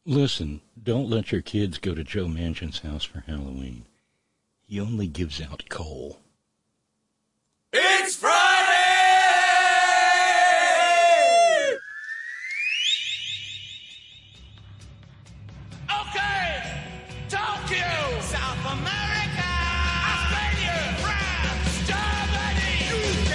Listen, don't let your kids go to Joe Manchin's house for Halloween. He only gives out coal. It's Friday! Okay! Tokyo! South America! Australia! France! Germany!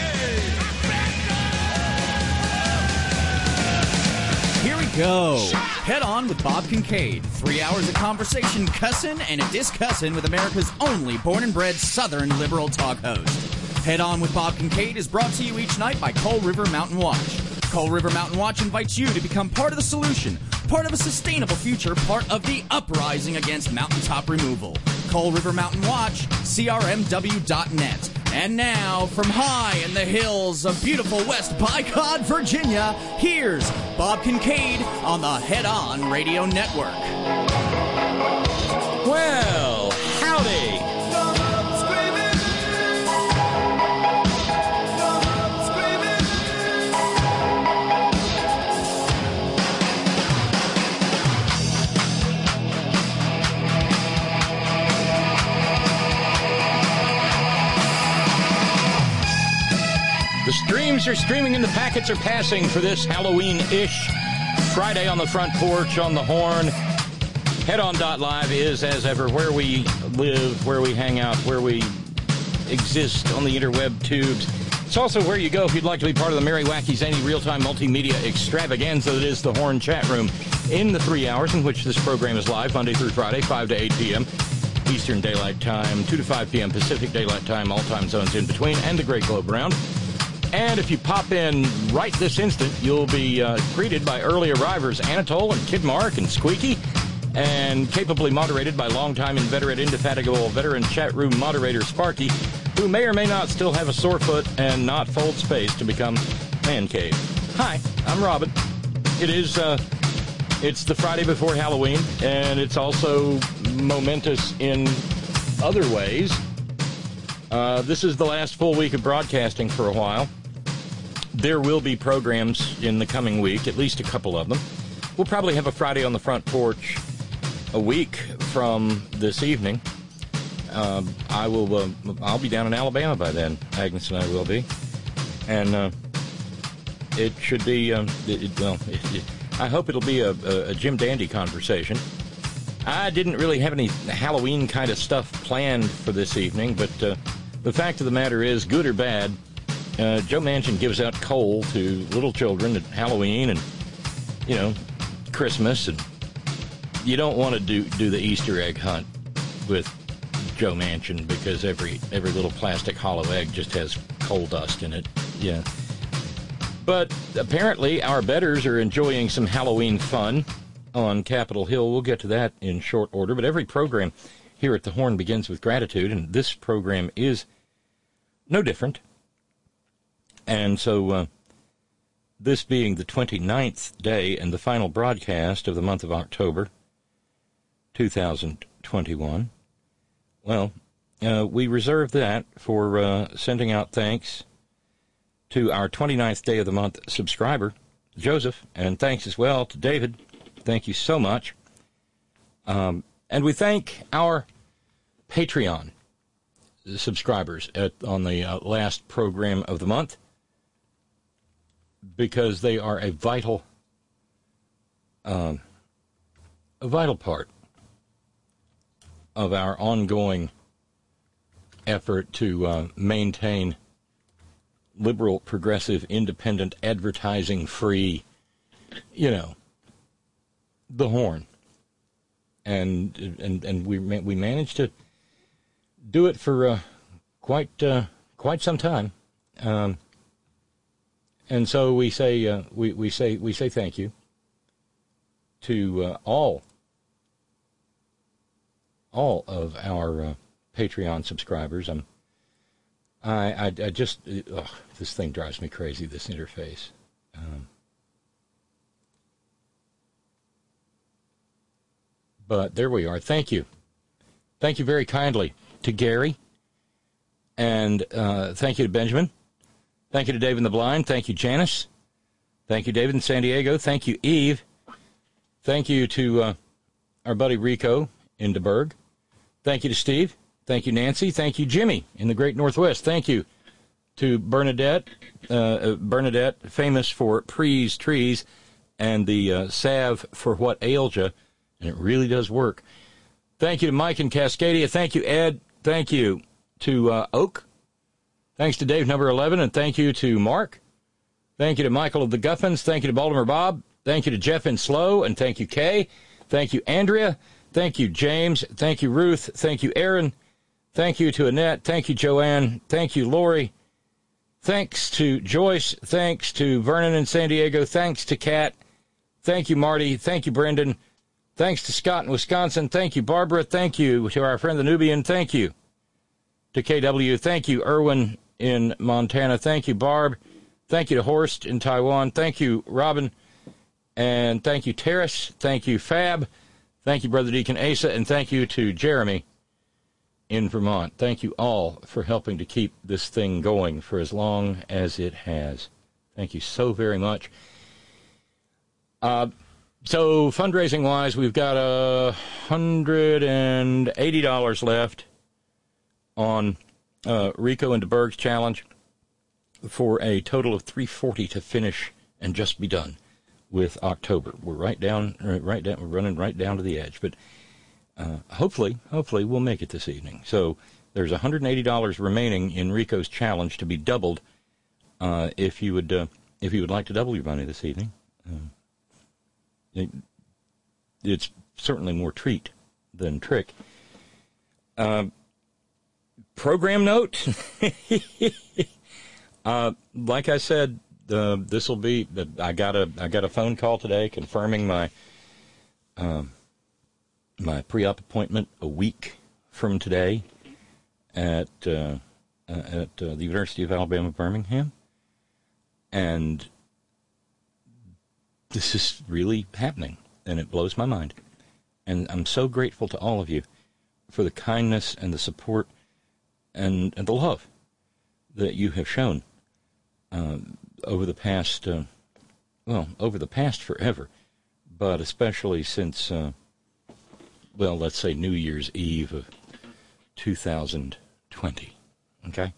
UK! Here we go. Head On with Bob Kincaid. 3 hours of conversation, cussing, and a discussin' with America's only born and bred Southern liberal talk host. Head On with Bob Kincaid is brought to you each night by Coal River Mountain Watch. Coal River Mountain Watch invites you to become part of the solution, part of a sustainable future, part of the uprising against mountaintop removal. Coal River Mountain Watch, crmw.net. And now, from high in the hills of beautiful West Bicod, Virginia, here's Bob Kincaid on the Head On Radio Network. Well, howdy. The streams are streaming and the packets are passing for this Halloween-ish Friday on the front porch on the Horn. Headon.live is, as ever, where we live, where we hang out, where we exist on the interweb tubes. It's also where you go if you'd like to be part of the Merry, Wacky, Zany, real-time multimedia extravaganza that is the Horn chat room in the 3 hours in which this program is live, Monday through Friday, 5 to 8 p.m. Eastern Daylight Time, 2 to 5 p.m. Pacific Daylight Time, all time zones in between, and the Great Globe Round. And if you pop in right this instant, you'll be greeted by early arrivers Anatole and Kid Mark and Squeaky, and capably moderated by longtime inveterate, indefatigable veteran chat room moderator Sparky, who may or may not still have a sore foot and not fold space to become Man Cave. Hi, I'm Robin. It's the Friday before Halloween, and it's also momentous in other ways. This is the last full week of broadcasting for a while. There will be programs in the coming week, at least a couple of them. We'll probably have a Friday on the front porch a week from this evening. I'll be down in Alabama by then. Agnes and I will be. And it should be, I hope it'll be a Jim Dandy conversation. I didn't really have any Halloween kind of stuff planned for this evening, but the fact of the matter is, good or bad, Joe Manchin gives out coal to little children at Halloween and, Christmas, and you don't want to do the Easter egg hunt with Joe Manchin because every little plastic hollow egg just has coal dust in it. Yeah. But apparently our betters are enjoying some Halloween fun on Capitol Hill. We'll get to that in short order, but every program here at the Horn begins with gratitude, and this program is no different. And so this being the 29th day and the final broadcast of the month of October 2021, well, we reserve that for sending out thanks to our 29th day of the month subscriber, Joseph, and thanks as well to David. Thank you so much. And we thank our Patreon subscribers on the last program of the month because they are a vital part of our ongoing effort to maintain liberal, progressive, independent, advertising-free, the Horn. And we managed to do it for quite some time, and so we say we say thank you to all of our Patreon subscribers. I just this thing drives me crazy. This interface. But there we are. Thank you. Thank you very kindly to Gary. And thank you to Benjamin. Thank you to Dave in the Blind. Thank you, Janice. Thank you, David in San Diego. Thank you, Eve. Thank you to our buddy Rico in DeBerg. Thank you to Steve. Thank you, Nancy. Thank you, Jimmy in the Great Northwest. Thank you to Bernadette, famous for Pre's Trees and the salve for what ails you, and it really does work. Thank you to Mike in Cascadia. Thank you, Ed. Thank you to Oak. Thanks to Dave, number 11, and thank you to Mark. Thank you to Michael of the Guffins. Thank you to Baltimore Bob. Thank you to Jeff in Slow, and thank you, Kay. Thank you, Andrea. Thank you, James. Thank you, Ruth. Thank you, Aaron. Thank you to Annette. Thank you, Joanne. Thank you, Lori. Thanks to Joyce. Thanks to Vernon in San Diego. Thanks to Kat. Thank you, Marty. Thank you, Brendan. Thanks to Scott in Wisconsin. Thank you, Barbara. Thank you to our friend the Nubian. Thank you to KW. Thank you, Erwin in Montana. Thank you, Barb. Thank you to Horst in Taiwan. Thank you, Robin. And thank you, Terrace. Thank you, Fab. Thank you, Brother Deacon Asa. And thank you to Jeremy in Vermont. Thank you all for helping to keep this thing going for as long as it has. Thank you so very much. So fundraising-wise, we've got $180 left on Rico and DeBerg's challenge for a total of $340 to finish and just be done with October. We're we're running right down to the edge, but hopefully we'll make it this evening. So there's $180 remaining in Rico's challenge to be doubled. If you would like to double your money this evening, it's certainly more treat than trick. Program note. Like I said, this will be. I got a phone call today confirming my my pre-op appointment a week from today at the University of Alabama, Birmingham, and this is really happening, and it blows my mind. And I'm so grateful to all of you for the kindness and the support and the love that you have shown over the past forever, but especially since, let's say New Year's Eve of 2020, okay?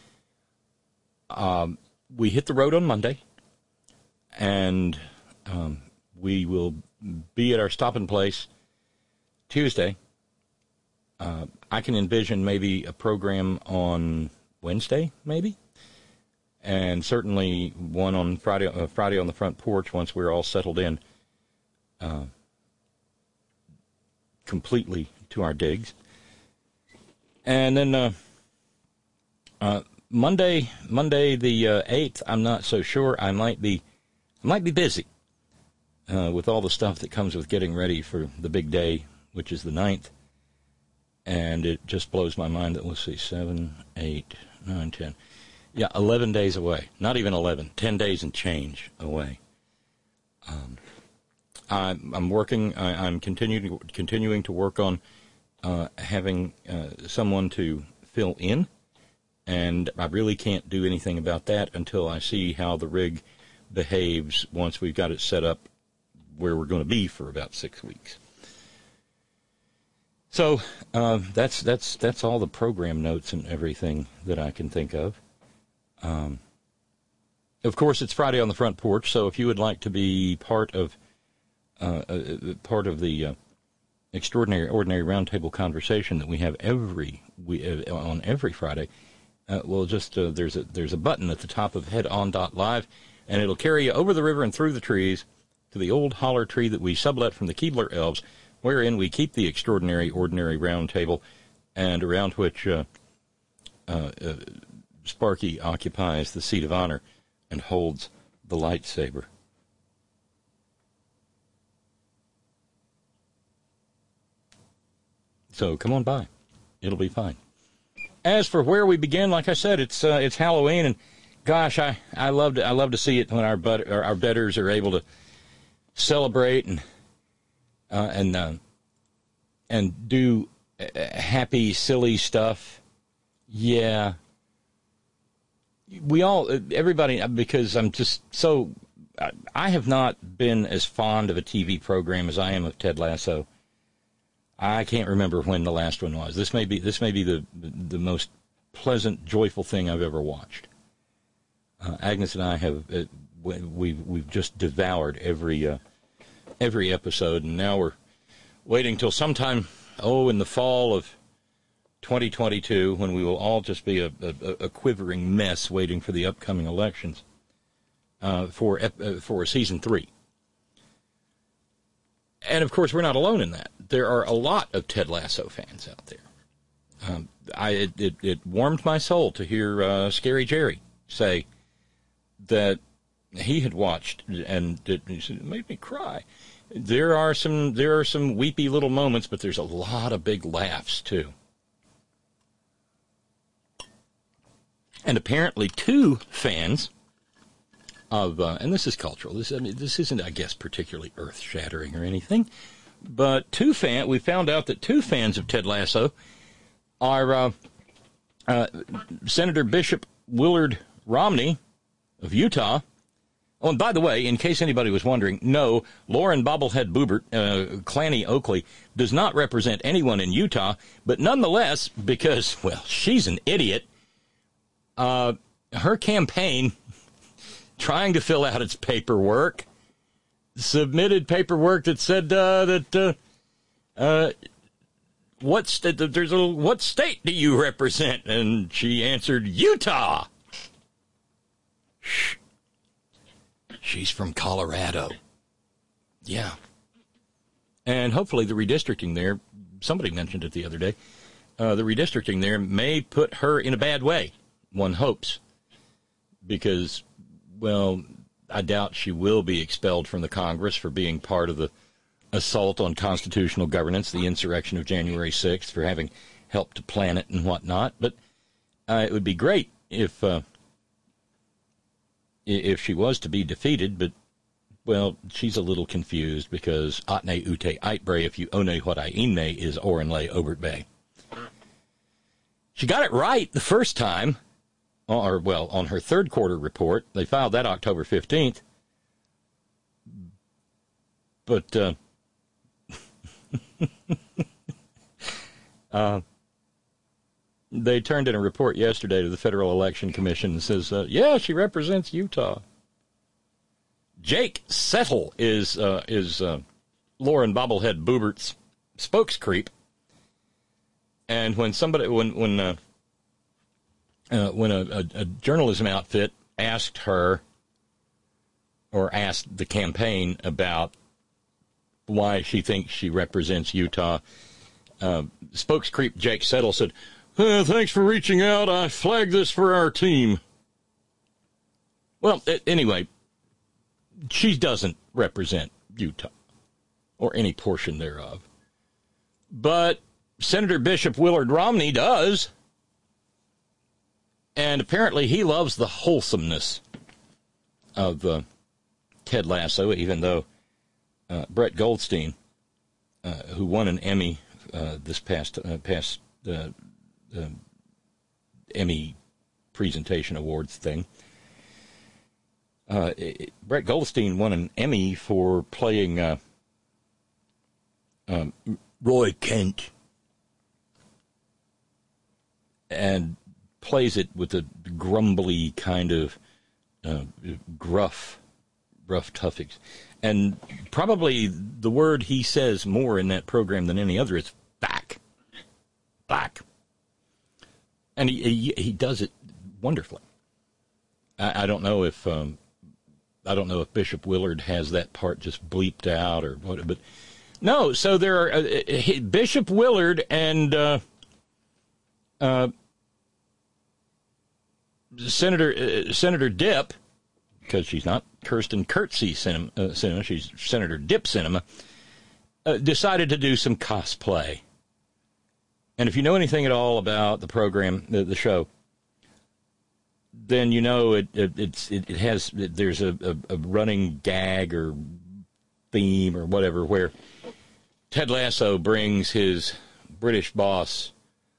We hit the road on Monday, and we will be at our stopping place Tuesday. I can envision maybe a program on Wednesday, maybe, and certainly one on Friday on the front porch once we're all settled in completely to our digs. And then Monday the 8th, I'm not so sure. I might be busy with all the stuff that comes with getting ready for the big day, which is the 9th. And it just blows my mind that, let's see, 7, 8, 9, 10. Yeah, 11 days away. Not even 11, 10 days and change away. I'm working, I'm continuing to work on having someone to fill in, and I really can't do anything about that until I see how the rig behaves once we've got it set up where we're going to be for about 6 weeks. So that's all the program notes and everything that I can think of. Of course, it's Friday on the Front Porch, so if you would like to be part of the extraordinary, ordinary roundtable conversation that we have on every Friday, there's a button at the top of headon.live, and it'll carry you over the river and through the trees to the old holler tree that we sublet from the Keebler Elves, wherein we keep the extraordinary, ordinary roundtable, and around which Sparky occupies the seat of honor and holds the lightsaber. So come on by. It'll be fine. As for where we begin, like I said, it's Halloween, and gosh, I love to see it when our betters are able to celebrate and do happy, silly stuff. Yeah. Everybody, because I'm just so I have not been as fond of a TV program as I am of Ted Lasso. I can't remember when the last one was. This may be the most pleasant, joyful thing I've ever watched. Agnes and I have we've just devoured every episode, and now we're waiting till sometime in the fall of 2022 when we will all just be a quivering mess waiting for the upcoming elections for season 3. And of course, we're not alone in that. There are a lot of Ted Lasso fans out there. It warmed my soul to hear Scary Jerry say that he had watched, and he said, it made me cry. There are some weepy little moments, but there's a lot of big laughs too. And apparently 2 fans of, and this is cultural. This isn't, I guess, particularly earth-shattering or anything, but we found out that 2 fans of Ted Lasso are Senator Bishop Willard Romney of Utah. Oh, and by the way, in case anybody was wondering, no, Lauren Bobblehead Boebert, Clanny Oakley, does not represent anyone in Utah, but nonetheless, because, well, she's an idiot, her campaign, trying to fill out its paperwork, submitted paperwork that said what state do you represent? And she answered, Utah. Shh. She's from Colorado. Yeah. And hopefully the redistricting there, somebody mentioned it the other day, the redistricting there may put her in a bad way, one hopes. Because, well, I doubt she will be expelled from the Congress for being part of the assault on constitutional governance, the insurrection of January 6th, for having helped to plan it and whatnot. But it would be great if she was to be defeated, but, well, she's a little confused because Atne Ute Aitbre, if you one what I ine, is Orenle Obert Bay. She got it right the first time, on her third quarter report. They filed that October 15th. But, they turned in a report yesterday to the Federal Election Commission and says, yeah, she represents Utah. Jake Settle is Lauren Bobblehead Boobert's spokescreep. And when a journalism outfit asked her, or asked the campaign about why she thinks she represents Utah, spokescreep Jake Settle said, thanks for reaching out. I flagged this for our team. Well, anyway, she doesn't represent Utah or any portion thereof. But Senator Bishop Willard Romney does. And apparently he loves the wholesomeness of Ted Lasso, even though Brett Goldstein, who won an Emmy this past Emmy presentation awards thing. Brett Goldstein won an Emmy for playing Roy Kent, and plays it with a grumbly kind of gruff, tough. And probably the word he says more in that program than any other is back. And he does it wonderfully. I don't know if Bishop Willard has that part just bleeped out or what, but no. So there are Bishop Willard and Senator Dip, because she's not Kirsten Curtsey Cinema, she's Senator Dip Cinema, decided to do some cosplay. And if you know anything at all about the program, the show, then you know there's a running gag or theme or whatever where Ted Lasso brings his British boss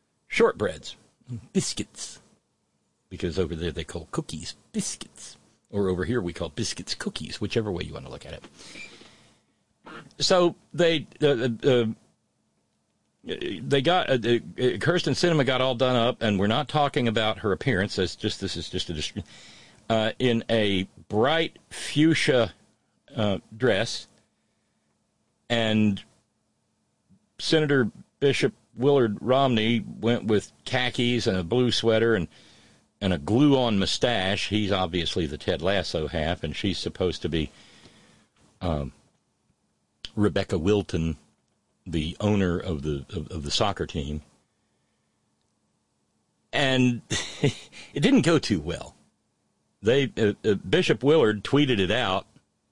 shortbreads, biscuits, because over there they call cookies biscuits, or over here we call biscuits cookies, whichever way you want to look at it. So they got Kyrsten Sinema got all done up, and we're not talking about her appearance. In a bright fuchsia dress, and Senator Bishop Willard Romney went with khakis and a blue sweater and a glue-on mustache. He's obviously the Ted Lasso half, and she's supposed to be Rebecca Wilton, the owner of the soccer team. And it didn't go too well. Bishop Willard tweeted it out,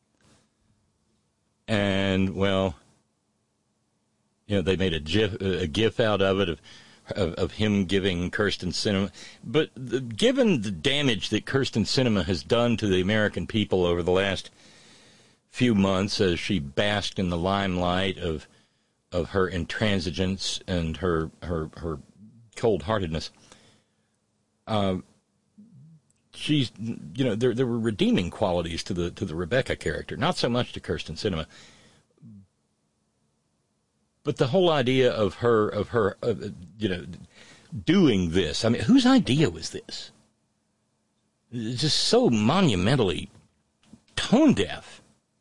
and well, they made a gif out of it of him giving Kyrsten Sinema. But given the damage that Kyrsten Sinema has done to the American people over the last few months, as she basked in the limelight of her intransigence and her cold-heartedness, she's there were redeeming qualities to the Rebecca character, not so much to Kyrsten Sinema. But the whole idea of her doing this, I mean, whose idea was this? It's just so monumentally tone deaf.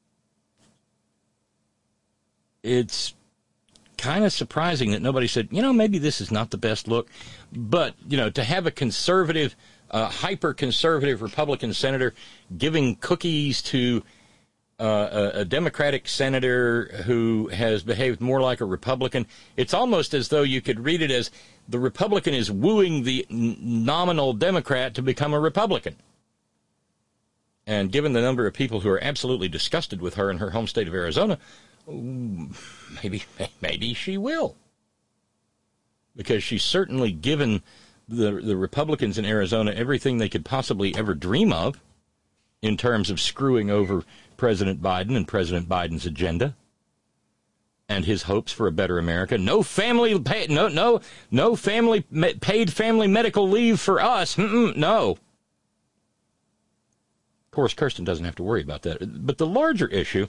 It's kind of surprising that nobody said, maybe this is not the best look. But, to have a conservative, hyper-conservative Republican senator giving cookies to a Democratic senator who has behaved more like a Republican, it's almost as though you could read it as the Republican is wooing the nominal Democrat to become a Republican. And given the number of people who are absolutely disgusted with her in her home state of Arizona, maybe she will. Because she's certainly given the Republicans in Arizona everything they could possibly ever dream of in terms of screwing over President Biden and President Biden's agenda and his hopes for a better America. No family paid family medical leave for us. No. Of course, Kyrsten doesn't have to worry about that. But the larger issue,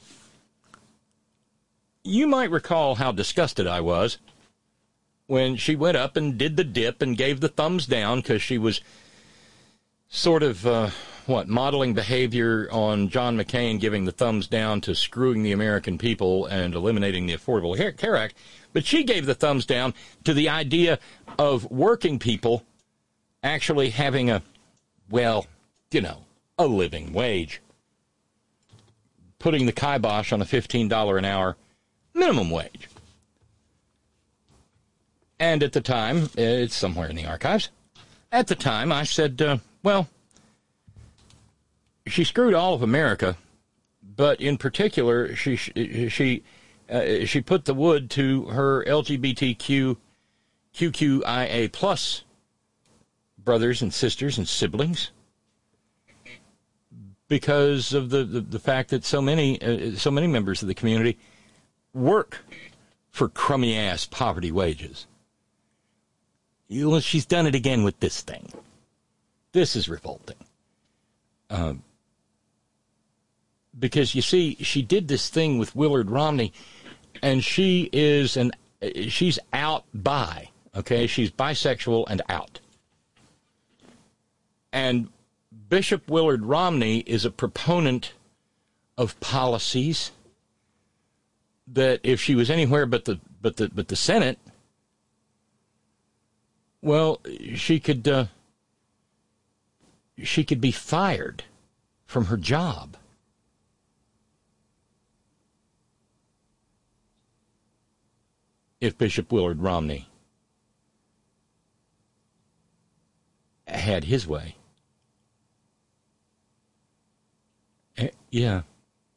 you might recall how disgusted I was when she went up and did the dip and gave the thumbs down because she was sort of, modeling behavior on John McCain, giving the thumbs down to screwing the American people and eliminating the Affordable Care Act. But she gave the thumbs down to the idea of working people actually having a living wage. Putting the kibosh on a $15 an hour minimum wage. And at the time, it's somewhere in the archives, at the time I said, she screwed all of America, but in particular, she put the wood to her LGBTQ QQIA plus brothers and sisters and siblings because of the fact that so many members of the community work for crummy ass poverty wages. She's done it again with this thing. This is revolting. Because, you see, she did this thing with Willard Romney, and she's out bi, okay? She's bisexual and out. And Bishop Willard Romney is a proponent of policies that if she was anywhere but the Senate, well, she could be fired from her job. If Bishop Willard Romney had his way. Yeah.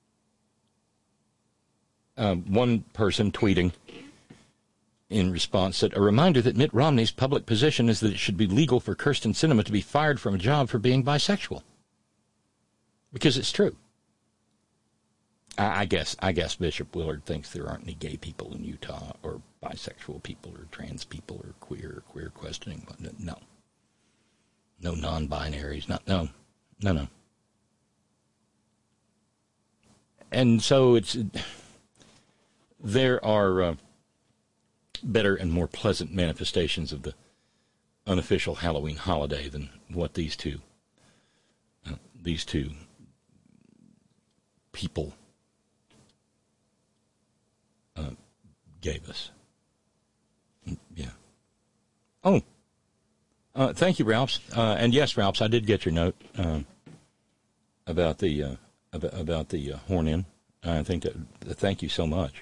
One person tweeting in response said, a reminder that Mitt Romney's public position is that it should be legal for Kyrsten Sinema to be fired from a job for being bisexual. Because it's true. I guess Bishop Willard thinks there aren't any gay people in Utah, or bisexual people, or trans people, or queer questioning. No non-binaries. No. And so there are better and more pleasant manifestations of the unofficial Halloween holiday than what these two people gave us. Yeah. Oh. Thank you, Ralphs. And yes, Ralphs, I did get your note about the horn in. I think that. Thank you so much.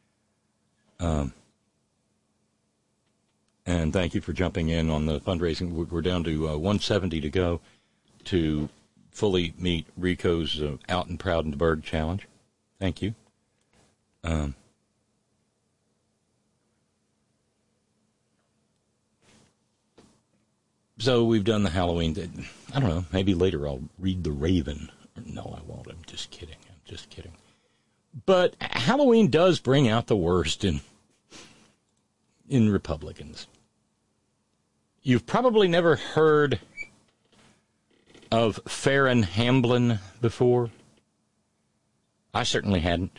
And thank you for jumping in on the fundraising. We're down to 170 to go to fully meet Rico's Out and Proud in the Berg challenge. Thank you. So we've done the Halloween. I don't know. Maybe later I'll read The Raven. No, I won't. I'm just kidding. But Halloween does bring out the worst in Republicans. You've probably never heard of Farron Hamblin before. I certainly hadn't.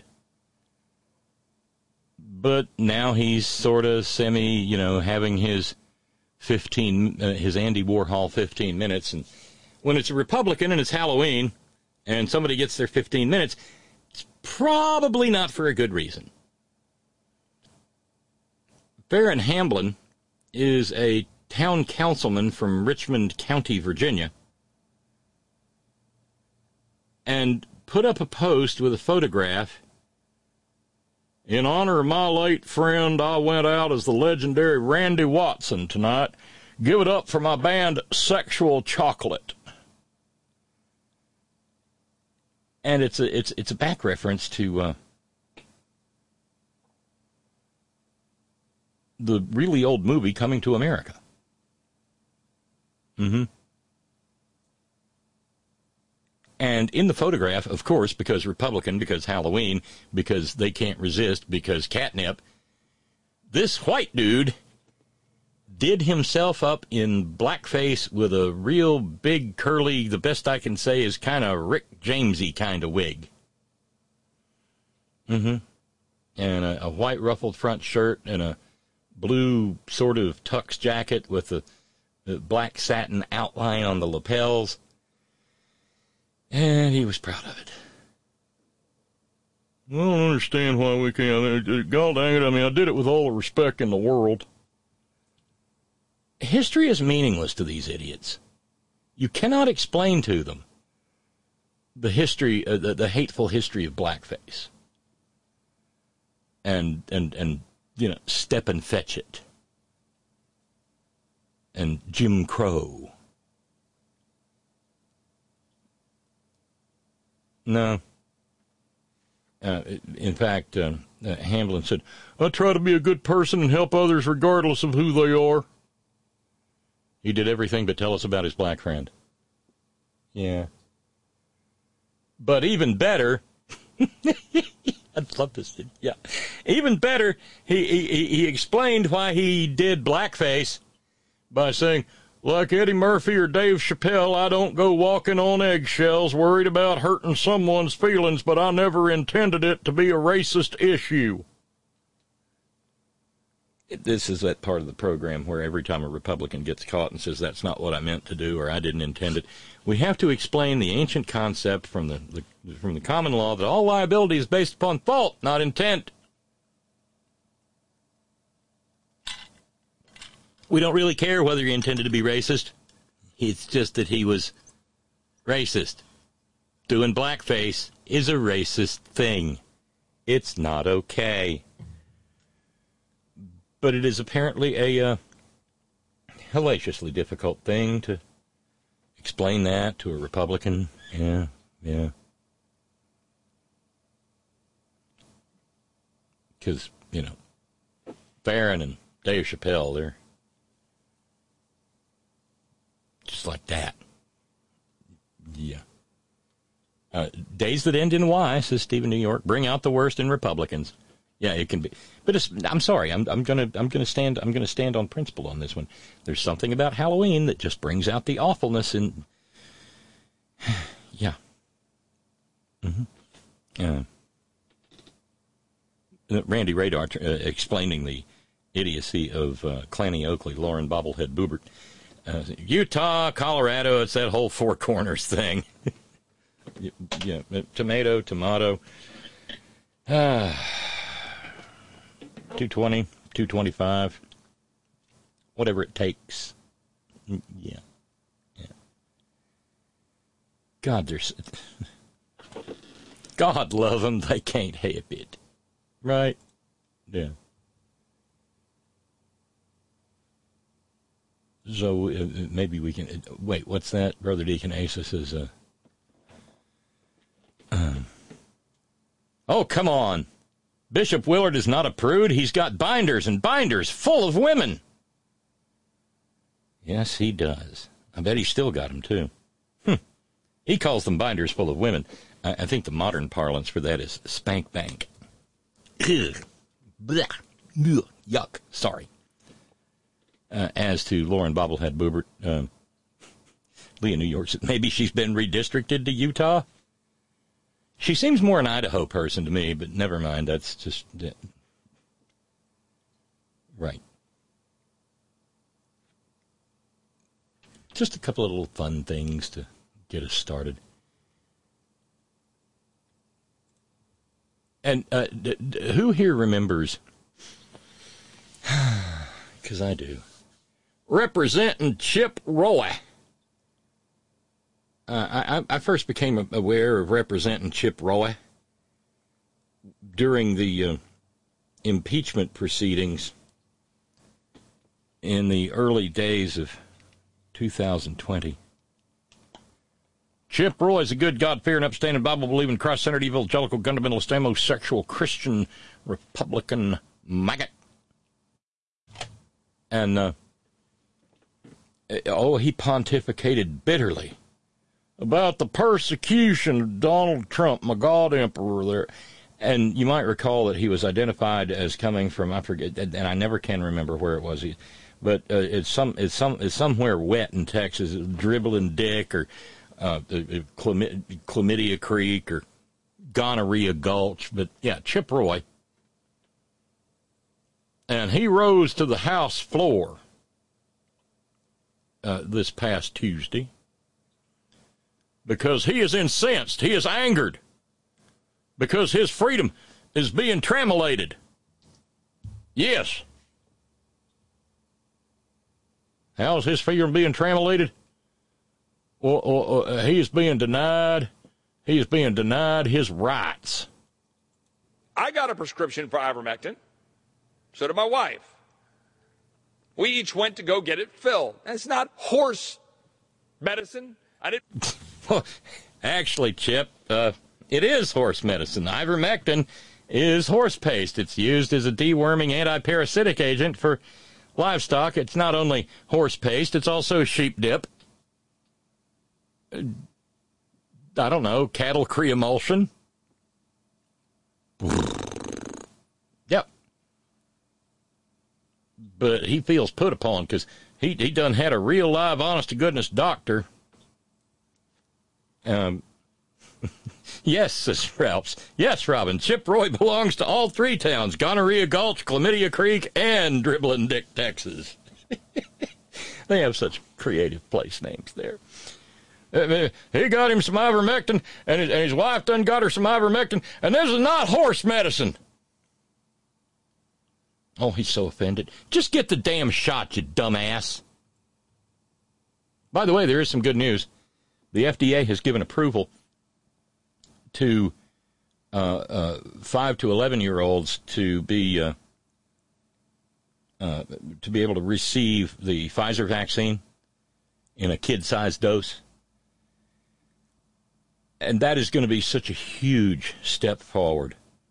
But now he's sort of having his his Andy Warhol 15 minutes. And when it's a Republican and it's Halloween and somebody gets their 15 minutes, it's probably not for a good reason. Farron Hamblin is a town councilman from Richmond County, Virginia, and put up a post with a photograph. In honor of my late friend, I went out as the legendary Randy Watson tonight. Give it up for my band, Sexual Chocolate. And it's a back reference to the really old movie Coming to America. And in the photograph, of course, because Republican, because Halloween, because they can't resist, because catnip, this white dude did himself up in blackface with a real big curly, the best I can say is kind of Rick Jamesy kind of wig. And a white ruffled front shirt and a blue sort of tux jacket with the black satin outline on the lapels. And he was proud of it. I don't understand why we can't. God dang it, I did it with all the respect in the world. History is meaningless to these idiots. You cannot explain to them the history, the hateful history of blackface. And step and fetch it. And Jim Crow. No. In fact, Hamblin said, I try to be a good person and help others regardless of who they are. He did everything but tell us about his black friend. Yeah. But even better, I'd love this. Yeah. Even better, he explained why he did blackface by saying, like Eddie Murphy or Dave Chappelle, I don't go walking on eggshells worried about hurting someone's feelings, but I never intended it to be a racist issue. This is that part of the program where every time a Republican gets caught and says that's not what I meant to do or I didn't intend it, we have to explain the ancient concept from the common law that all liability is based upon fault, not intent. We don't really care whether he intended to be racist. It's just that he was racist. Doing blackface is a racist thing. It's not okay. But it is apparently a hellaciously difficult thing to explain that to a Republican. Yeah. Because, Farron and Dave Chappelle, they're just like that. Yeah. Days that end in Y, says Stephen New York, bring out the worst in Republicans. Yeah, it can be. But I'm sorry. I'm gonna stand on principle on this one. There's something about Halloween that just brings out the awfulness in. Yeah. Randy Radar explaining the idiocy of Clanny Oakley, Lauren Bobblehead Boobert. Utah, Colorado, it's that whole Four Corners thing. Yeah, tomato. 220, 225, whatever it takes. Yeah. God, God love them, they can't help it. Right? Yeah. So maybe we can... wait, what's that? Brother Deacon Asus is... oh, come on. Bishop Willard is not a prude. He's got binders and binders full of women. Yes, he does. I bet he's still got them, too. He calls them binders full of women. I think the modern parlance for that is spank bank. Ugh. Blech. Ugh. Yuck. Sorry. As to Lauren Bobblehead Boobert, Leah New York said maybe she's been redistricted to Utah. She seems more an Idaho person to me, but never mind. That's just... right. Just a couple of little fun things to get us started. And who here remembers, because I do, Representing Chip Roy? I first became aware of Representing Chip Roy during the impeachment proceedings in the early days of 2020. Chip Roy is a good, God-fearing, upstanding, Bible-believing, cross-centered, evangelical, fundamentalist, homosexual, Christian, Republican maggot. And, he pontificated bitterly about the persecution of Donald Trump, my God Emperor there. And you might recall that he was identified as coming from, I forget, and I never can remember where it was, but it's somewhere wet in Texas, Dribbling Dick or Chlamydia Creek or Gonorrhea Gulch. But yeah, Chip Roy. And he rose to the House floor this past Tuesday because he is incensed, he is angered, because his freedom is being tramulated. Yes. How is his freedom being tramulated? He is being denied. He is being denied his rights. I got a prescription for ivermectin. So did my wife. We each went to go get it filled. And it's not horse medicine. I didn't. Well, actually, Chip, it is horse medicine. Ivermectin is horse paste. It's used as a deworming anti-parasitic agent for livestock. It's not only horse paste, it's also sheep dip. I don't know, cattle cremulsion. Yep. But he feels put upon because he done had a real live, honest-to-goodness doctor. Yes, says Ralphs. Yes, Robin, Chip Roy belongs to all three towns, Gonorrhea Gulch, Chlamydia Creek, and Dribbling Dick, Texas. They have such creative place names there. He got him some ivermectin, and his wife done got her some ivermectin, and this is not horse medicine. Oh, he's so offended. Just get the damn shot, you dumbass. By the way, there is some good news. The FDA has given approval to 5 to 11-year-olds to be able to receive the Pfizer vaccine in a kid-sized dose. And that is going to be such a huge step forward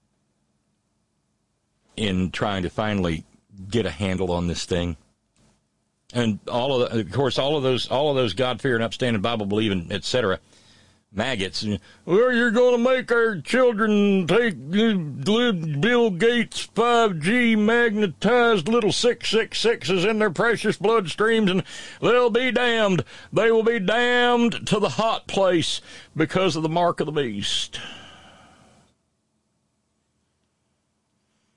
in trying to finally get a handle on this thing. And all of those God-fearing, upstanding, Bible-believing, etc., maggots. Well, you're going to make our children take Bill Gates' 5G magnetized little 666s in their precious bloodstreams, and they'll be damned. They will be damned to the hot place because of the mark of the beast.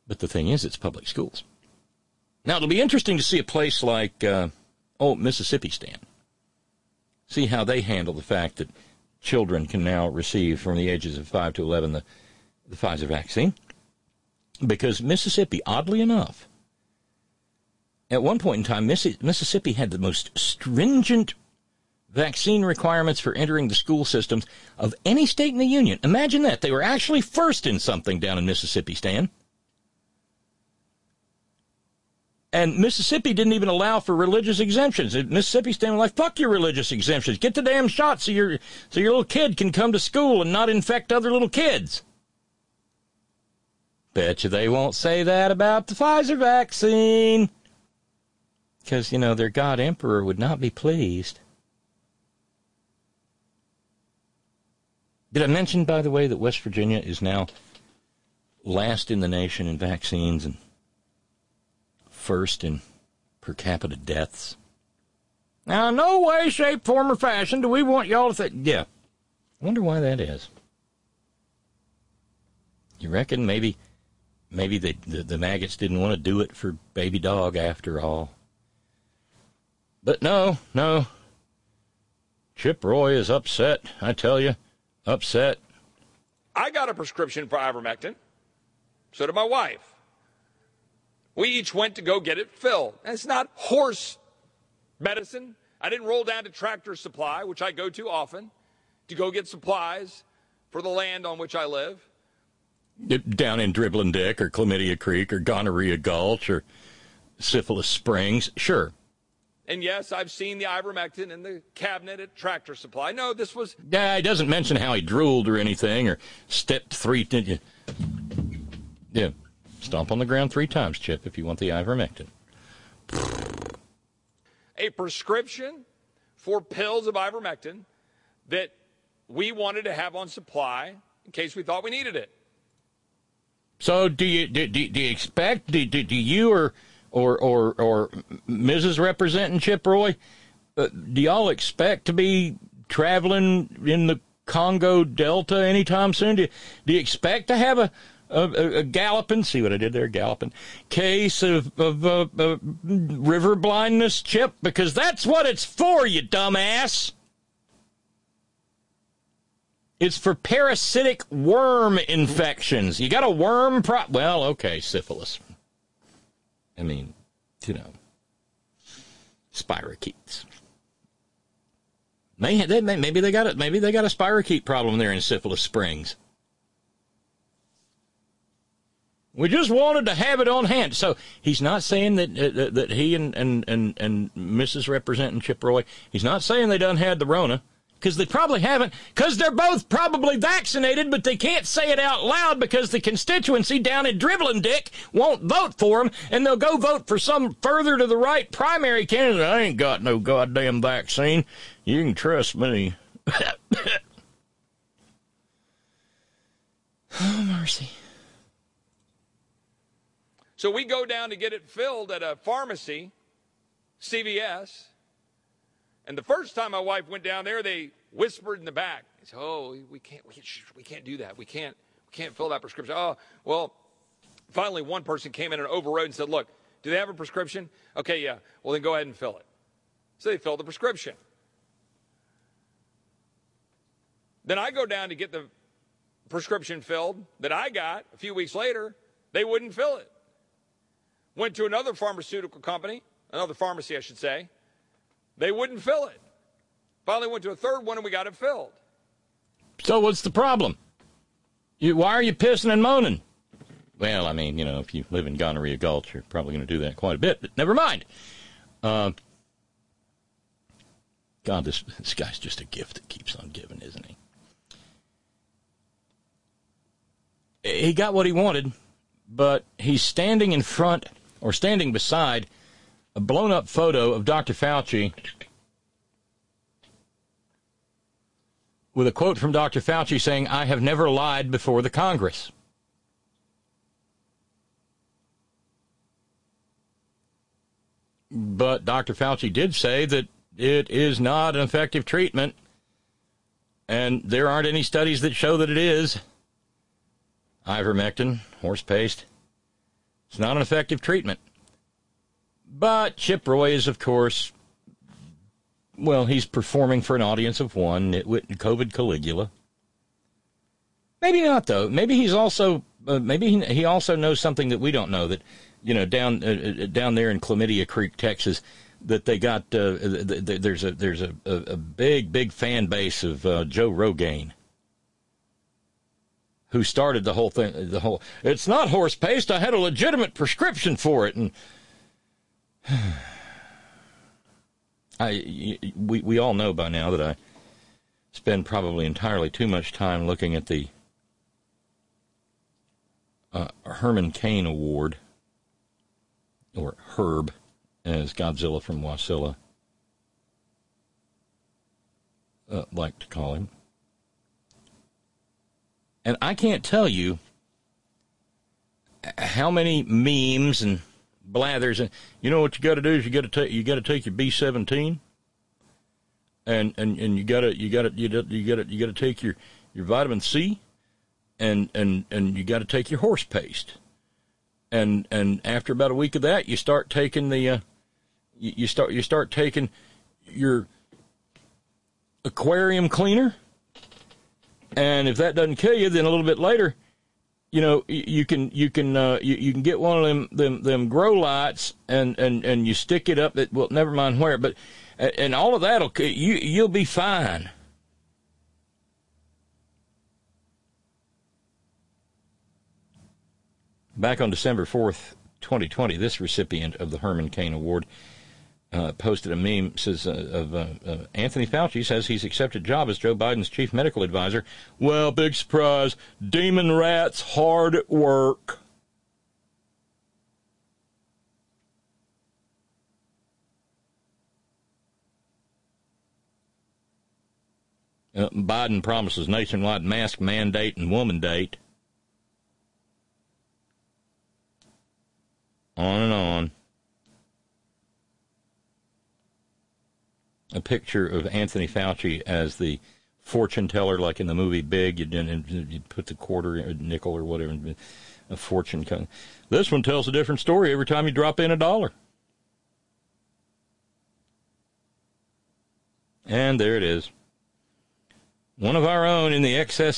But the thing is, it's public schools. Now, it'll be interesting to see a place like, Mississippi Stan. See how they handle the fact that children can now receive from the ages of 5 to 11 the Pfizer vaccine. Because Mississippi, oddly enough, at one point in time, Mississippi had the most stringent vaccine requirements for entering the school systems of any state in the union. Imagine that. They were actually first in something down in Mississippi, Stan. And Mississippi didn't even allow for religious exemptions. Mississippi Stan was like, fuck your religious exemptions. Get the damn shot so your little kid can come to school and not infect other little kids. Bet you they won't say that about the Pfizer vaccine. Because, their God Emperor would not be pleased. Did I mention, by the way, that West Virginia is now last in the nation in vaccines and first in per capita deaths? Now, no way, shape, form, or fashion do we want y'all to think. Yeah. I wonder why that is. You reckon maybe the maggots didn't want to do it for baby dog after all? But no. Chip Roy is upset, I tell you. Upset. I got a prescription for ivermectin. So did my wife. We each went to go get it filled. And it's not horse medicine. I didn't roll down to Tractor Supply, which I go to often, to go get supplies for the land on which I live. Down in Dribbling Dick or Chlamydia Creek or Gonorrhea Gulch or Syphilis Springs. Sure. And yes, I've seen the ivermectin in the cabinet at Tractor Supply. No, this was... Yeah, he doesn't mention how he drooled or anything or stepped 3... Yeah. Stomp on the ground 3 times, Chip, if you want the ivermectin. A prescription for pills of ivermectin that we wanted to have on supply in case we thought we needed it. So do you expect, do you or Mrs. Representing Chip Roy, do y'all expect to be traveling in the Congo Delta anytime soon? Do you expect to have a galloping, see what I did there, galloping, case of river blindness, Chip? Because that's what it's for, you dumbass. It's for parasitic worm infections. You got a worm well, okay, syphilis. I mean, spirochetes. Maybe they got it. Maybe they got a spirochete problem there in Syphilis Springs. We just wanted to have it on hand. So he's not saying that he and Mrs. Representing Chip Roy, he's not saying they done had the Rona. Because they probably haven't, because they're both probably vaccinated, but they can't say it out loud because the constituency down in Dribbling Dick won't vote for them, and they'll go vote for some further to the right primary candidate. I ain't got no goddamn vaccine. You can trust me. Oh, mercy. So we go down to get it filled at a pharmacy, CVS. And the first time my wife went down there, they whispered in the back. They said, "Oh, we can't do that. We can't fill that prescription." Oh, well, finally one person came in and overrode and said, "Look, do they have a prescription?" "Okay, yeah. Well, then go ahead and fill it." So they filled the prescription. Then I go down to get the prescription filled that I got a few weeks later. They wouldn't fill it. Went to another pharmaceutical company, another pharmacy, I should say. They wouldn't fill it. Finally went to a third one, and we got it filled. So what's the problem? Why are you pissing and moaning? Well, I mean, if you live in Gonorrhea Gulch, you're probably going to do that quite a bit, but never mind. God, this guy's just a gift that keeps on giving, isn't he? He got what he wanted, but he's standing in front or standing beside a blown-up photo of Dr. Fauci with a quote from Dr. Fauci saying, "I have never lied before the Congress." But Dr. Fauci did say that it is not an effective treatment, and there aren't any studies that show that it is. Ivermectin, horse paste. It's not an effective treatment. But Chip Roy is, of course, well, he's performing for an audience of one, Nitwit and COVID Caligula. Maybe not, though. Maybe he's also, he also knows something that we don't know, that, you know, down there in Chlamydia Creek, Texas, that they got, there's a big fan base of Joe Rogaine, who started the whole thing, it's not horse paste, I had a legitimate prescription for it, and we all know by now that I spend probably entirely too much time looking at the Herman Cain Award, or Herb, as Godzilla from Wasilla like to call him. And I can't tell you how many memes and blathers, and you know what you got to do is you got to take your B17, and you got to take your vitamin C, and you got to take your horse paste, and after about a week of that, you start taking the you start taking your aquarium cleaner, and if that doesn't kill you, then a little bit later, you know, you can get one of them grow lights, and you stick it up. Well, never mind where, but and all of that'll you'll be fine. Back on December 4th, 2020, this recipient of the Herman Cain Award posted a meme, says, of Anthony Fauci says he's accepted a job as Joe Biden's chief medical advisor. Well, big surprise, demon rats hard at work. Biden promises nationwide mask mandate and woman date. On and on. A picture of Anthony Fauci as the fortune teller, like in the movie Big. You put the quarter, a nickel or whatever, a fortune. This one tells a different story every time you drop in $1. And there it is. One of our own in the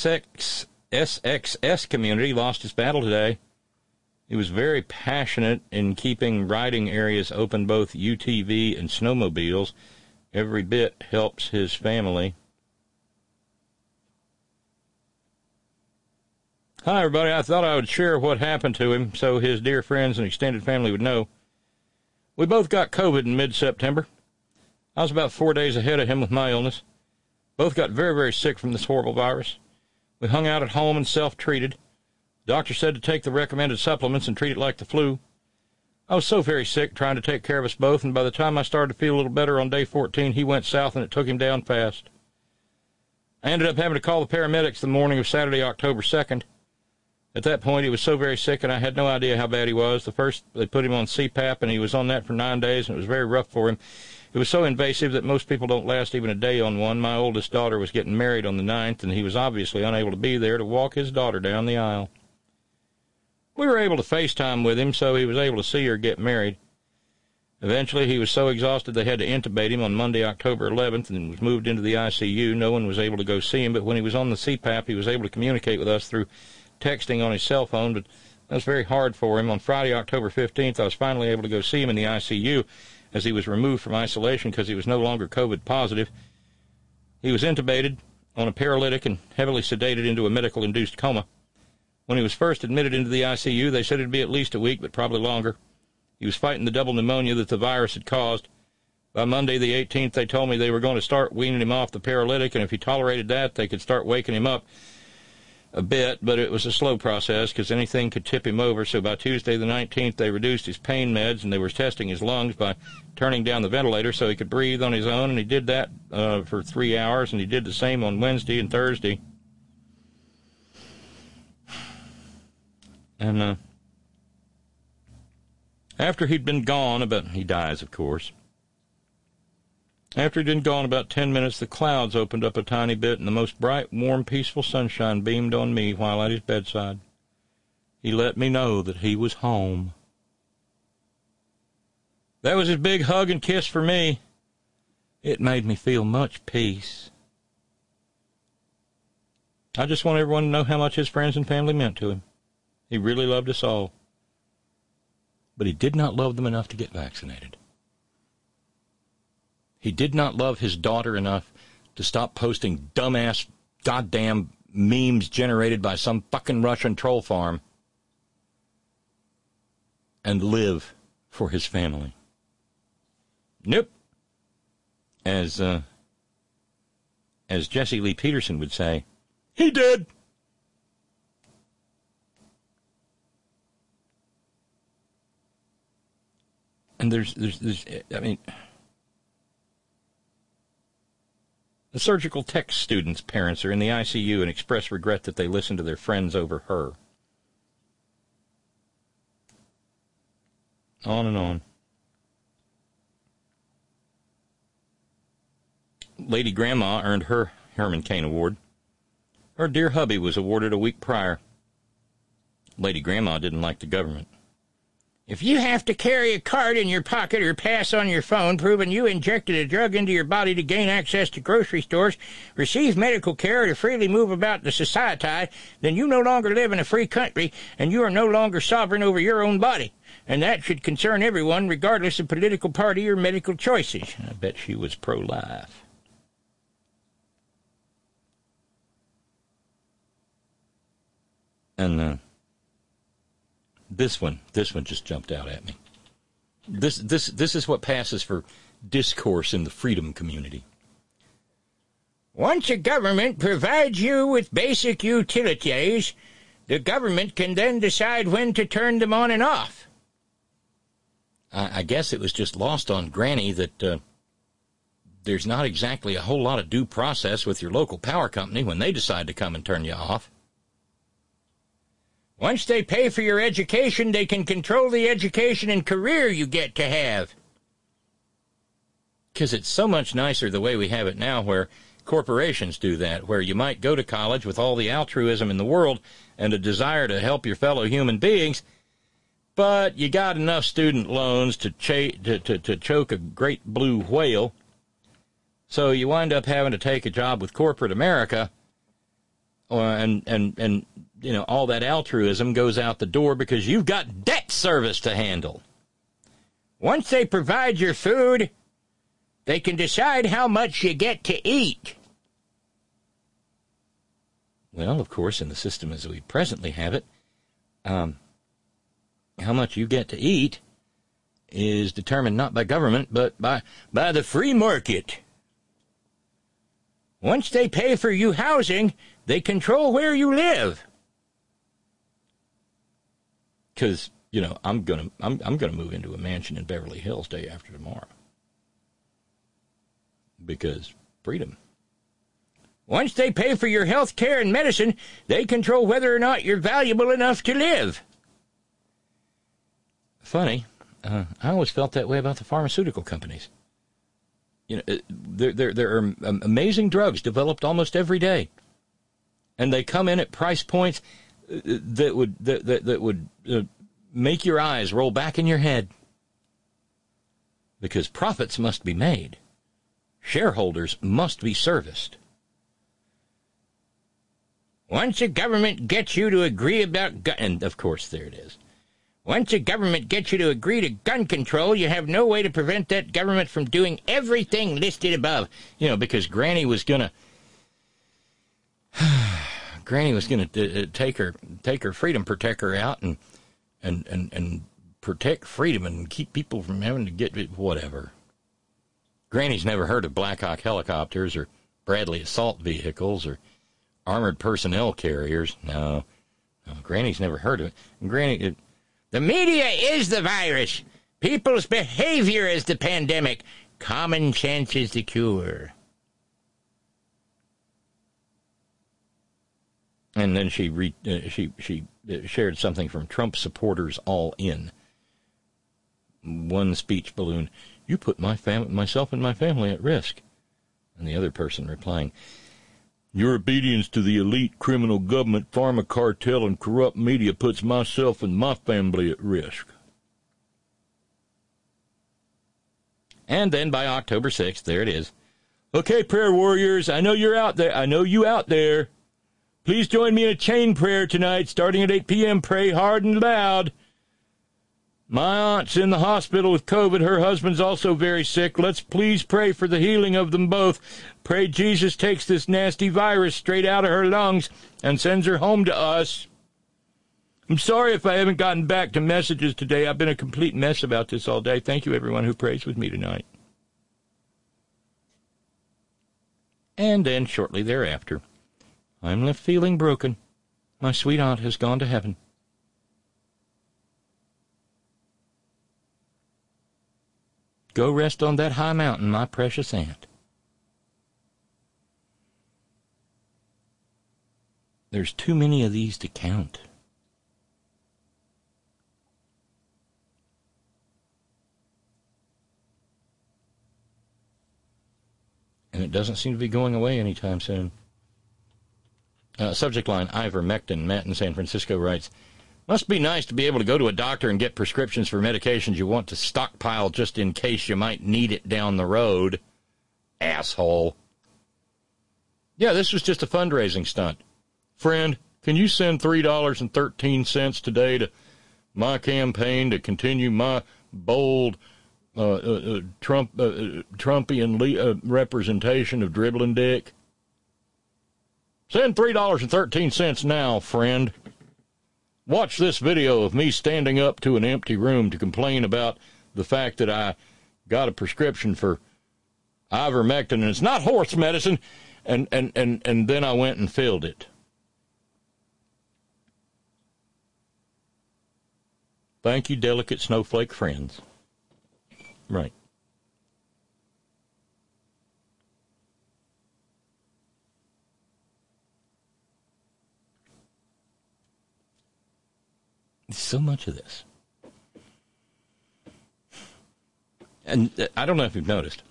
SXS community lost his battle today. He was very passionate in keeping riding areas open, both UTV and snowmobiles. Every bit helps his family. Hi, everybody. I thought I would share what happened to him so his dear friends and extended family would know. We both got COVID in mid-September. I was about 4 days ahead of him with my illness. Both got very, very sick from this horrible virus. We hung out at home and self-treated. Doctor said to take the recommended supplements and treat it like the flu. I was so very sick trying to take care of us both, and by the time I started to feel a little better on day 14, he went south and it took him down fast. I ended up having to call the paramedics the morning of Saturday, October 2nd. At that point, he was so very sick, and I had no idea how bad he was. The first, they put him on CPAP, and he was on that for 9 days, and it was very rough for him. It was so invasive that most people don't last even a day on one. My oldest daughter was getting married on the 9th, and he was obviously unable to be there to walk his daughter down the aisle. We were able to FaceTime with him, so he was able to see her get married. Eventually, he was so exhausted they had to intubate him on Monday, October 11th, and was moved into the ICU. No one was able to go see him, but when he was on the CPAP, he was able to communicate with us through texting on his cell phone, but that was very hard for him. On Friday, October 15th, I was finally able to go see him in the ICU as he was removed from isolation because he was no longer COVID positive. He was intubated on a paralytic and heavily sedated into a medical-induced coma. When he was first admitted into the ICU, they said it'd be at least a week, but probably longer. He was fighting the double pneumonia that the virus had caused. By Monday, the 18th, they told me they were going to start weaning him off the paralytic, and if he tolerated that, they could start waking him up a bit, but it was a slow process because anything could tip him over. So by Tuesday, the 19th, they reduced his pain meds, and they were testing his lungs by turning down the ventilator so he could breathe on his own, and he did that for 3 hours, and he did the same on Wednesday and Thursday. And after he'd been gone he dies, of course. After he'd been gone about 10 minutes, the clouds opened up a tiny bit, and the most bright, warm, peaceful sunshine beamed on me while at his bedside. He let me know that he was home. That was his big hug and kiss for me. It made me feel much peace. I just want everyone to know how much his friends and family meant to him. He really loved us all. But he did not love them enough to get vaccinated. He did not love his daughter enough to stop posting dumbass goddamn memes generated by some fucking Russian troll farm and live for his family. Nope. As Jesse Lee Peterson would say, he did. And there's I mean, the surgical tech students' parents are in the ICU and express regret that they listened to their friends over her. On and on. Lady Grandma earned her Herman Cain Award. Her dear hubby was awarded a week prior. Lady Grandma didn't like the government. If you have to carry a card in your pocket or pass on your phone proving you injected a drug into your body to gain access to grocery stores, receive medical care, or to freely move about the society, then you no longer live in a free country and you are no longer sovereign over your own body. And that should concern everyone, regardless of political party or medical choices. I bet she was pro-life. And this one just jumped out at me. This is what passes for discourse in the freedom community. Once a government provides you with basic utilities, the government can then decide when to turn them on and off. I guess it was just lost on Granny that there's not exactly a whole lot of due process with your local power company when they decide to come and turn you off. Once they pay for your education, they can control the education and career you get to have. Because it's so much nicer the way we have it now, where corporations do that, where you might go to college with all the altruism in the world and a desire to help your fellow human beings, but you got enough student loans to choke a great blue whale, so you wind up having to take a job with corporate America, and you know, all that altruism goes out the door because you've got debt service to handle. Once they provide your food, they can decide how much you get to eat. Well, of course, in the system as we presently have it, how much you get to eat is determined not by government, but by the free market. Once they pay for you housing, they control where you live. Because, you know, I'm gonna move into a mansion in Beverly Hills day after tomorrow. Because freedom. Once they pay for your health care and medicine, they control whether or not you're valuable enough to live. Funny, I always felt that way about the pharmaceutical companies. You know, there are amazing drugs developed almost every day, and they come in at price points that would make your eyes roll back in your head, because profits must be made, shareholders must be serviced. Once a government gets you to agree about and of course there it is. Once a government gets you to agree to gun control, you have no way to prevent that government from doing everything listed above. You know, because Granny was gonna take her freedom protector out and protect freedom and keep people from having to get whatever. Granny's never heard of Black Hawk helicopters or Bradley assault vehicles or armored personnel carriers. No, Granny's never heard of it. And Granny, the media is the virus. People's behavior is the pandemic. Common sense is the cure. And then she shared something from Trump supporters all in. One speech balloon, you put myself and my family at risk. And the other person replying, your obedience to the elite criminal government, pharma cartel, and corrupt media puts myself and my family at risk. And then by October 6th, there it is. Okay, prayer warriors, I know you're out there. I know you out there. Please join me in a chain prayer tonight, starting at 8 p.m. Pray hard and loud. My aunt's in the hospital with COVID. Her husband's also very sick. Let's please pray for the healing of them both. Pray Jesus takes this nasty virus straight out of her lungs and sends her home to us. I'm sorry if I haven't gotten back to messages today. I've been a complete mess about this all day. Thank you, everyone who prays with me tonight. And then, shortly thereafter, I'm left feeling broken. My sweet aunt has gone to heaven. Go rest on that high mountain, my precious aunt. There's too many of these to count. And it doesn't seem to be going away anytime soon. Subject line, ivermectin. Matt in San Francisco writes, must be nice to be able to go to a doctor and get prescriptions for medications you want to stockpile just in case you might need it down the road. Asshole. Yeah, this was just a fundraising stunt. Friend, can you send $3.13 today to my campaign to continue my bold Trumpian representation of dribbling dick? Send $3.13 now, friend. Watch this video of me standing up to an empty room to complain about the fact that I got a prescription for ivermectin and it's not horse medicine, and then I went and filled it. Thank you, delicate snowflake friends. Right. So much of this. And I don't know if you've noticed,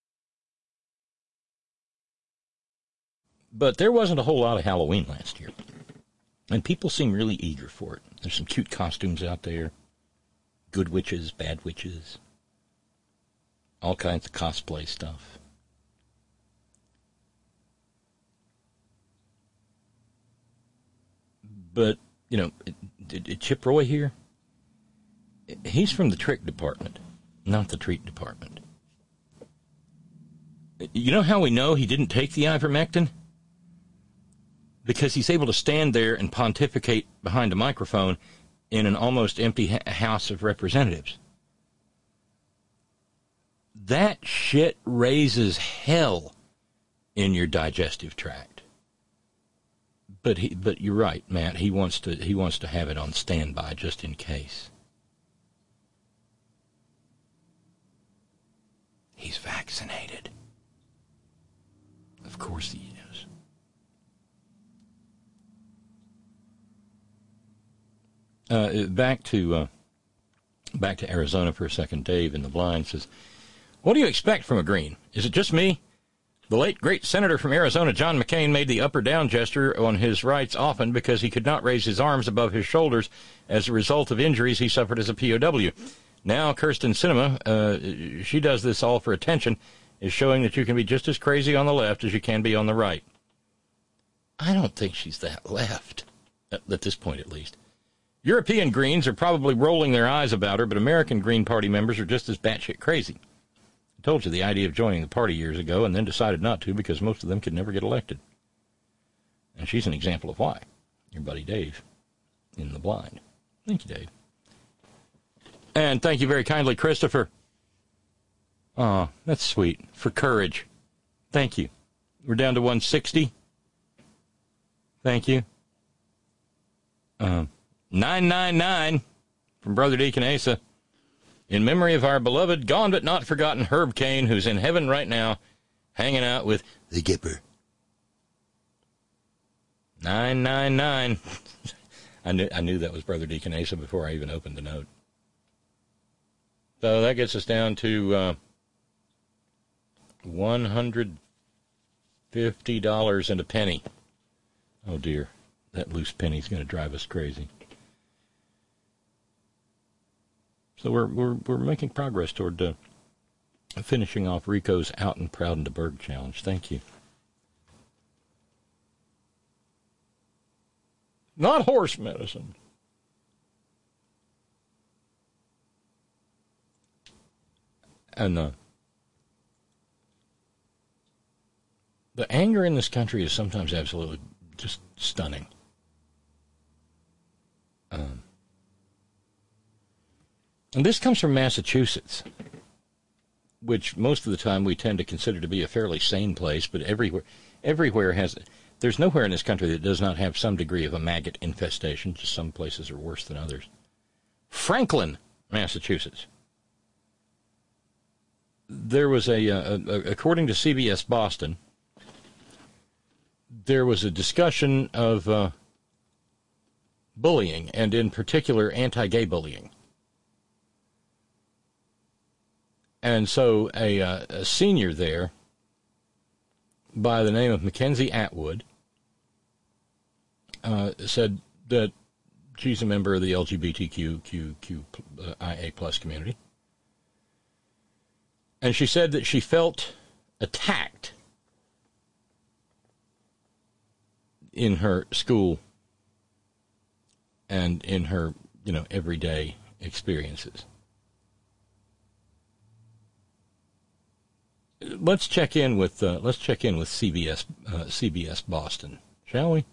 but there wasn't a whole lot of Halloween last year. And people seem really eager for it. There's some cute costumes out there. Good witches, bad witches. All kinds of cosplay stuff. But, you know, Chip Roy here, he's from the trick department, not the treat department. You know how we know he didn't take the ivermectin? Because he's able to stand there and pontificate behind a microphone in an almost empty House of Representatives. That shit raises hell in your digestive tract. But you're right, Matt. He wants to have it on standby just in case. He's vaccinated. Of course he is. Back to Arizona for a second. Dave in the blind says, "What do you expect from a Green? Is it just me? The late great senator from Arizona, John McCain, made the up-or-down gesture on his rights often because he could not raise his arms above his shoulders as a result of injuries he suffered as a POW. Now Kirsten Sinema, she does this all for attention, is showing that you can be just as crazy on the left as you can be on the right." I don't think she's that left, at this point at least. European Greens are probably rolling their eyes about her, but American Green Party members are just as batshit crazy. I told you the idea of joining the party years ago and then decided not to because most of them could never get elected. And she's an example of why. Your buddy Dave in the blind. Thank you, Dave. And thank you very kindly, Christopher. Oh, that's sweet. For courage. Thank you. We're down to 160. Thank you. 999 from Brother Deacon Asa. In memory of our beloved, gone but not forgotten Herb Cain, who's in heaven right now, hanging out with the Gipper. 999. I knew that was Brother Deacon Asa before I even opened the note. So that gets us down to $150 and a penny. Oh dear, that loose penny's going to drive us crazy. So we're making progress toward Finishing off Rico's Out and Proud and to Berg challenge. Thank you. Not horse medicine. And the anger in this country is sometimes absolutely just stunning. And this comes from Massachusetts, which most of the time we tend to consider to be a fairly sane place, but everywhere has. There's nowhere in this country that does not have some degree of a maggot infestation. Just some places are worse than others. Franklin, Massachusetts. There was according to CBS Boston, there was a discussion of bullying, and in particular anti-gay bullying. And so a senior there by the name of Mackenzie Atwood said that she's a member of the LGBTQIA plus community. And she said that she felt attacked in her school and in her, everyday experiences. Let's check in with CBS Boston, shall we?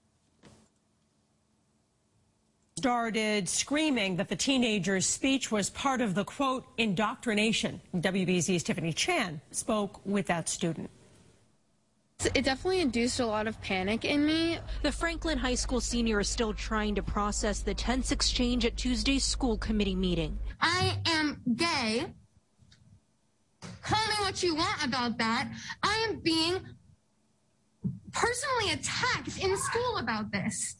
Started screaming that the teenager's speech was part of the, quote, indoctrination. WBZ's Tiffany Chan spoke with that student. It definitely induced a lot of panic in me. The Franklin High School senior is still trying to process the tense exchange at Tuesday's school committee meeting. I am gay. Call me what you want about that. I am being personally attacked in school about this.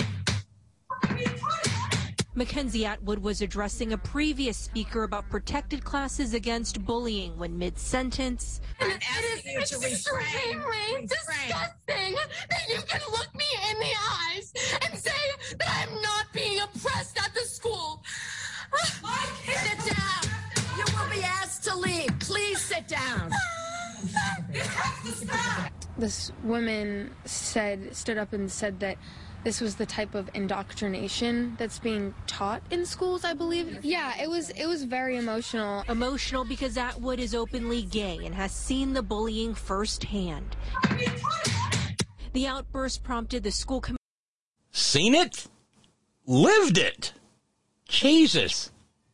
Mackenzie Atwood was addressing a previous speaker about protected classes against bullying when mid-sentence. It is extremely disgusting that you can look me in the eyes and say that I'm not being oppressed at the school. Sit down. You will be asked to leave. Please sit down. This woman stood up and said that this was the type of indoctrination that's being taught in schools, I believe. Yeah, it was very emotional. Emotional because Atwood is openly gay and has seen the bullying firsthand. The outburst prompted the school committee. Seen it? Lived it? Jesus.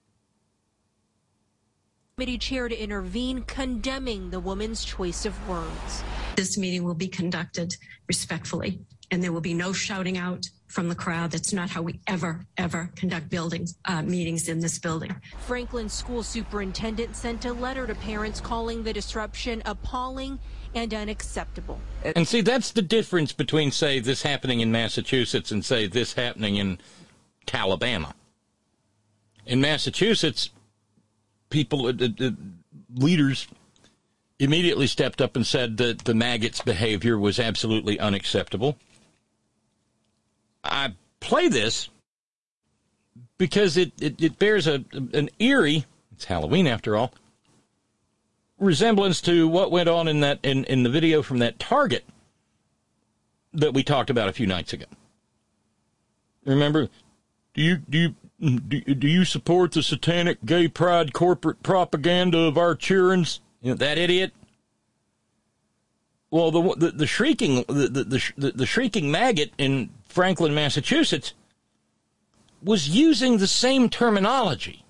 Committee chair to intervene, condemning the woman's choice of words. This meeting will be conducted respectfully, and there will be no shouting out from the crowd. That's not how we ever conduct meetings in this building. Franklin school superintendent sent a letter to parents calling the disruption appalling and unacceptable. And see, that's the difference between, say, this happening in Massachusetts and, say, this happening in Alabama. In Massachusetts, people, leaders immediately stepped up and said that the maggots' behavior was absolutely unacceptable. I play this because it bears an eerie, it's Halloween after all, resemblance to what went on in the video from that Target that we talked about a few nights ago. Remember, do you support the satanic gay pride corporate propaganda of our children's? That idiot. Well, the shrieking maggot in Franklin, Massachusetts, was using the same terminology,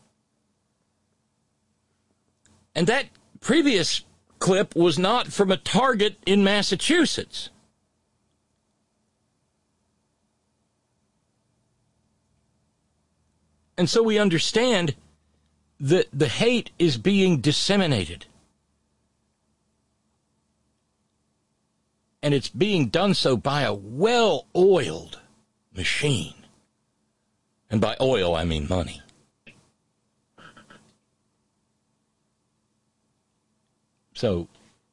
and that previous clip was not from a Target in Massachusetts. And so we understand that the hate is being disseminated. And it's being done so by a well-oiled machine. And by oil, I mean money. So,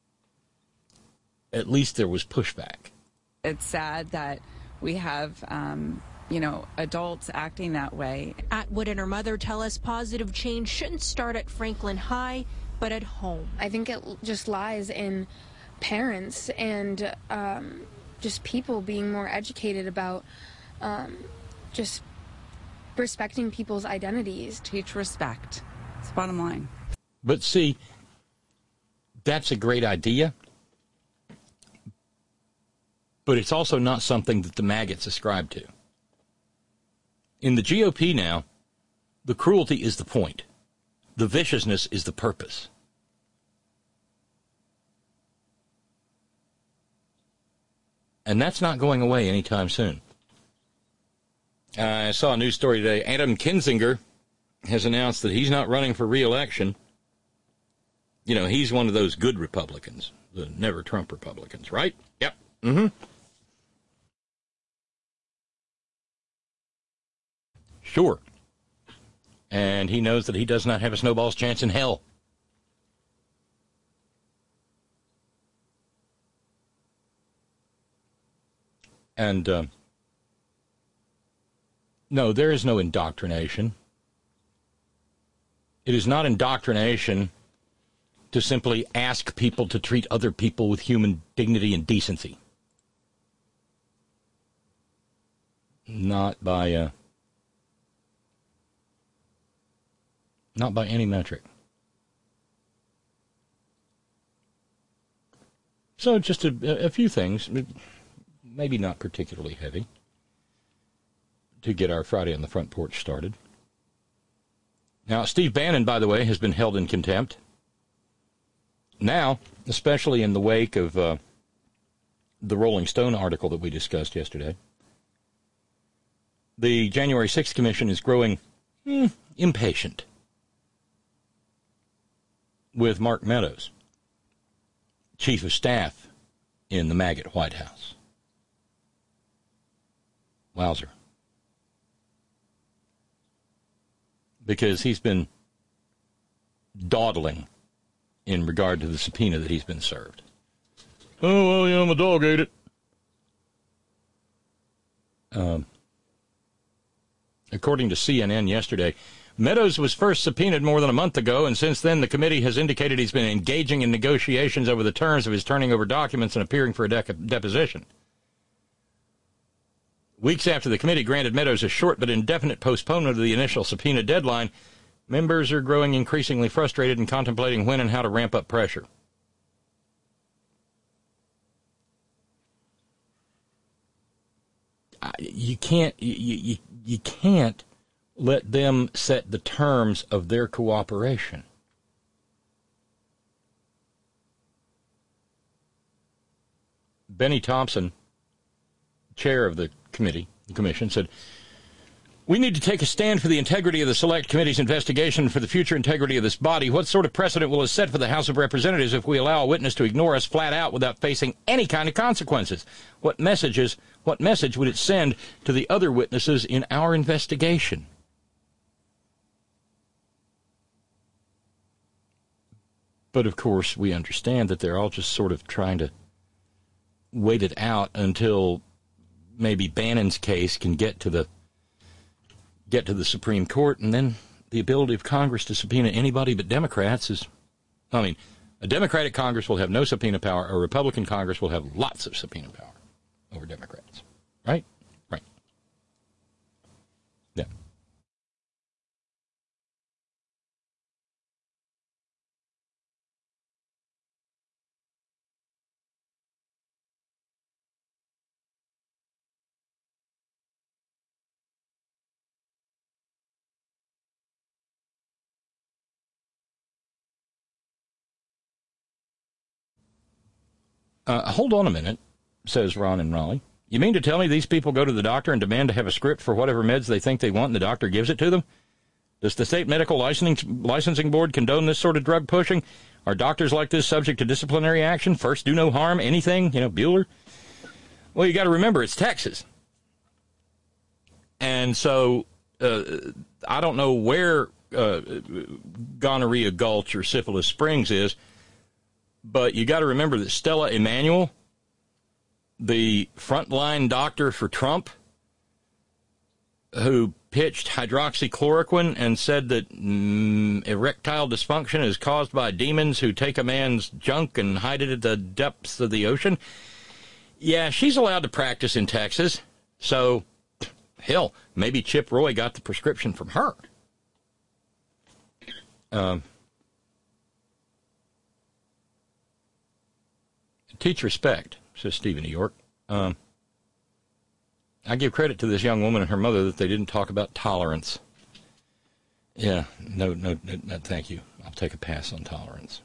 at least there was pushback. It's sad that we have, adults acting that way. Atwood and her mother tell us positive change shouldn't start at Franklin High, but at home. I think it just lies in parents and just people being more educated about just respecting people's identities. Teach respect. It's the bottom line. But see, that's a great idea. But it's also not something that the maggots ascribe to. In the GOP now, the cruelty is the point. The viciousness is the purpose. And that's not going away anytime soon. I saw a news story today. Adam Kinzinger has announced that he's not running for re-election. You know, he's one of those good Republicans, the never Trump Republicans, right? Yep. Mm-hmm. Sure. And he knows that he does not have a snowball's chance in hell. And, no, there is no indoctrination. It is not indoctrination to simply ask people to treat other people with human dignity and decency. Not by any metric. So just a few things, maybe not particularly heavy, to get our Friday on the Front Porch started. Now, Steve Bannon, by the way, has been held in contempt. Now, especially in the wake of the Rolling Stone article that we discussed yesterday, the January 6th Commission is growing impatient with Mark Meadows, Chief of Staff in the maggot White House. Wowzer. Because he's been dawdling in regard to the subpoena that he's been served. Oh, well, yeah, my dog ate it. According to CNN yesterday, Meadows was first subpoenaed more than a month ago, and since then the committee has indicated he's been engaging in negotiations over the terms of his turning over documents and appearing for a deposition. Weeks after the committee granted Meadows a short but indefinite postponement of the initial subpoena deadline, members are growing increasingly frustrated and contemplating when and how to ramp up pressure. You can't let them set the terms of their cooperation. Benny Thompson, chair of the commission, said, "We need to take a stand for the integrity of the Select Committee's investigation and for the future integrity of this body. What sort of precedent will it set for the House of Representatives if we allow a witness to ignore us flat out without facing any kind of consequences? What message would it send to the other witnesses in our investigation?" But, of course, we understand that they're all just sort of trying to wait it out until maybe Bannon's case can get to the Supreme Court, and then the ability of Congress to subpoena anybody but Democrats is, a Democratic Congress will have no subpoena power. A Republican Congress will have lots of subpoena power over Democrats. Right? Right. Yeah. Hold on a minute, says Ron in Raleigh. You mean to tell me these people go to the doctor and demand to have a script for whatever meds they think they want and the doctor gives it to them? Does the state medical licensing board condone this sort of drug pushing? Are doctors like this subject to disciplinary action? First, do no harm, anything? Bueller? Well, you got to remember, it's Texas. And so, I don't know where Gonorrhea Gulch or Syphilis Springs is, but you got to remember that Stella Emanuel, the frontline doctor for Trump, who pitched hydroxychloroquine and said that erectile dysfunction is caused by demons who take a man's junk and hide it at the depths of the ocean. Yeah, she's allowed to practice in Texas, so, hell, maybe Chip Roy got the prescription from her. Teach respect, says Stephen New York. I give credit to this young woman and her mother that they didn't talk about tolerance. Yeah, no, thank you. I'll take a pass on tolerance.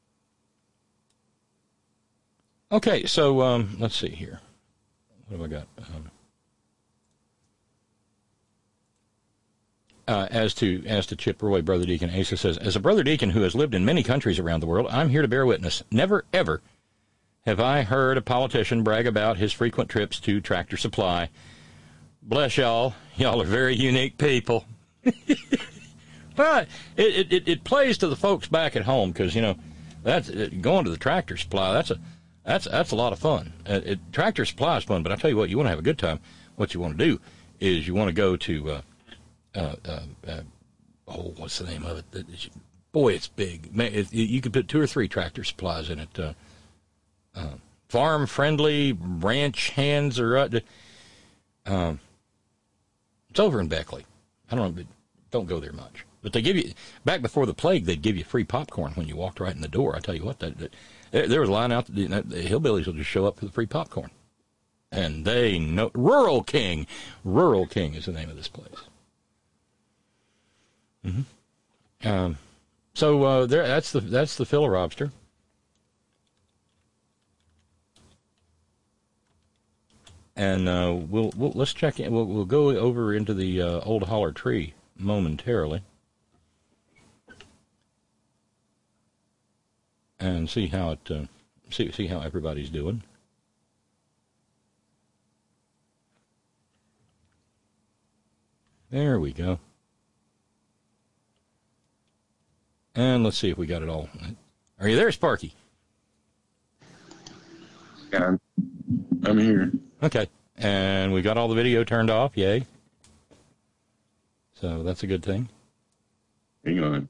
Okay, so let's see here. What have I got? As to Chip Roy, Brother Deacon Asa says, as a Brother Deacon who has lived in many countries around the world, I'm here to bear witness. Never, ever have I heard a politician brag about his frequent trips to Tractor Supply. Bless y'all. Y'all are very unique people. But it plays to the folks back at home because, that's going to the Tractor Supply. That's a lot of fun. Tractor Supply is fun, but I tell you what, you want to have a good time. What you want to do is you want to go to, what's the name of it? Boy, it's big. You could put 2 or 3 Tractor Supplies in it. Farm-friendly, ranch hands are... it's over in Beckley. I don't go there much. But they give you... Back before the plague, they'd give you free popcorn when you walked right in the door. I tell you what, there was a line out... The hillbillies will just show up for the free popcorn. And they know... Rural King is the name of this place. Mm-hmm. So that's the Philorobster. And let's check in. We'll go over into the Old Holler Tree momentarily and see how it see how everybody's doing. There we go. And let's see if we got it all. Are you there, Sparky? Yeah, I'm here. Okay. And we got all the video turned off. Yay. So that's a good thing. Hang on.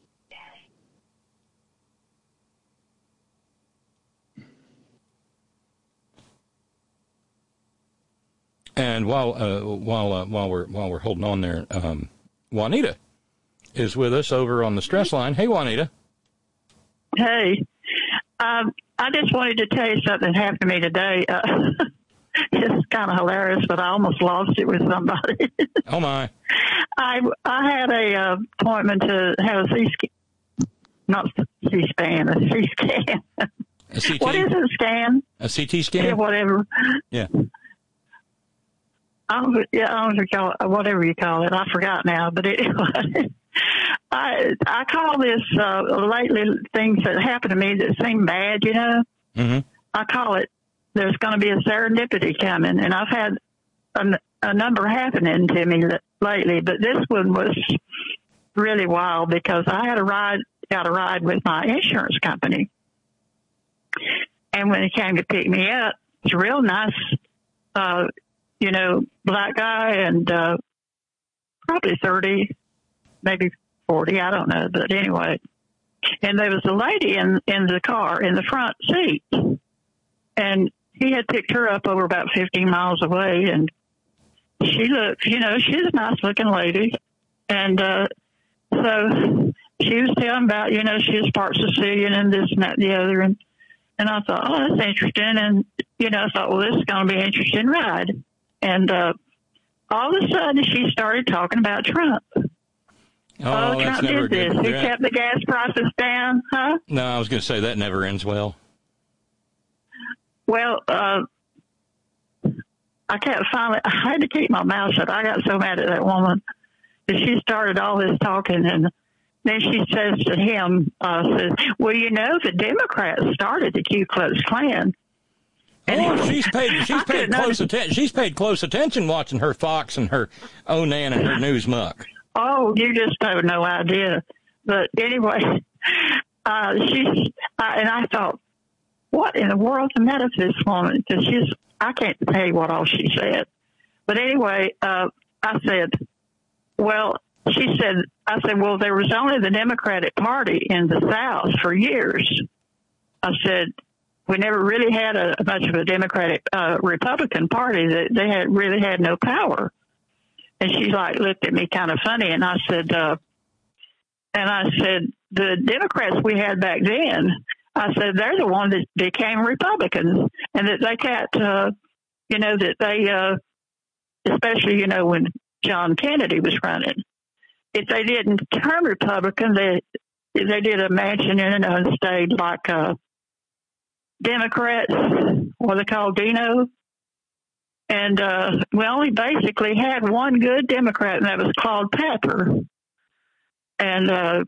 And while we're holding on there, Juanita is with us over on the stress line. Hey, Juanita. Hey. I just wanted to tell you something that happened to me today. It's kind of hilarious, but I almost lost it with somebody. Oh, my. I had a appointment to have a not C-SPAN, a C-scan. A CT? What is a scan? A CT scan? Yeah, whatever. Yeah. I don't know whatever you call it. I forgot now, but anyway. I call this lately things that happen to me that seem bad, Mm-hmm. I call it there's going to be a serendipity coming, and I've had a number happening to me lately, but this one was really wild because I got a ride with my insurance company, and when he came to pick me up, it's a real nice, black guy and probably 30, maybe 40, I don't know, but anyway. And there was a lady in the car in the front seat, and he had picked her up over about 15 miles away, and she looked, she's a nice looking lady. And so she was telling about, she was part Sicilian and this and that and the other. And I thought, oh, that's interesting. And, I thought, well, this is going to be an interesting ride. And all of a sudden she started talking about Trump. Oh, Trump did this. He kept the gas prices down, huh? No, I was going to say that never ends well. Well, I had to keep my mouth shut. I got so mad at that woman that she started all this talking, and then she says to him, well, the Democrats started the Ku Klux Klan. And she's paid close attention. She's paid close attention watching her Fox and her Onan and her News Muck. Oh, you just have no idea. But anyway, and I thought, what in the world's the matter with this woman? Because I can't tell you what all she said. But anyway, I said, Well, I said, well, there was only the Democratic Party in the South for years. I said, we never really had much of a Democratic Republican Party. They really had no power. And she looked at me kind of funny, and I said, the Democrats we had back then, I said, they're the ones that became Republicans, and that they got, that they, especially, when John Kennedy was running, if they didn't turn Republican, they did a mansion and stayed like Democrats, what they call Dino. And we only basically had one good Democrat, and that was Claude Pepper. And,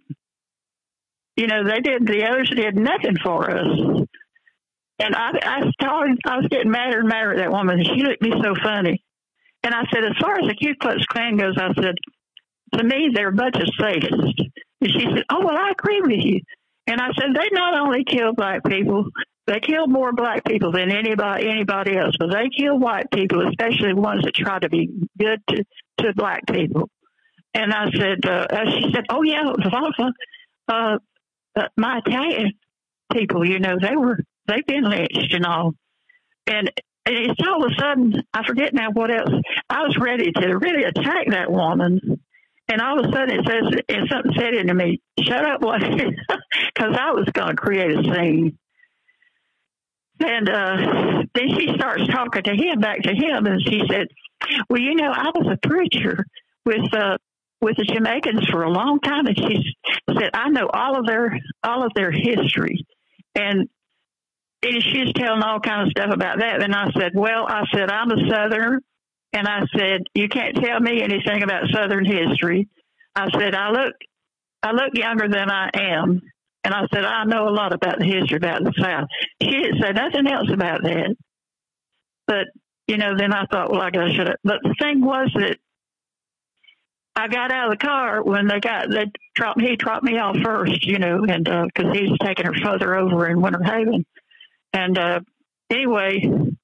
the others did nothing for us. And I was getting madder and madder at that woman. She looked at me so funny. And I said, as far as the Ku Klux Klan goes, I said, to me, they're a bunch of sadists. And she said, oh, well, I agree with you. And I said, they not only kill black people, they kill more black people than anybody else. But they kill white people, especially ones that try to be good to black people. And I said, she said, oh, yeah, it was a lot of fun. My Italian people, they've been lynched and all. And it's all of a sudden, I forget now what else. I was ready to really attack that woman. And all of a sudden something said into me, shut up, because I was going to create a scene. And then she starts talking to him, back to him, and she said, well, I was a preacher with the Jamaicans for a long time, and she said, I know all of their history. And she's telling all kinds of stuff about that. And I said, I'm a Southerner. And I said, you can't tell me anything about Southern history. I said, I look younger than I am. And I said, I know a lot about the history about the South. She didn't say nothing else about that. But, then I thought, well, I got to shut up. But the thing was that I got out of the car when he dropped me off first, and because he was taking her further over in Winter Haven. And anyway,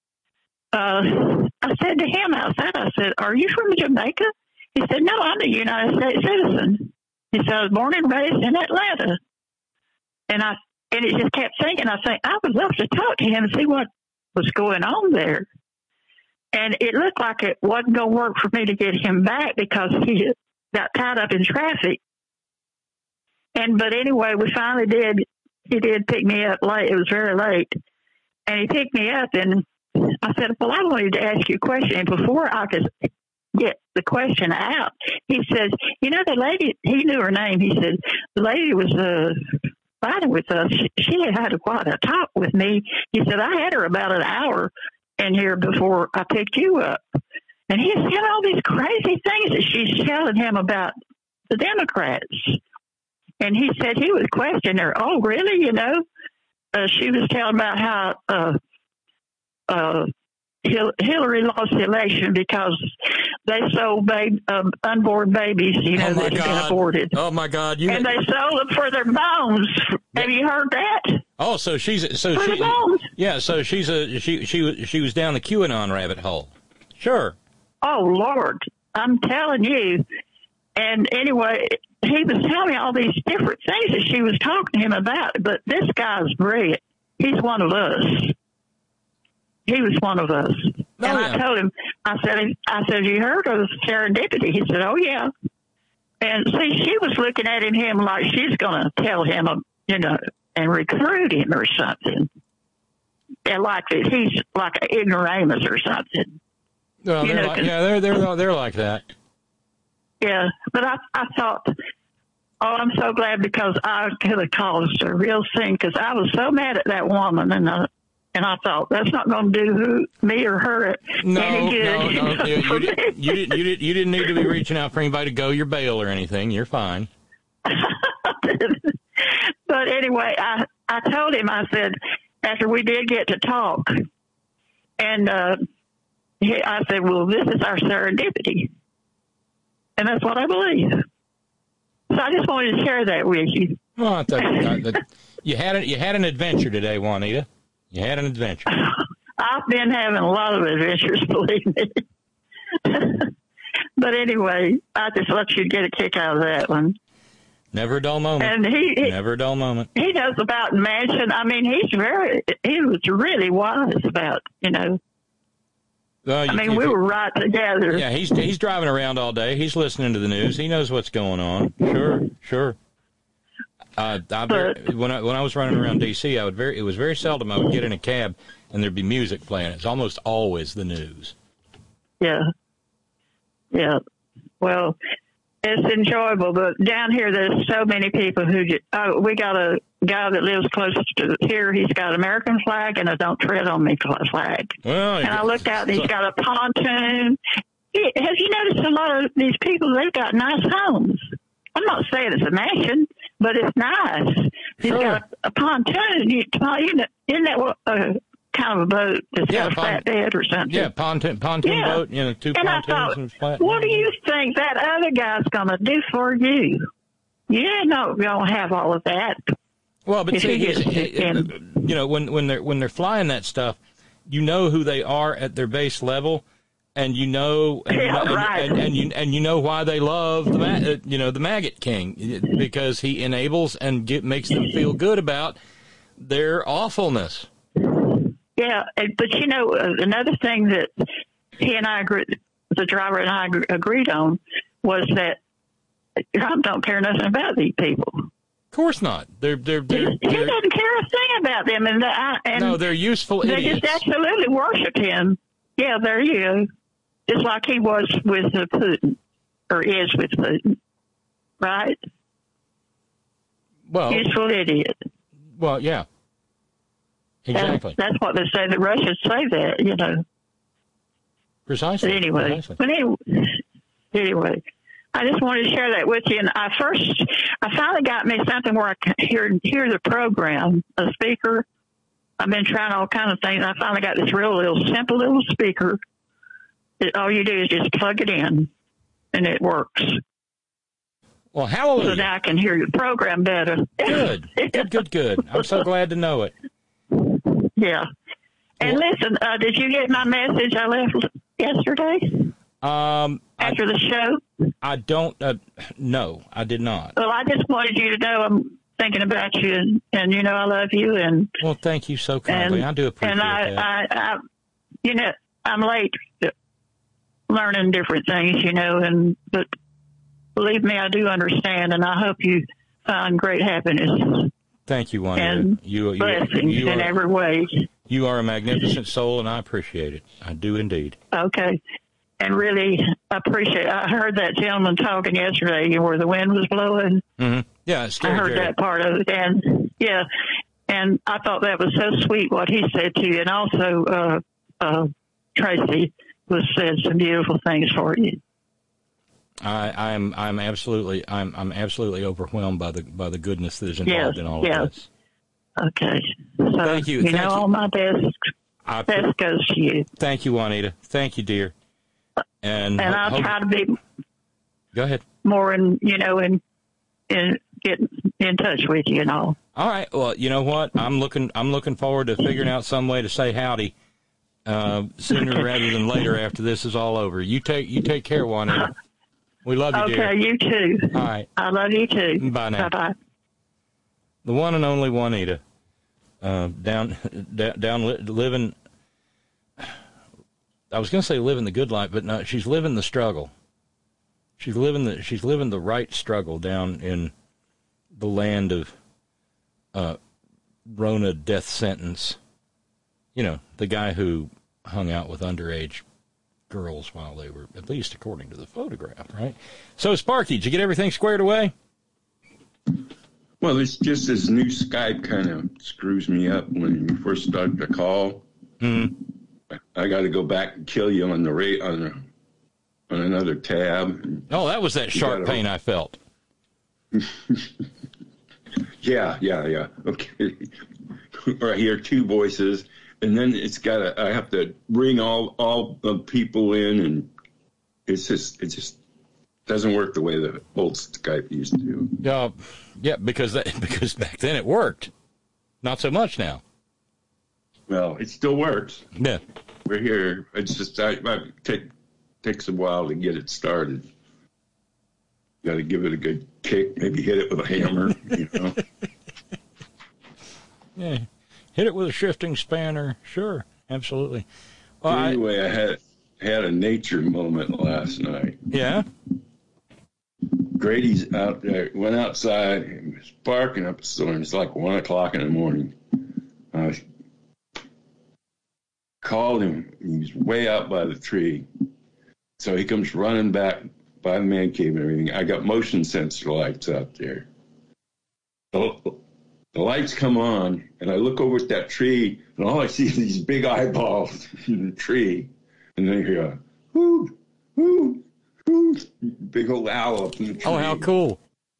I said to him outside, I said, are you from Jamaica? He said, no, I'm a United States citizen. He said, I was born and raised in Atlanta. And it just kept thinking, I would love to talk to him and see what was going on there. And it looked like it wasn't going to work for me to get him back because he got tied up in traffic. But anyway, we finally did. He did pick me up late. It was very late. And he picked me up, and I said, well, I wanted to ask you a question. And before I could get the question out, he says, the lady, he knew her name. He said, the lady was fighting with us. She had quite a talk with me. He said, I had her about an hour in here before I picked you up. And he said all these crazy things that she's telling him about the Democrats. And he said he was questioning her. Oh, really? She was telling about how Hillary lost the election because they sold unborn babies, that had been aborted. Oh my God! And they sold them for their bones. Have you heard that? Oh, so she was down the QAnon rabbit hole. Sure. Oh Lord, I'm telling you. And anyway, he was telling me all these different things that she was talking to him about. But this guy's brilliant. He's one of us. He was one of us. I told him, I said, you heard of serendipity? He said, oh, yeah. And see, she was looking at him like she's going to tell him, and recruit him or something. And like he's like an ignoramus or something. Well, they're like that. Yeah, but I thought, I'm so glad because I could have caused a real scene because I was so mad at that woman, and I thought that's not going to do me or her any good. You didn't need to be reaching out for anybody to go your bail or anything. You're fine. But anyway, I told him, I said, after we did get to talk, and I said, well, this is our serendipity. And that's what I believe. So I just wanted to share that with you. Well, I thought you had an adventure today, Juanita. You had an adventure. I've been having a lot of adventures, believe me. But anyway, I just let you get a kick out of that one. Never a dull moment. And never a dull moment. He knows about Manchin. I mean, he was really wise about, Well, we were right together. Yeah, he's driving around all day. He's listening to the news. He knows what's going on. Sure. When I was running around D.C., it was very seldom I would get in a cab and there'd be music playing. It's almost always the news. Yeah. Well, it's enjoyable, but down here there's so many people who we got a guy that lives close to here. He's got an American flag and a "Don't Tread on Me" flag. Well, and I looked out and he's got a pontoon. Have you noticed a lot of these people? They've got nice homes. I'm not saying it's a mansion, but it's nice. He's got a pontoon. Isn't that kind of a boat that's got a flat bed or something? Yeah, pontoon boat, 2 and pontoons I thought, and flat. what do you think that other guy's going to do for you? You're not going to have all of that. Well, but see, when they're flying that stuff, you know who they are at their base level, and you know why they love the Maggot King, because he enables and makes them feel good about their awfulness. Yeah, but another thing that he and I agreed, the driver and I agreed on, was that Trump don't care nothing about these people. Of course not. He doesn't care a thing about them, and no, they're useful idiots. They just absolutely worship him. Yeah, there you go. Just like he was with Putin, or is with Putin, right? Well, useful idiot. Well, yeah. Exactly. That's what they say. The Russians say that, Precisely. But anyway, I just wanted to share that with you. And I finally got me something where I can hear the program, a speaker. I've been trying all kinds of things. I finally got this simple little speaker. All you do is just plug it in, and it works. Well, hallelujah. So now I can hear the program better. Good. I'm so glad to know it. Yeah. And listen, did you get my message I left yesterday? After the show? I don't. No, I did not. Well, I just wanted you to know I'm thinking about you, and I love you. And well, thank you so kindly. I do appreciate that. And I'm late learning different things, but believe me, I do understand, and I hope you find great happiness. Thank you, Juanita. And blessings in every way. You are a magnificent soul, and I appreciate it. I do indeed. Okay. And really appreciate it. I heard that gentleman talking yesterday where the wind was blowing. Mm-hmm. Yeah, it's scary. I heard that part of it. And, yeah, and I thought that was so sweet what he said to you. And also Tracy said some beautiful things for you. I'm absolutely overwhelmed by the goodness that is involved in all of this. Okay. So, thank you. All my best goes to you. Thank you, Juanita. Thank you, dear. And I'll try to be. Go ahead. More in get in touch with you and all. All right. Well, you know what? I'm looking forward to figuring out some way to say howdy sooner rather than later after this is all over. You take care, Juanita. We love you, dear. Okay, you too. All right. I love you too. Bye now. Bye-bye. The one and only Juanita, down living. I was going to say living the good life, but no, she's living the struggle. She's living the right struggle down in the land of Rona death sentence. The guy who hung out with underage girls while they were, at least according to the photograph, right? So, Sparky, did you get everything squared away? Well, it's just this new Skype kind of screws me up when you first start the call. Mm-hmm. I got to go back and kill you on on another tab. Oh, that was that sharp pain I felt. Yeah. Okay. Or I hear two voices, and then I have to bring all the people in, and it just doesn't work the way the old Skype used to. Yeah, because back then it worked. Not so much now. Well, it still works. Yeah. We're here. It's just I take takes a while to get it started. Got to give it a good kick, maybe hit it with a hammer, you know. Yeah, hit it with a shifting spanner. Sure, absolutely. Well, anyway, I had a nature moment last night. Yeah? Grady's out there, went outside, and was barking up a storm. It's like 1 o'clock in the morning. I called him. He was way out by the tree. So he comes running back by the man cave and everything. I got motion sensor lights out there. The lights come on, and I look over at that tree, and all I see is these big eyeballs in the tree. And then you go, whoo, whoo, whoo, big old owl up in the tree. Oh, how cool.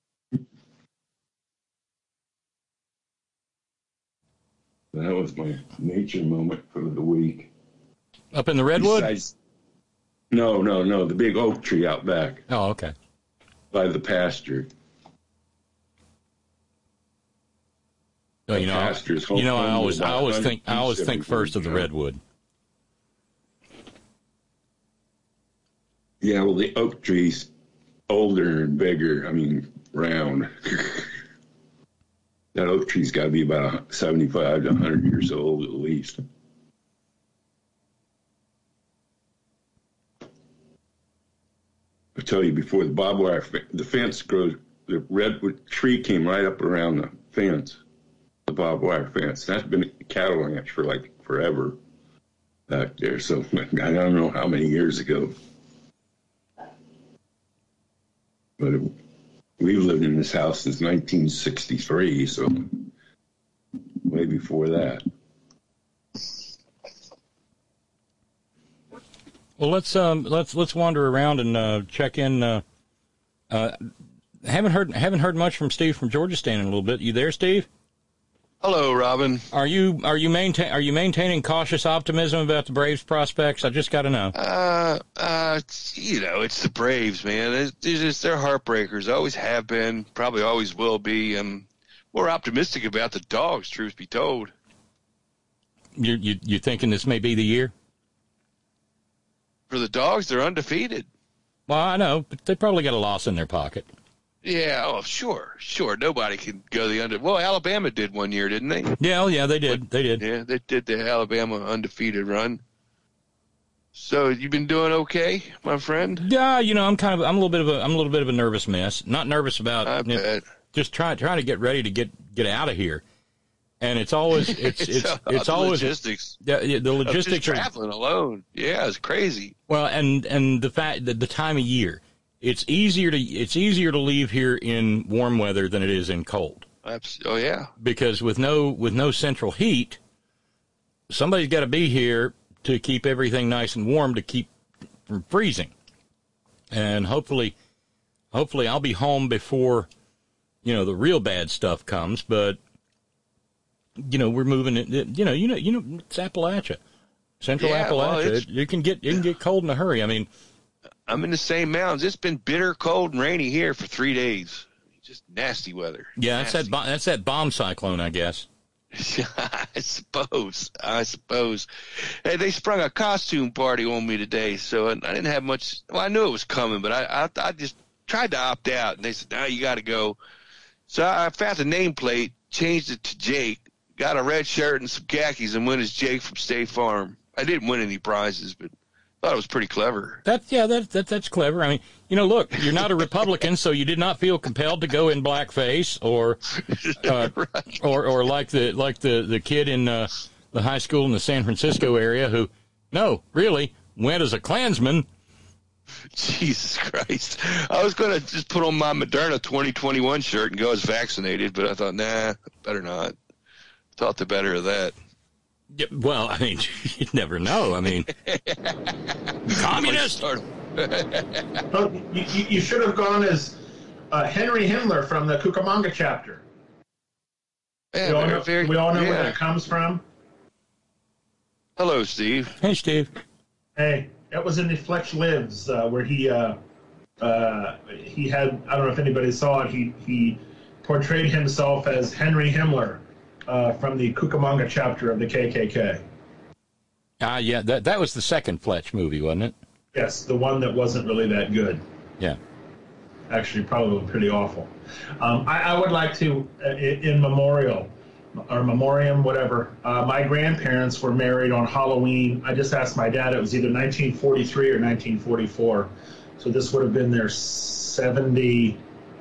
That was my nature moment for the week. Up in the redwood? No, the big oak tree out back. Oh, okay. By the pasture. Well, I always think first of the redwood. Yeah, well, the oak tree's older and bigger. I mean, round. That oak tree's got to be about 75 to 100 years old at least. I tell you, before the barbed wire, the fence grows, the redwood tree came right up around the fence. The barbed wire fence. That's been a cattle ranch for like forever back there. So I don't know how many years ago. But we've lived in this house since 1963, so way before that. Well, let's wander around and check in. Haven't heard much from Steve from Georgistan in a little bit. You there, Steve? Hello, Robin. Are you maintaining cautious optimism about the Braves' prospects? I just got to know. It's the Braves, man. They're heartbreakers. Always have been. Probably always will be. I'm more optimistic about the Dogs, truth be told. You thinking this may be the year? For the Dogs, they're undefeated. Well, I know, but they probably got a loss in their pocket. Yeah, oh, sure. Nobody can go the under. Well, Alabama did one year, didn't they? Yeah, they did. Yeah, they did the Alabama undefeated run. So you've been doing okay, my friend? Yeah, I'm a little bit of a nervous mess. Not nervous about just trying to get ready to get out of here. And it's always it's always logistics. Yeah, the logistics are traveling alone. Yeah, it's crazy. Well, and the fact that the time of year. It's easier to leave here in warm weather than it is in cold. Oh yeah. Because with no central heat, somebody's got to be here to keep everything nice and warm to keep from freezing. And hopefully I'll be home before the real bad stuff comes. But we're moving it. It's Appalachia, Central Appalachia. Well, you can get cold in a hurry. I mean. I'm in the same mountains. It's been bitter, cold, and rainy here for 3 days. Just nasty weather. Yeah, that's that bomb cyclone, I guess. I suppose. Hey, they sprung a costume party on me today, so I didn't have much. Well, I knew it was coming, but I just tried to opt out, and they said, "No, you got to go." So I found the nameplate, changed it to Jake, got a red shirt and some khakis, and went as Jake from State Farm. I didn't win any prizes, but thought it was pretty clever. That's clever. I mean, look, you're not a Republican, so you did not feel compelled to go in blackface or right. or like the kid in the high school in the San Francisco area who, no, really went as a Klansman. Jesus Christ. I was going to just put on my Moderna 2021 shirt and go as vaccinated, but I thought, nah, better not. Thought the better of that. Yeah, well, I mean, you never know. I mean, communist. Well, you should have gone as Henry Himmler from the Cucamonga chapter. Yeah, we all know where that comes from. Hello, Steve. Hey, Steve. Hey, that was in the Fletch Lives where he had. I don't know if anybody saw it. He portrayed himself as Henry Himmler. From the Cucamonga chapter of the KKK. Yeah, that was the second Fletch movie, wasn't it? Yes, the one that wasn't really that good. Yeah. Actually, probably pretty awful. I would like to, in memoriam, whatever. My grandparents were married on Halloween. I just asked my dad. It was either 1943 or 1944. So this would have been their 77th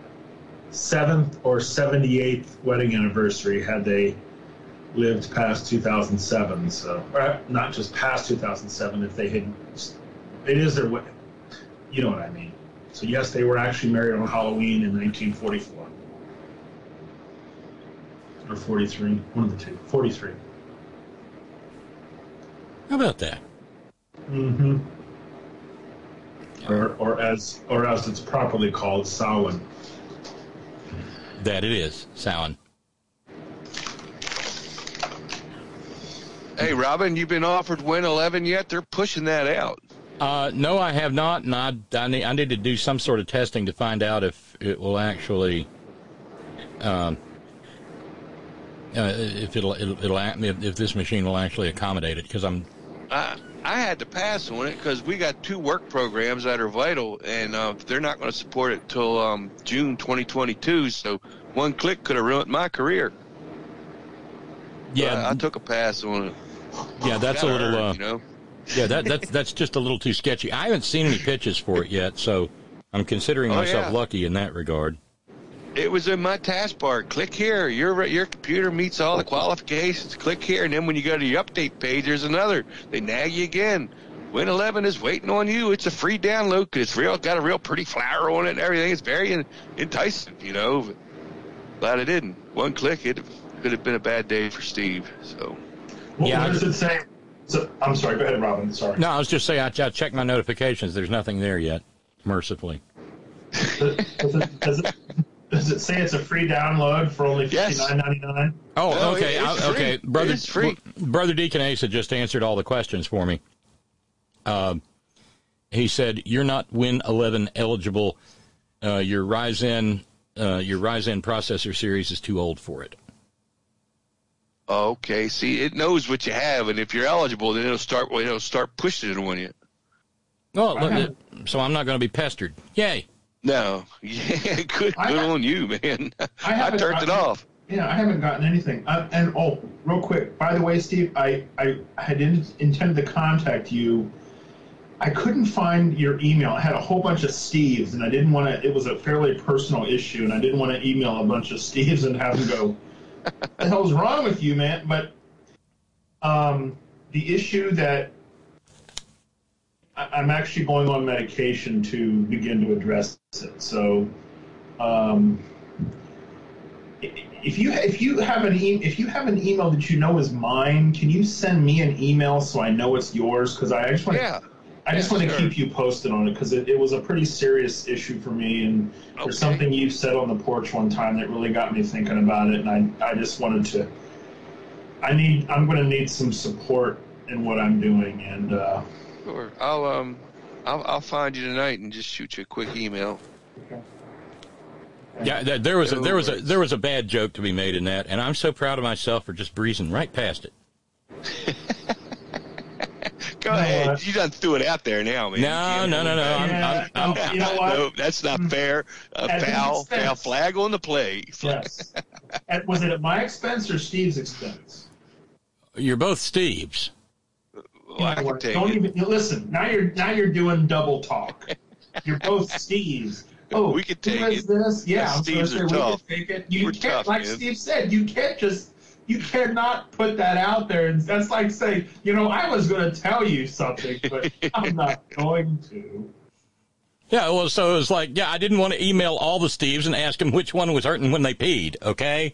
or 78th wedding anniversary had they lived past 2007. So, not just past 2007. If they had, it is their wedding. You know what I mean. So yes, they were actually married on Halloween in 1944. Or 43, one of the two. 43. How about that? Mm-hmm. Or as it's properly called, Samhain. That it is, Samhain. Hey, Robin, you been offered Win 11 yet? They're pushing that out. No, I have not, and I need to do some sort of testing to find out if it will actually, if this machine will actually accommodate it, because I had to pass on it because we got 2 work programs that are vital, and they're not going to support it till June 2022. So one click could have ruined my career. Yeah, I took a pass on it. Yeah, that's a little. You know. Yeah, that's just a little too sketchy. I haven't seen any pitches for it yet, so I'm considering myself lucky in that regard. It was in my taskbar. Click here. Your computer meets all the qualifications. Click here, and then when you go to your update page, there's another. They nag you again. Win 11 is waiting on you. It's a free download because it's got a real pretty flower on it and everything. It's very enticing, you know. But glad I didn't. One click, it could have been a bad day for Steve. So. What does it say? So, I'm sorry. Go ahead, Robin. Sorry. No, I was just saying I checked my notifications. There's nothing there yet, mercifully. Does it say it's a free download for only $59.99? Oh, okay. Okay, brother. It's free. Brother Deacon Asa just answered all the questions for me. He said you're not Win 11 eligible. Your Ryzen processor series is too old for it. Okay, see, it knows what you have, and if you're eligible, then it'll start pushing it on you. Oh, so I'm not going to be pestered. Yay! No, yeah, good on you, man. I turned it off. Yeah, I haven't gotten anything. And real quick, by the way, Steve, I had intended to contact you. I couldn't find your email. I had a whole bunch of Steves, and I didn't want to. It was a fairly personal issue, and I didn't want to email a bunch of Steves and have them go, "What the hell's wrong with you, man?" But the issue that I'm actually going on medication to begin to address it. So, if you have an email that you know is mine, can you send me an email so I know it's yours? Because I just want to keep you posted on it because it was a pretty serious issue for me, and there's something you said on the porch one time that really got me thinking about it, and I just wanted to. I'm going to need some support in what I'm doing, and. Sure. I'll find you tonight and just shoot you a quick email. Okay. Yeah, there was a bad joke to be made in that, and I'm so proud of myself for just breezing right past it. Go ahead. You done threw it out there now, man. No. You know what? No, that's not fair. Foul flag on the play. Yes. Was it at my expense or Steve's expense? You're both Steve's. Well, I can take it. Listen. Now you're doing double talk. You're both Steve's. Oh, we could take who is it. This? Yeah, I'm Steve's supposed to are say tough. we can take it. You We're can't, tough, like man. Steve said, you cannot put that out there. And that's like saying, I was going to tell you something, but I'm not going to. Yeah, well, so it was like, I didn't want to email all the Steves and ask them which one was hurting when they peed, okay?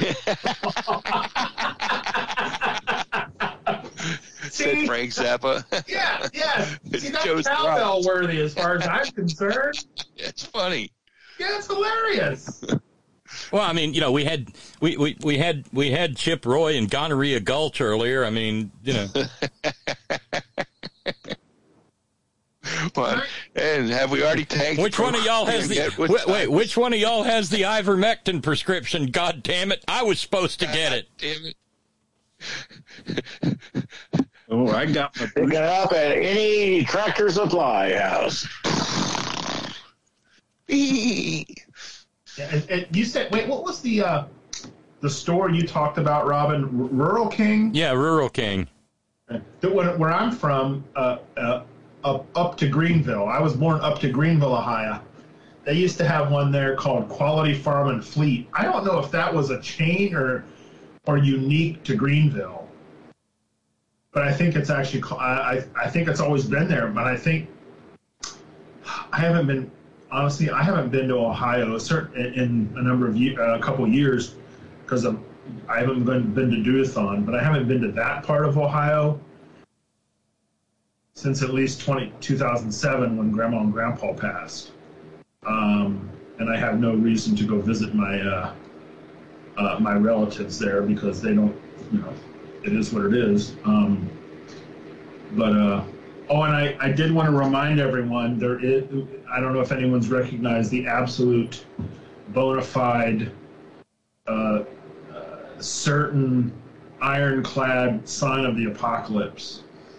Said Frank Zappa. Yeah. See, that's Joe's cowbell worthy as far as I'm concerned. It's funny. Yeah, it's hilarious. Well, I mean, we had Chip Roy and Gonorrhea Gulch earlier. I mean, Well, and have we already tagged? Which one of y'all has which one of y'all has the ivermectin prescription? God damn it! I was supposed to get it. Damn it. Oh, I got my Pick it up at any Tractor Supply house. And you said, wait, what was the store you talked about, Robin? Rural King? Yeah, Rural King. Where I'm from, up to Greenville. I was born up to Greenville, Ohio. They used to have one there called Quality Farm and Fleet. I don't know if that was a chain or unique to Greenville, but I think it's actually. I think it's always been there. But I think I haven't been to Ohio in a number of a couple of years because I haven't been to Duathon, but I haven't been to that part of Ohio since at least 2007 when Grandma and Grandpa passed. And I have no reason to go visit my my relatives there because they don't, it is what it is. And I did want to remind everyone, I don't know if anyone's recognized the absolute bona fide, certain ironclad sign of the apocalypse.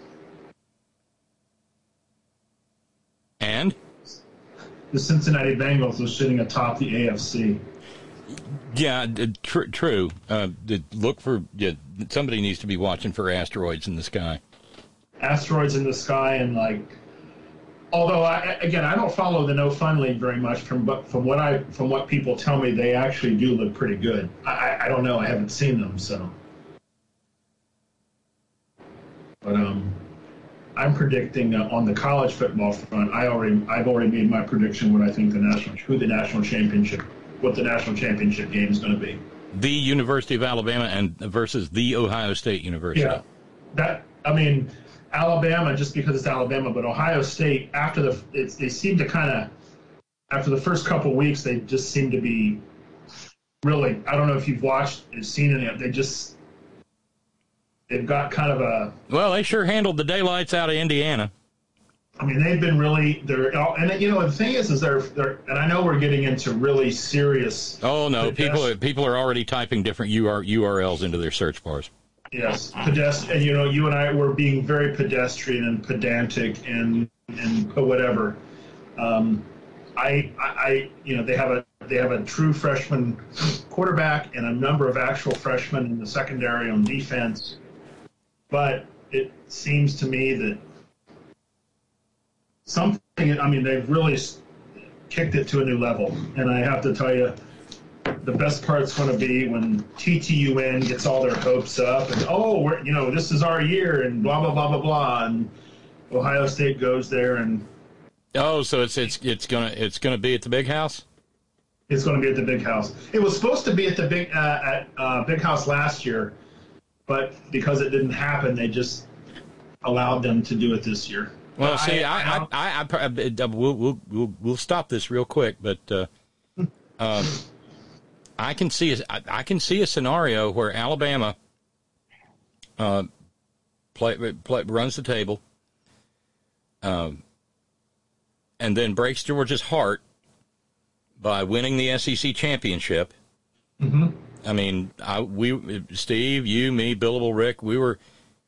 And? The Cincinnati Bengals are sitting atop the AFC. Yeah, true. Look for somebody needs to be watching for asteroids in the sky. Asteroids in the sky, and although I don't follow the No Fun League very much. From what people tell me, they actually do look pretty good. I don't know. I haven't seen them, so. But I'm predicting on the college football front. I've already made my prediction what I think what the national championship game is going to be. The University of Alabama versus the Ohio State University. Yeah, Alabama just because it's Alabama, but Ohio State they seem to kind of after the first couple of weeks they just seem to be really. I don't know if you've seen it. They've got kind of a... Well, they sure handled the daylights out of Indiana. They've been really... the thing is they're... And I know we're getting into really serious... Oh, no. People are already typing different URLs into their search bars. Yes. And, you and I were being very pedestrian and pedantic and whatever. They have a true freshman quarterback and a number of actual freshmen in the secondary on defense. But it seems to me that they've really kicked it to a new level. And I have to tell you, the best part's going to be when TTUN gets all their hopes up and, this is our year and blah, blah, blah, blah, blah. And Ohio State goes there and... Oh, so it's gonna be at the Big House? It's going to be at the Big House. It was supposed to be at the Big House last year, but because it didn't happen, they just allowed them to do it this year. Well, we'll stop this real quick, but I can see a scenario where Alabama runs the table, and then breaks Georgia's heart by winning the SEC championship. Mm-hmm. Steve, you, me, Billable Rick, we were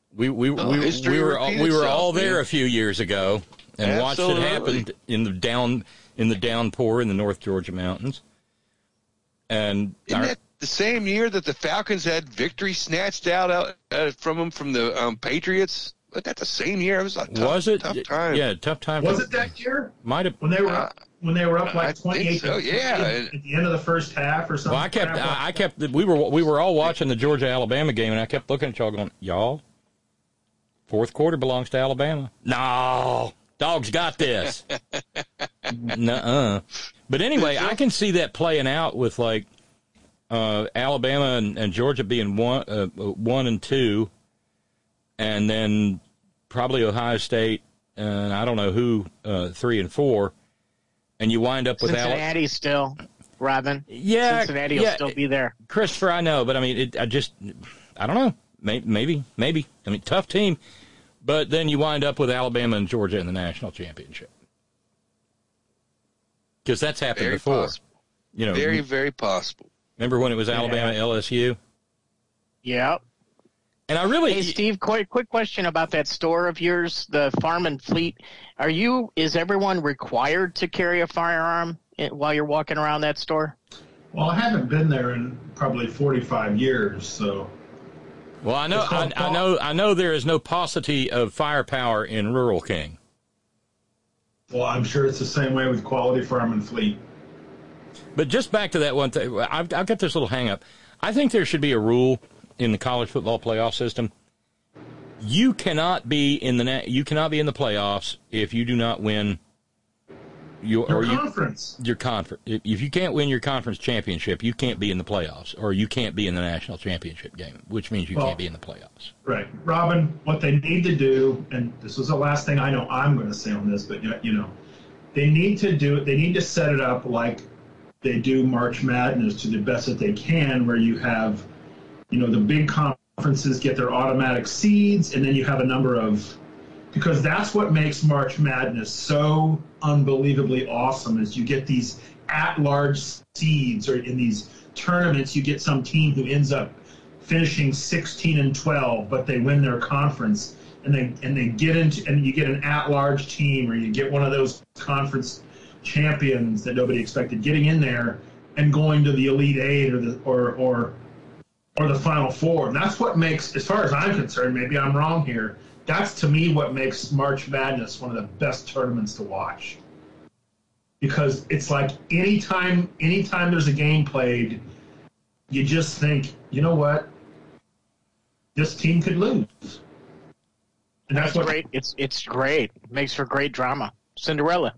all there a few years ago and watched it happen in the downpour in the North Georgia mountains. And isn't that the same year that the Falcons had victory snatched out from them from the Patriots? Wasn't that the same year? It was a tough time. Yeah, tough time. Was it that year? Might have. When they were up like 28 so, yeah. At the end of the first half or something. Well, we were all watching the Georgia-Alabama game, and I kept looking at y'all going, y'all, fourth quarter belongs to Alabama. No, Dogs got this. Nuh-uh. But anyway, I can see that playing out with Alabama and Georgia being 1 and 2. And then probably Ohio State, and I don't know who, 3 and 4, and you wind up with Cincinnati still, Robin. Yeah, Cincinnati will still be there. Christopher, I know, but I don't know. Maybe. Tough team, but then you wind up with Alabama and Georgia in the national championship because that's happened very before. Possible. Very, very possible. Remember when it was Alabama LSU? Yep. And I really, hey Steve, quick question about that store of yours, the Farm and Fleet. Is everyone required to carry a firearm while you're walking around that store? Well, I haven't been there in probably 45 years, so. Well, I know there is no paucity of firepower in rural King. Well, I'm sure it's the same way with Quality Farm and Fleet. But just back to that one thing, I've got this little hang-up. I think there should be a rule in the college football playoff system. You cannot be in the playoffs if you do not win your conference. Your conference. If you can't win your conference championship, you can't be in the playoffs, or you can't be in the national championship game, which means you can't be in the playoffs. Right, Robin. What they need to do, and this was the last thing I know I'm going to say on this, but they need to set it up like they do March Madness to the best that they can, where you have, the big conferences get their automatic seeds, and then you have a number of, because that's what makes March Madness so unbelievably awesome, is you get these at-large seeds, or in these tournaments you get some team who ends up finishing 16-12, but they win their conference, and they get into, and you get an at-large team, or you get one of those conference champions that nobody expected getting in there and going to the Elite Eight or the Final Four. And that's what makes, as far as I'm concerned, maybe I'm wrong here, that's to me what makes March Madness one of the best tournaments to watch. Because it's like anytime there's a game played, you just think, you know what, this team could lose. And that's what great. It's great. It makes for great drama. Cinderella.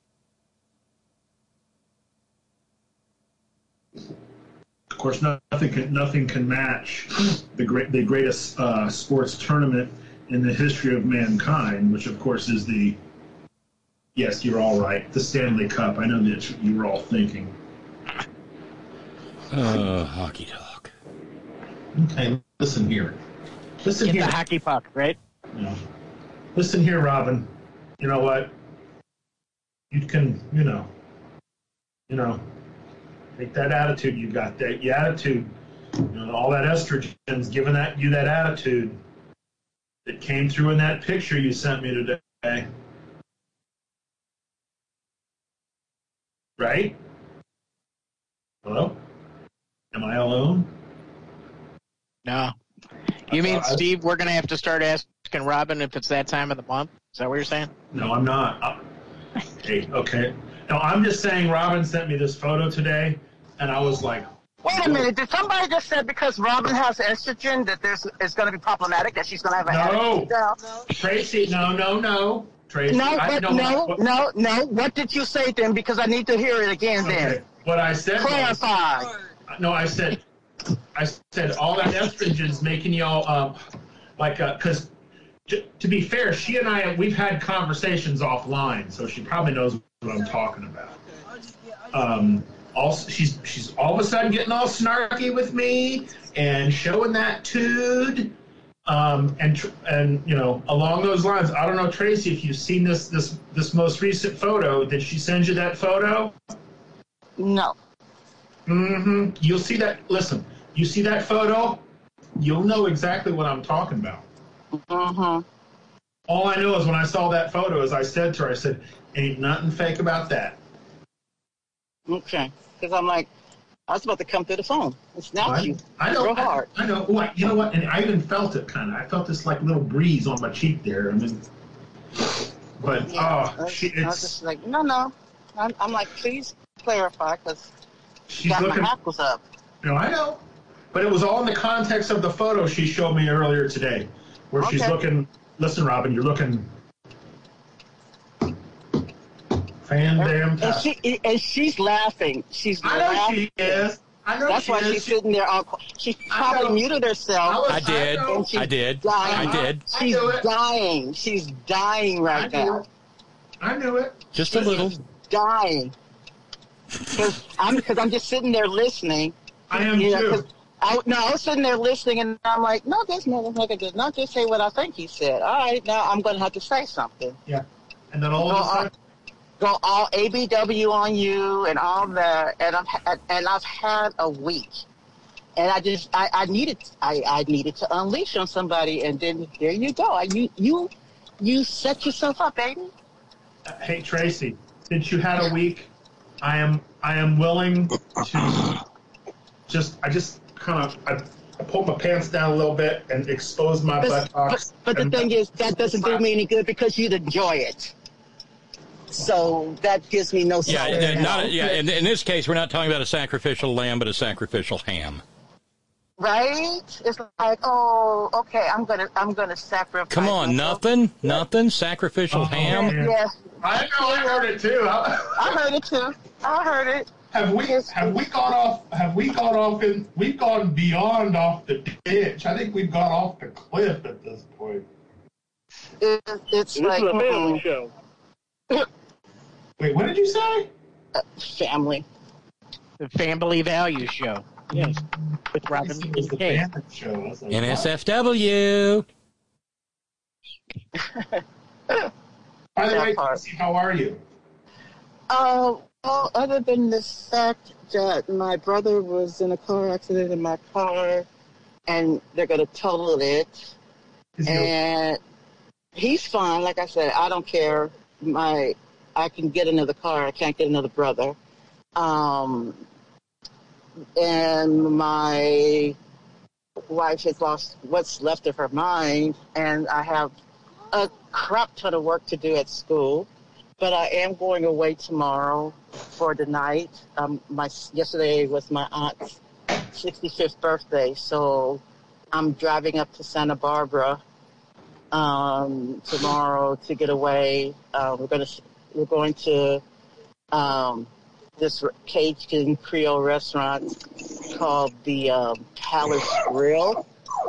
Of course, nothing can match the greatest sports tournament in the history of mankind, which of course is yes, you're all right, the Stanley Cup. I know that you were all thinking. Hockey talk. Okay, listen here. Get the hockey puck, right? Yeah. Listen here, Robin. You know what? You can, take that attitude you got, that attitude, all that estrogen's giving you that attitude that came through in that picture you sent me today. Right? Hello? Am I alone? No. You mean, Steve, we're going to have to start asking Robin if it's that time of the month? Is that what you're saying? No, I'm not. Okay. No, I'm just saying Robin sent me this photo today, and I was like, wait a minute. Did somebody just say because Robin has estrogen that it's going to be problematic, that she's going to have an attitude? No. Tracy, no. Tracy, no. What did you say then? Because I need to hear it again then. What I said clarify. I said all that estrogen's making y'all because to be fair, she and I, we've had conversations offline, so she probably knows what I'm talking about. Also, she's all of a sudden getting all snarky with me and showing that tude, and along those lines. I don't know, Tracy, if you've seen this most recent photo. Did she send you that photo? No. Mm-hmm. You'll see that. Listen, you see that photo, you'll know exactly what I'm talking about. Mm-hmm. All I know is when I saw that photo, as I said to her, I said, ain't nothing fake about that. Okay. Because I'm like, I was about to come through the phone and snap you. I know. Real hard. I know. Well, you know what? And I even felt it kind of. I felt this like little breeze on my cheek there. I mean, but I was just like, no. I'm like, please clarify, because she's got looking, my hackles up. I know. But it was all in the context of the photo she showed me earlier today, where she's looking. Listen, Robin, you're looking fan-damn tough. And she's laughing. I know she is. I know That's she why is. she's sitting there. She probably muted herself. I did. She's dying. She's dying right now. I knew it. Just a little. She's dying. Because I'm just sitting there listening. I am too. I was sitting there listening, and I'm like, no, this motherfucker did not just say what I think he said. All right, now I'm going to have to say something. Yeah. And then all of a sudden, go all ABW on you and all that, and I've had a week, And I needed to unleash on somebody, and then there you go. You set yourself up, baby. Hey, Tracy, since you had a week, I am willing to I pulled my pants down a little bit and exposed my buttocks. But the thing is, that doesn't do me any good because you'd enjoy it. So that gives me no sense. In this case, we're not talking about a sacrificial lamb, but a sacrificial ham. Right? It's like, oh, okay, I'm gonna sacrifice. Come on, myself. nothing. Sacrificial ham. Yes. I know. I heard it too. I heard it too. I heard it. Have we gone off? We've gone beyond off the ditch. I think we've gone off the cliff at this point. It's this like is a family show. Wait, what did you say? Family. The Family Value Show. Yes. With Robin It was the K. family show. I was like, NSFW. by the way, Tracy, how are you? Well, other than the fact that my brother was in a car accident in my car, and they're going to total it, and he's fine. Like I said, I don't care. I can get another car. I can't get another brother. And my wife has lost what's left of her mind, and I have a crap ton of work to do at school. But I am going away tomorrow for the night. Yesterday was my aunt's 65th birthday, so I'm driving up to Santa Barbara tomorrow to get away. We're going to this Cajun Creole restaurant called the Palace Grill,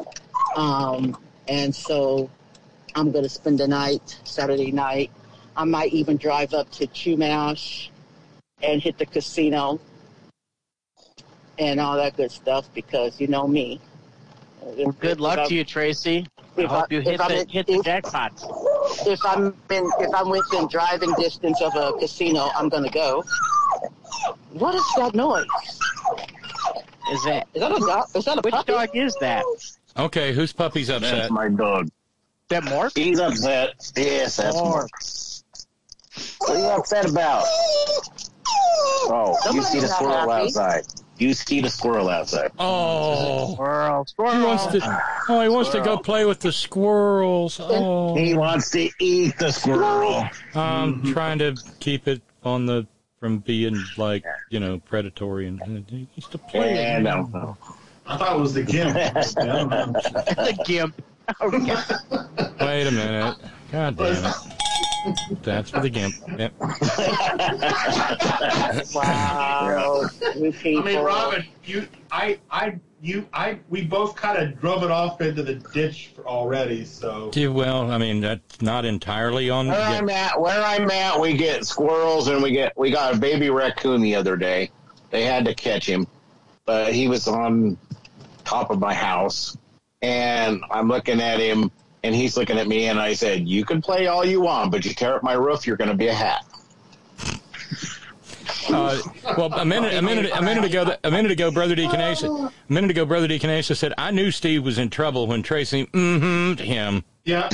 and so I'm going to spend the night, Saturday night. I might even drive up to Chumash and hit the casino and all that good stuff because you know me. Well, good luck to you, Tracy. I hope you hit the jackpot. If I'm within driving distance of a casino, I'm going to go. What is that noise? Is that a dog? Is that a Which puppy? dog is that? Okay, whose puppy's upset? That's my dog. That Morph? He's upset. Yes, that's Morph. What are you upset about? Oh, you see the squirrel outside. You see the squirrel outside. Oh, squirrel. He wants to go play with the squirrels. Oh, he wants to eat the squirrel. I'm trying to keep it from being predatory and he wants to play. And I thought it was the gimp. The gimp. Okay. Wait a minute. God damn it. That's for the gimp. Yep. Wow. I mean, Robin, we both kind of drove it off into the ditch already. So. Yeah, well, I mean, that's not entirely on. Where I'm at, we get squirrels and we got a baby raccoon the other day. They had to catch him, but he was on top of my house, and I'm looking at him. And he's looking at me, and I said, "You can play all you want, but you tear up my roof, you're going to be a hat." Well, a minute ago, Brother Deaconessa said, "I knew Steve was in trouble when Tracy to him." Yeah,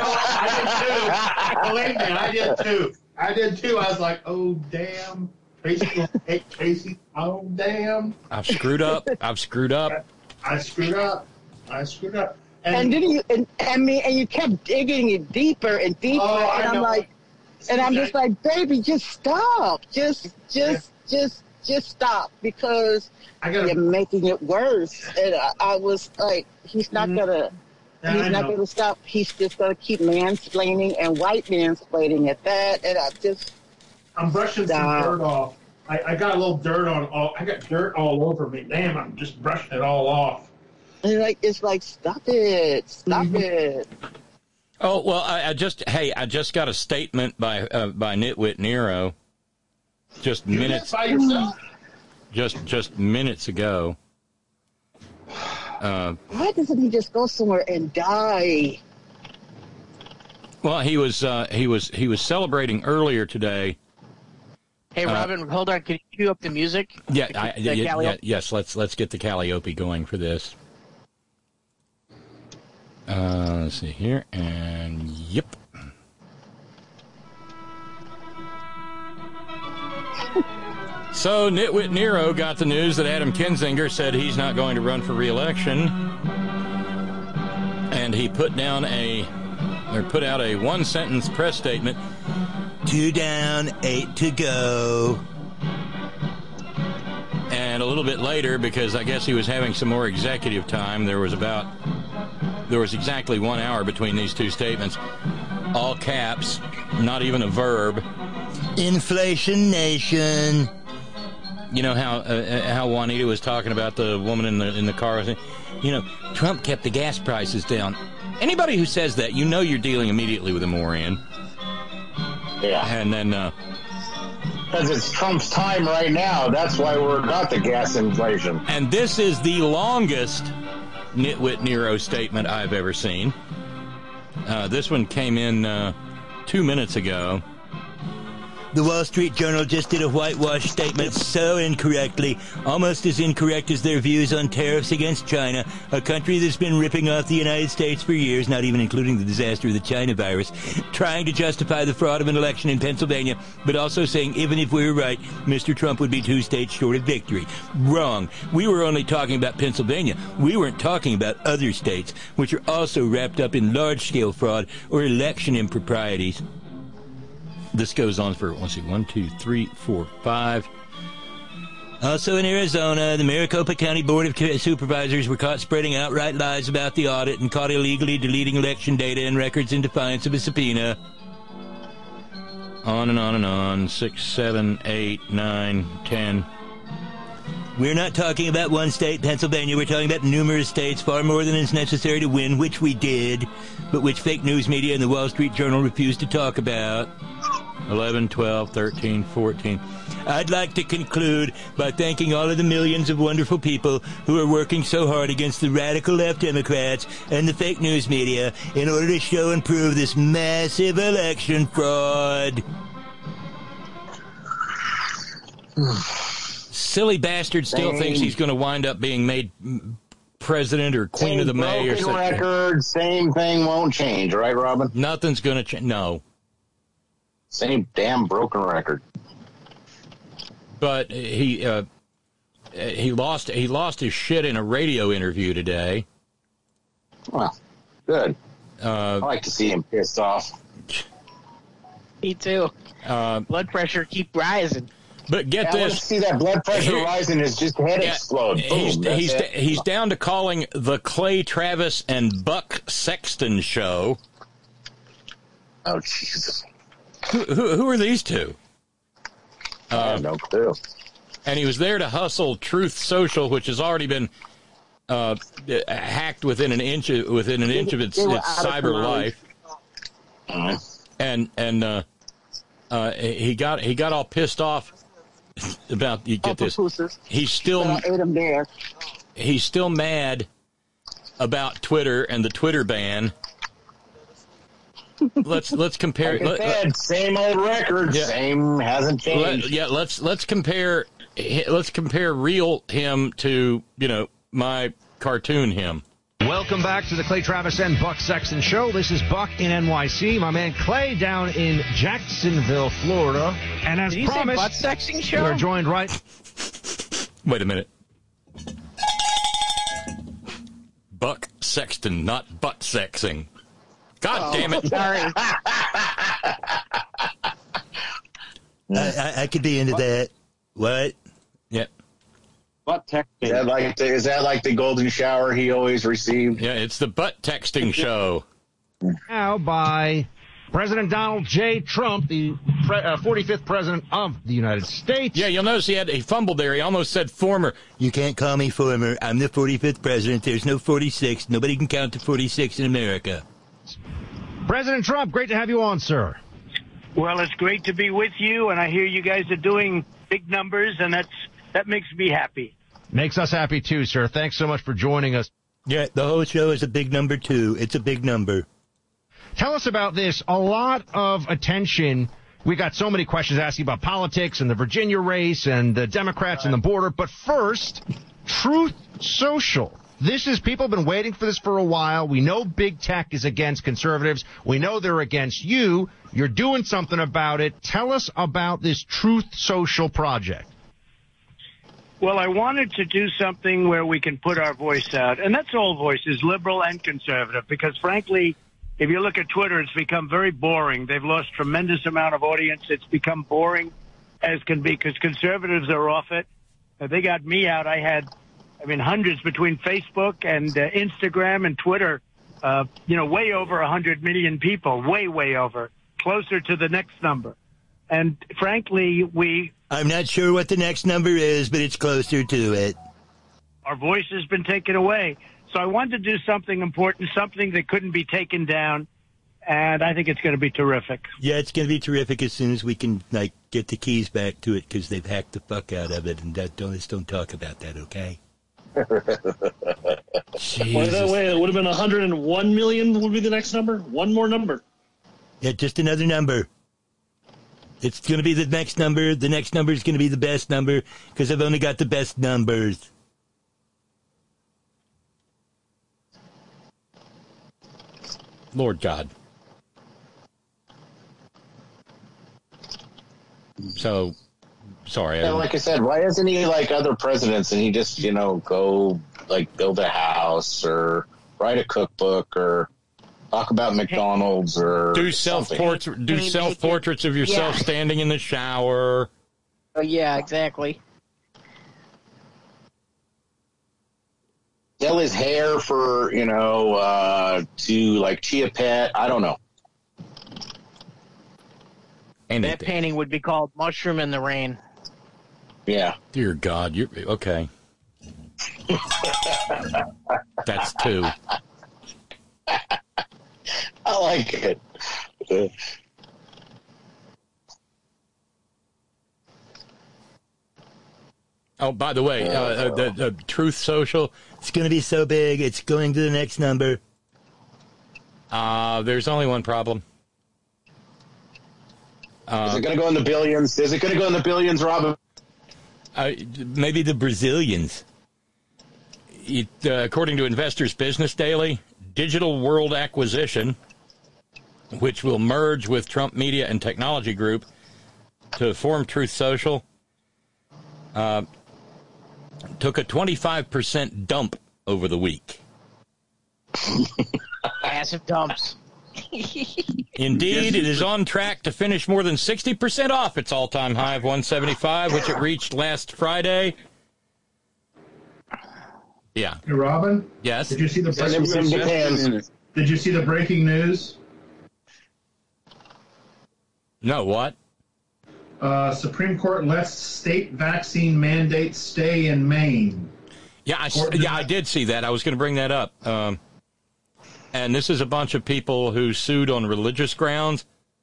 I did too. Believe me, I did too. I was like, "Oh damn, Tracy, oh damn." I've screwed up. I screwed up. And then you kept digging it deeper and deeper, and I'm like, and I'm just like, baby, just stop, just stop, because you're making it worse. And I was like, he's not gonna stop. He's just gonna keep mansplaining and white mansplaining at that, and I'm brushing some dirt off. I got a little dirt I got dirt all over me. Damn, I'm just brushing it all off. And it's like, stop it. Oh, well, I just got a statement by Nitwit Nero just minutes by yourself? just minutes ago. Why doesn't he just go somewhere and die? Well, he was celebrating earlier today, Hey, Robin, hold on. Can you cue up the music? Yes. Let's get the Calliope going for this. Let's see here, and yep. So Nitwit Nero got the news that Adam Kinzinger said he's not going to run for re-election, and he put out a one-sentence press statement. 2 down, 8 to go. And a little bit later, because I guess he was having some more executive time, there was exactly 1 hour between these two statements. All caps, not even a verb. Inflation nation. You know how Juanita was talking about the woman in the car. You know, Trump kept the gas prices down. Anybody who says that, you know you're dealing immediately with a moron. Yeah. And then... Because it's Trump's time right now. That's why we're got the gas inflation. And this is the longest Nitwit Nero statement I've ever seen. This one came in 2 minutes ago. The Wall Street Journal just did a whitewash statement so incorrectly, almost as incorrect as their views on tariffs against China, a country that's been ripping off the United States for years, not even including the disaster of the China virus, trying to justify the fraud of an election in Pennsylvania, but also saying even if we were right, Mr. Trump would be 2 states short of victory. Wrong. We were only talking about Pennsylvania. We weren't talking about other states, which are also wrapped up in large-scale fraud or election improprieties. This goes on for, 1, 2, 3, 4, 5. Also in Arizona, the Maricopa County Board of Supervisors were caught spreading outright lies about the audit and caught illegally deleting election data and records in defiance of a subpoena. On and on and on. 6, 7, 8, 9, 10. We're not talking about one state, Pennsylvania. We're talking about numerous states, far more than is necessary to win, which we did, but which fake news media and the Wall Street Journal refused to talk about. 11, 12, 13, 14. I'd like to conclude by thanking all of the millions of wonderful people who are working so hard against the radical left Democrats and the fake news media in order to show and prove this massive election fraud. Silly bastard still thinks he's going to wind up being made president or queen of the May or something. Record, same thing won't change, right, Robin? Nothing's going to change. No. Same damn broken record. But he lost his shit in a radio interview today. Well, good. I like to see him pissed off. Me too. Blood pressure keep rising. But get I this. want to see that blood pressure rising is just head explode. Boom, he's down to calling the Clay Travis and Buck Sexton show. Oh, Jesus. Who are these two? I have no clue. And he was there to hustle Truth Social, which has already been hacked within an inch of its cyber life. And he got all pissed off about, you get this. He's still mad about Twitter and the Twitter ban. Let's compare. Like I said, same old record, same hasn't changed. Let's compare real him to my cartoon him. Welcome back to the Clay Travis and Buck Sexton show. This is Buck in NYC. My man Clay down in Jacksonville, Florida. And as promised, Butt Sexton show? We're joined right. Wait a minute. Buck Sexton, not butt sexing. God damn it. Sorry. I could be into that. What? Yep. Butt texting. Is that like the golden shower he always received? Yeah, it's the butt texting show. Now by President Donald J. Trump, the 45th president of the United States. Yeah, you'll notice he fumbled there. He almost said former. You can't call me former. I'm the 45th president. There's no 46. Nobody can count to 46 in America. President Trump, great to have you on, sir. Well, it's great to be with you, and I hear you guys are doing big numbers, and that makes me happy. Makes us happy, too, sir. Thanks so much for joining us. Yeah, the whole show is a big number, too. It's a big number. Tell us about this. A lot of attention We got so many questions asking about politics and the Virginia race and the Democrats and the border. But first, Truth Social. This is, people have been waiting for this for a while. We know big tech is against conservatives. We know they're against you. You're doing something about it. Tell us about this Truth Social project. Well, I wanted to do something where we can put our voice out, and that's all voices, liberal and conservative, because frankly, if you look at Twitter, it's become very boring. They've lost tremendous amount of audience. It's become boring as can be because conservatives are off it. They got me out. I had, hundreds between Facebook and Instagram and Twitter, way over 100 million people, way over, closer to the next number. And frankly, I'm not sure what the next number is, but it's closer to it. Our voice has been taken away. So I wanted to do something important, something that couldn't be taken down, and I think it's going to be terrific. Yeah, it's going to be terrific as soon as we can, get the keys back to it, because they've hacked the fuck out of it, and don't talk about that, okay? Wait, it would have been 101 million would be the next number? One more number. Yeah, just another number. It's going to be the next number. The next number is going to be the best number, because I've only got the best numbers. Lord God. So, sorry. Yeah, like I said, why isn't he like other presidents and he just, go build a house or write a cookbook or talk about McDonald's or do self-portraits of yourself standing in the shower. Oh, yeah, exactly. Sell his hair for, to Chia Pet. I don't know. And that painting would be called Mushroom in the Rain. Yeah. Dear God, you're okay. That's 2. I like it. Oh, by the way, the Truth Social, it's going to be so big, it's going to the next number. There's only one problem. Is it going to go in the billions? Is it going to go in the billions, Robin? Maybe the Brazilians. According to Investors Business Daily, Digital World Acquisition, which will merge with Trump Media and Technology Group to form Truth Social, took a 25% dump over the week. Massive dumps. Indeed, it is on track to finish more than 60% off its all-time high of 175, which it reached last Friday. Yeah. Hey, Robin? Yes? Did you see the breaking news? No, what? Supreme Court lets state vaccine mandates stay in Maine. Yeah, I did see that. I was going to bring that up. And this is a bunch of people who sued on religious grounds.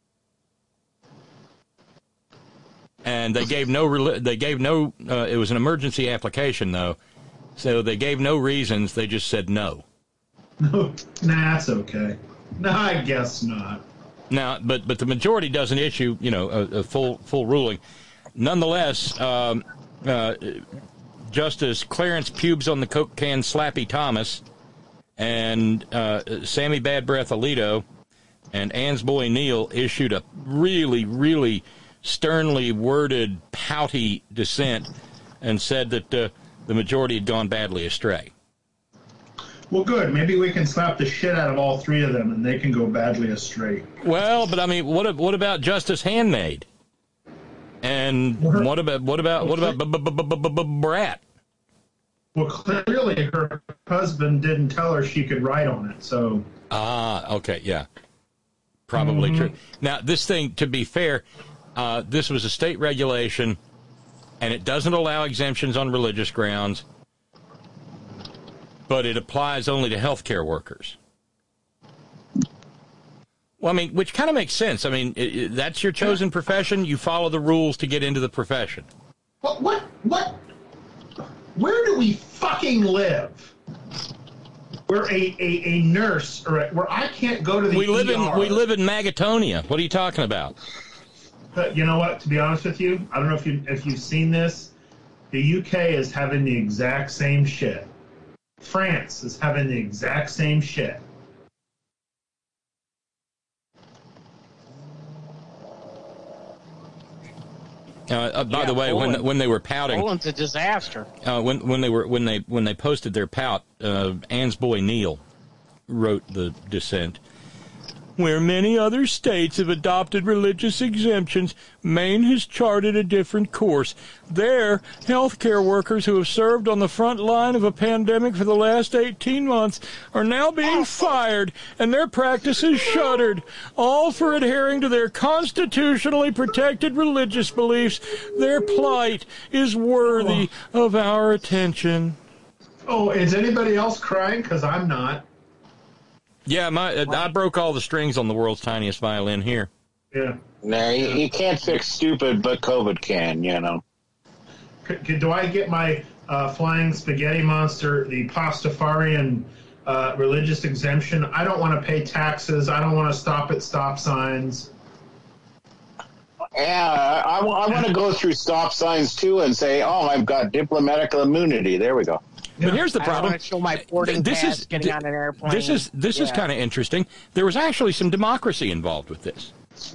And they gave no, it was an emergency application, though. So they gave no reasons. They just said no. No, that's okay. No, I guess not. Now, but the majority doesn't issue, a full ruling. Nonetheless, Justice Clarence Pubes on the Coke Can Slappy Thomas and Sammy Bad Breath Alito and Ann's Boy Neal issued a really, really sternly worded, pouty dissent and said that the majority had gone badly astray. Well, good. Maybe we can slap the shit out of all three of them, and they can go badly astray. Well, but what about Justice Handmaid? And what about Brat? Well, clearly her husband didn't tell her she could write on it, so. Okay, yeah, probably true. Now, this thing, to be fair, this was a state regulation, and it doesn't allow exemptions on religious grounds. But it applies only to healthcare workers. Well, which kind of makes sense. That's your chosen profession. You follow the rules to get into the profession. What? Where do we fucking live? Where a nurse, or where I can't go to the ER. We live in Magatonia. What are you talking about? But you know what? To be honest with you, I don't know if you've seen this. The UK is having the exact same shit. France is having the exact same shit. By the way, Poland. when they were pouting, Poland's a disaster. when they posted their pout, Ann's boy Neil wrote the dissent. Where many other states have adopted religious exemptions, Maine has charted a different course. There, healthcare workers who have served on the front line of a pandemic for the last 18 months are now being fired, and their practices shuttered, all for adhering to their constitutionally protected religious beliefs. Their plight is worthy of our attention. Oh, is anybody else crying? Because I'm not. Yeah, I broke all the strings on the world's tiniest violin here. Yeah. No, you can't fix stupid, but COVID can, you know. Do I get my flying spaghetti monster, the Pastafarian religious exemption? I don't want to pay taxes. I don't want to stop at stop signs. Yeah, I want to go through stop signs, too, and say, oh, I've got diplomatic immunity. There we go. But here's the problem. I want to show my boarding pass getting on an airplane. This is kind of interesting. There was actually some democracy involved with this.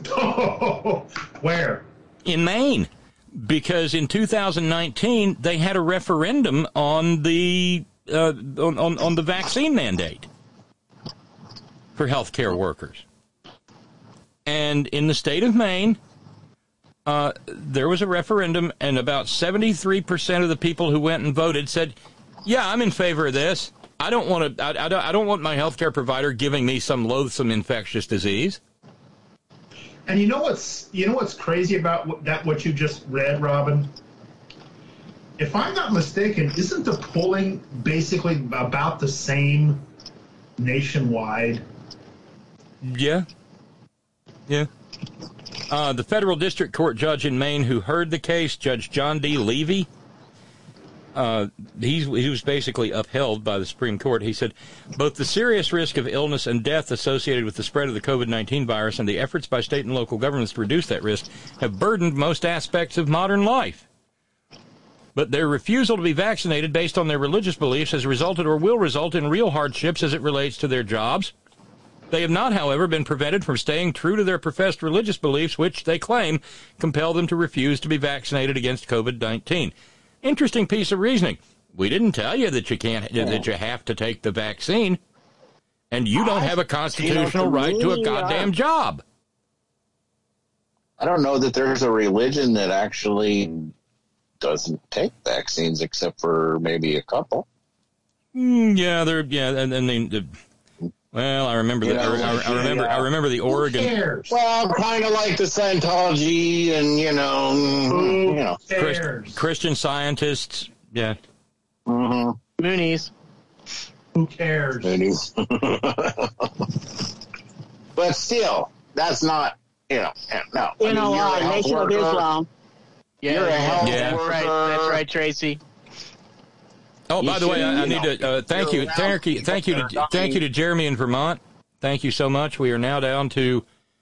Where? In Maine, because in 2019 they had a referendum on the on the vaccine mandate for healthcare workers, and in the state of Maine, there was a referendum, and about 73% of the people who went and voted said, yeah, I'm in favor of this. I don't want I don't want my healthcare provider giving me some loathsome infectious disease. And you know what's crazy about what you just read, Robin? If I'm not mistaken, isn't the polling basically about the same nationwide? Yeah. The federal district court judge in Maine who heard the case, Judge John D. Levy, he was basically upheld by the Supreme Court. He said, both the serious risk of illness and death associated with the spread of the COVID-19 virus and the efforts by state and local governments to reduce that risk have burdened most aspects of modern life. But their refusal to be vaccinated based on their religious beliefs has resulted or will result in real hardships as it relates to their jobs. They have not, however, been prevented from staying true to their professed religious beliefs, which they claim compel them to refuse to be vaccinated against COVID-19. Interesting piece of reasoning. We didn't tell you that that you have to take the vaccine, and you don't have a constitutional right to a goddamn job. I don't know that there's a religion that actually doesn't take vaccines, except for maybe a couple. Well, I remember I remember the Oregon. Well, kind of like the Scientology and Christian Scientists. Yeah. Mm-hmm. Moonies. Who cares? Moonies. But still, that's not no. Nation of Islam. Yeah, you're a health worker. That's right, Tracy. Oh, by the way, I need to thank you to Jeremy in Vermont. Thank you so much. We are now down to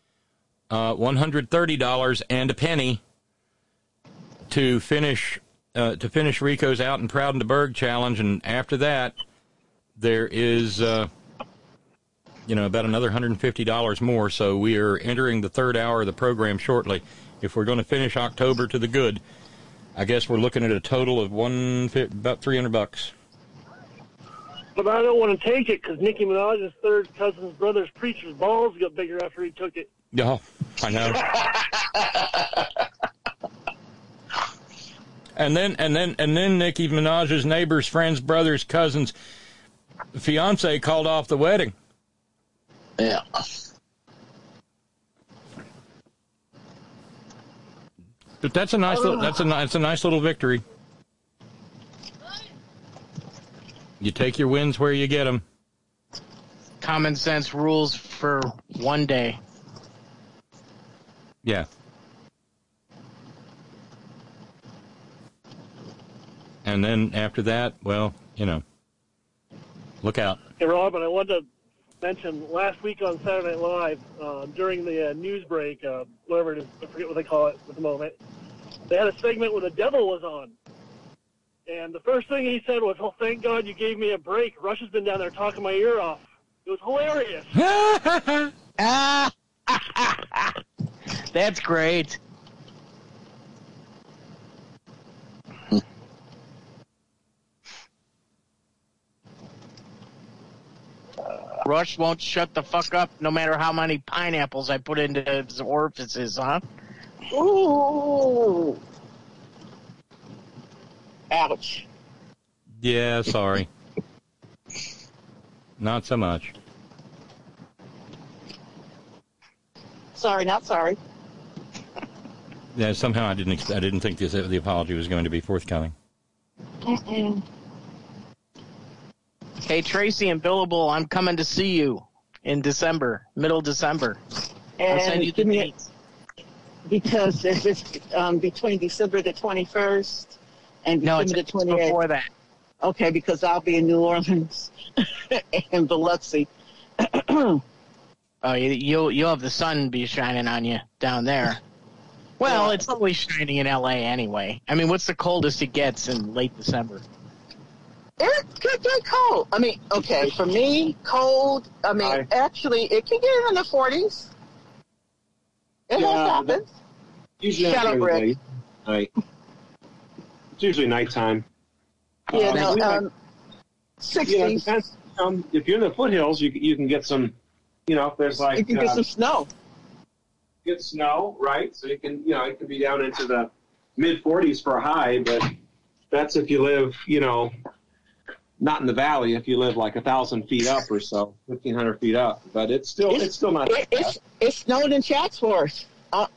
$130 and a penny to finish Rico's Out and Proud in the Berg challenge, and after that, there is about another $150 more. So we are entering the third hour of the program shortly. If we're going to finish October to the good, I guess we're looking at a total of about $300. But I don't want to take it because Nicki Minaj's third cousin's brother's preacher's balls got bigger after he took it. Oh, I know. and then Nicki Minaj's neighbor's friend's brother's cousin's fiance called off the wedding. Yeah. But that's a nice little victory. You take your wins where you get them. Common sense rules for one day. Yeah. And then after that, well, look out. Hey, Robin, I wanted to mention last week on Saturday Night Live during the news break, whatever it is, I forget what they call it at the moment. They had a segment where the devil was on. And the first thing he said was, "Oh, thank God you gave me a break. Russia's been down there talking my ear off." It was hilarious. That's great. Rush won't shut the fuck up no matter how many pineapples I put into his orifices, huh? Ooh. Ouch. Yeah, sorry. Not so much. Sorry, not sorry. Yeah, somehow I didn't think the apology was going to be forthcoming. Mm-mm. Hey, Tracy and Billable, I'm coming to see you in December, middle December. I'll send you the dates. Because if it's between December the 21st and December the 28th. Before that. Okay, because I'll be in New Orleans and Biloxi. Oh, you'll have the sun be shining on you down there. Well, it's always shining in L.A. anyway. I mean, what's the coldest it gets in late December? It could get cold. I mean, okay, for me, cold. I mean, actually, it can get in the 40s. It has happened. Usually Shut up, Rick. Night. It's usually nighttime. Yeah, 60s. You know, it depends, if you're in the foothills, you can get some, if there's like... You can get some snow. Get snow, right? So you can, it can be down into the mid-40s for a high, but that's if you live, not in the valley, if you live like 1,000 feet up or so, 1,500 feet up. But it's still not... It snowed in Chatsworth a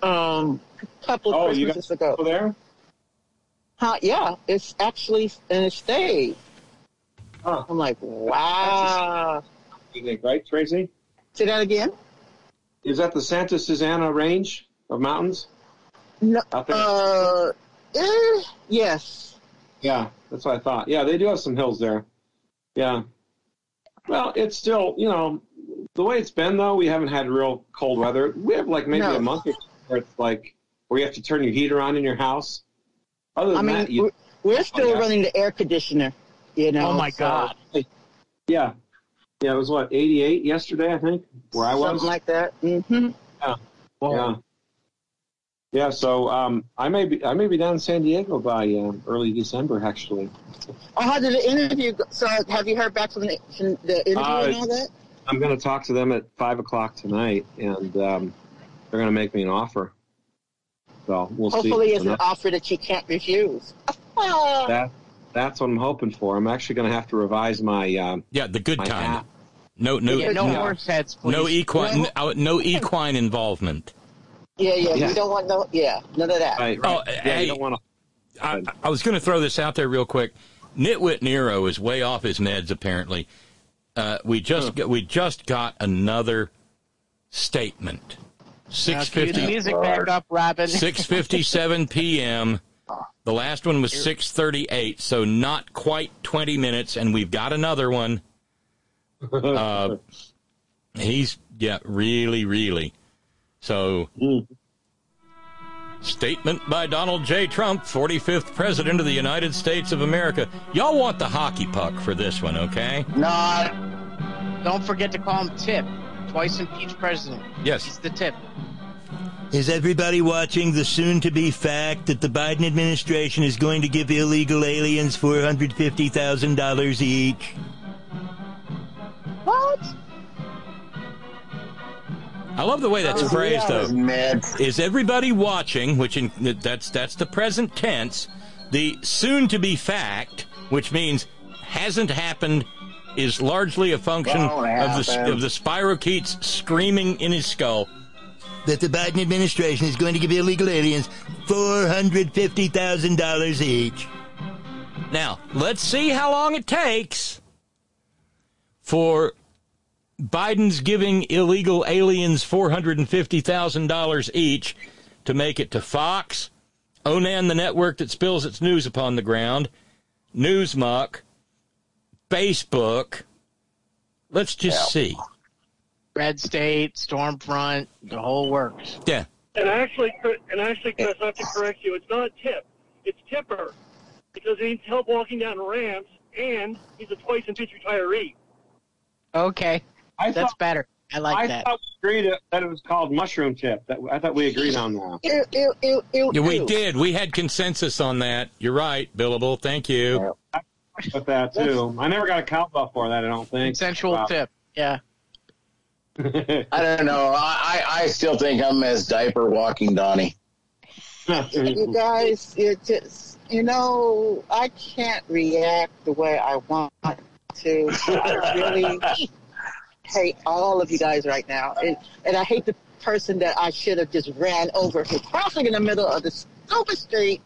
couple of Christmases ago. Oh, there? Yeah, it's actually, and it stayed. Huh. I'm like, wow. You think, right, Tracy? Say that again? Is that the Santa Susana range of mountains? No. Out there? Yes. Yeah, that's what I thought. Yeah, they do have some hills there. Yeah. Well, it's still, the way it's been, though, we haven't had real cold weather. We have, like, maybe a month or two where it's, like, where you have to turn your heater on in your house. Other than that, we're still running the air conditioner, Oh, my God. Yeah. Yeah, it was, 88 yesterday, I think, where I was? Something like that. Mm-hmm. Yeah. Yeah. Yeah, so I may be down in San Diego by early December, actually. Oh, how did the interview go? So have you heard back from the interview and all that? I'm going to talk to them at 5 o'clock tonight, and they're going to make me an offer. So we'll see. Hopefully it's an offer that you can't refuse. That's what I'm hoping for. I'm actually going to have to revise my the good kind. App. No horse heads, please. No equine involvement. Yeah. We don't want none of that. Right. Oh, hey, you don't want to. I was going to throw this out there real quick. Nitwit Nero is way off his meds. Apparently, we just got another statement. 6:50. The music back up, Robin. 6:57 p.m. The last one was 6:38, so not quite 20 minutes, and we've got another one. He's really, really. So, statement by Donald J. Trump, 45th President of the United States of America. Y'all want the hockey puck for this one, okay? No. Don't forget to call him Tip. Twice impeached president. Yes. He's the Tip. Is everybody watching the soon-to-be fact that the Biden administration is going to give illegal aliens $450,000 each? What? I love the way that's phrased, though. Is everybody watching, that's the present tense, the soon-to-be fact, which means hasn't happened, is largely a function of the spirochetes screaming in his skull. That the Biden administration is going to give illegal aliens $450,000 each. Now, let's see how long it takes for Biden's giving illegal aliens $450,000 each to make it to Fox, Onan, the network that spills its news upon the ground, Newsmuck, Facebook, Let's just see. Red State, Stormfront, the whole works. Yeah. And actually, Chris, I have to correct you. It's not Tip. It's Tipper. Because he needs help walking down ramps, and he's a twice-and-pitch retiree. Okay. That's better. I like that. I thought we agreed that it was called Mushroom Tip. I thought we agreed on that. Yeah, we did. We had consensus on that. You're right, Billable. Thank you. With that, too. I never got a cowbell for that, I don't think. Consensual tip. Yeah. I don't know. I still think I'm as diaper walking Donnie. You guys, I can't react the way I want to. I really hate all of you guys right now. And I hate the person that I should have just ran over for crossing in the middle of the stupid street.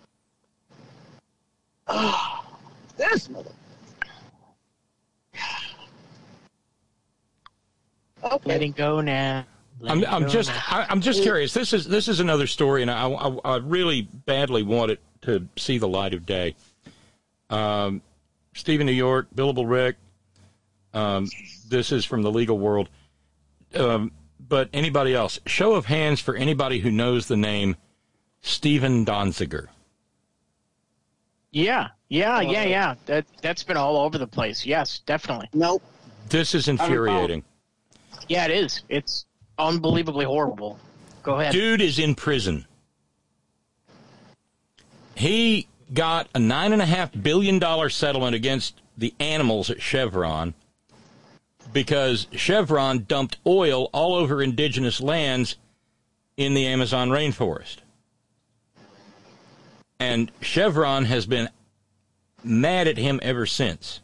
Oh, this mother. Okay. Letting go now. I'm just curious. This is another story, and I really badly want it to see the light of day. Stephen New York, Billable Rick. This is from the legal world. But anybody else? Show of hands for anybody who knows the name Stephen Donziger. Yeah. That's been all over the place. Yes, definitely. Nope. This is infuriating. Yeah, it is. It's unbelievably horrible. Go ahead. Dude is in prison. He got a $9.5 billion settlement against the animals at Chevron because Chevron dumped oil all over indigenous lands in the Amazon rainforest. And Chevron has been mad at him ever since.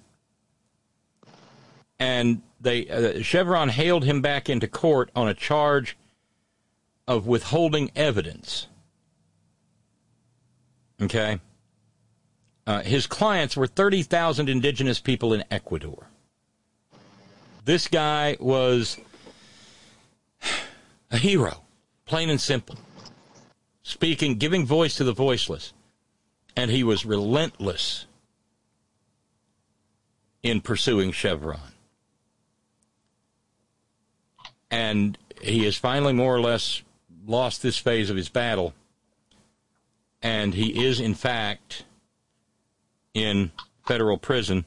And Chevron hailed him back into court on a charge of withholding evidence. Okay? His clients were 30,000 indigenous people in Ecuador. This guy was a hero, plain and simple. Speaking, giving voice to the voiceless. And he was relentless in pursuing Chevron. And he has finally more or less lost this phase of his battle. And he is, in fact, in federal prison.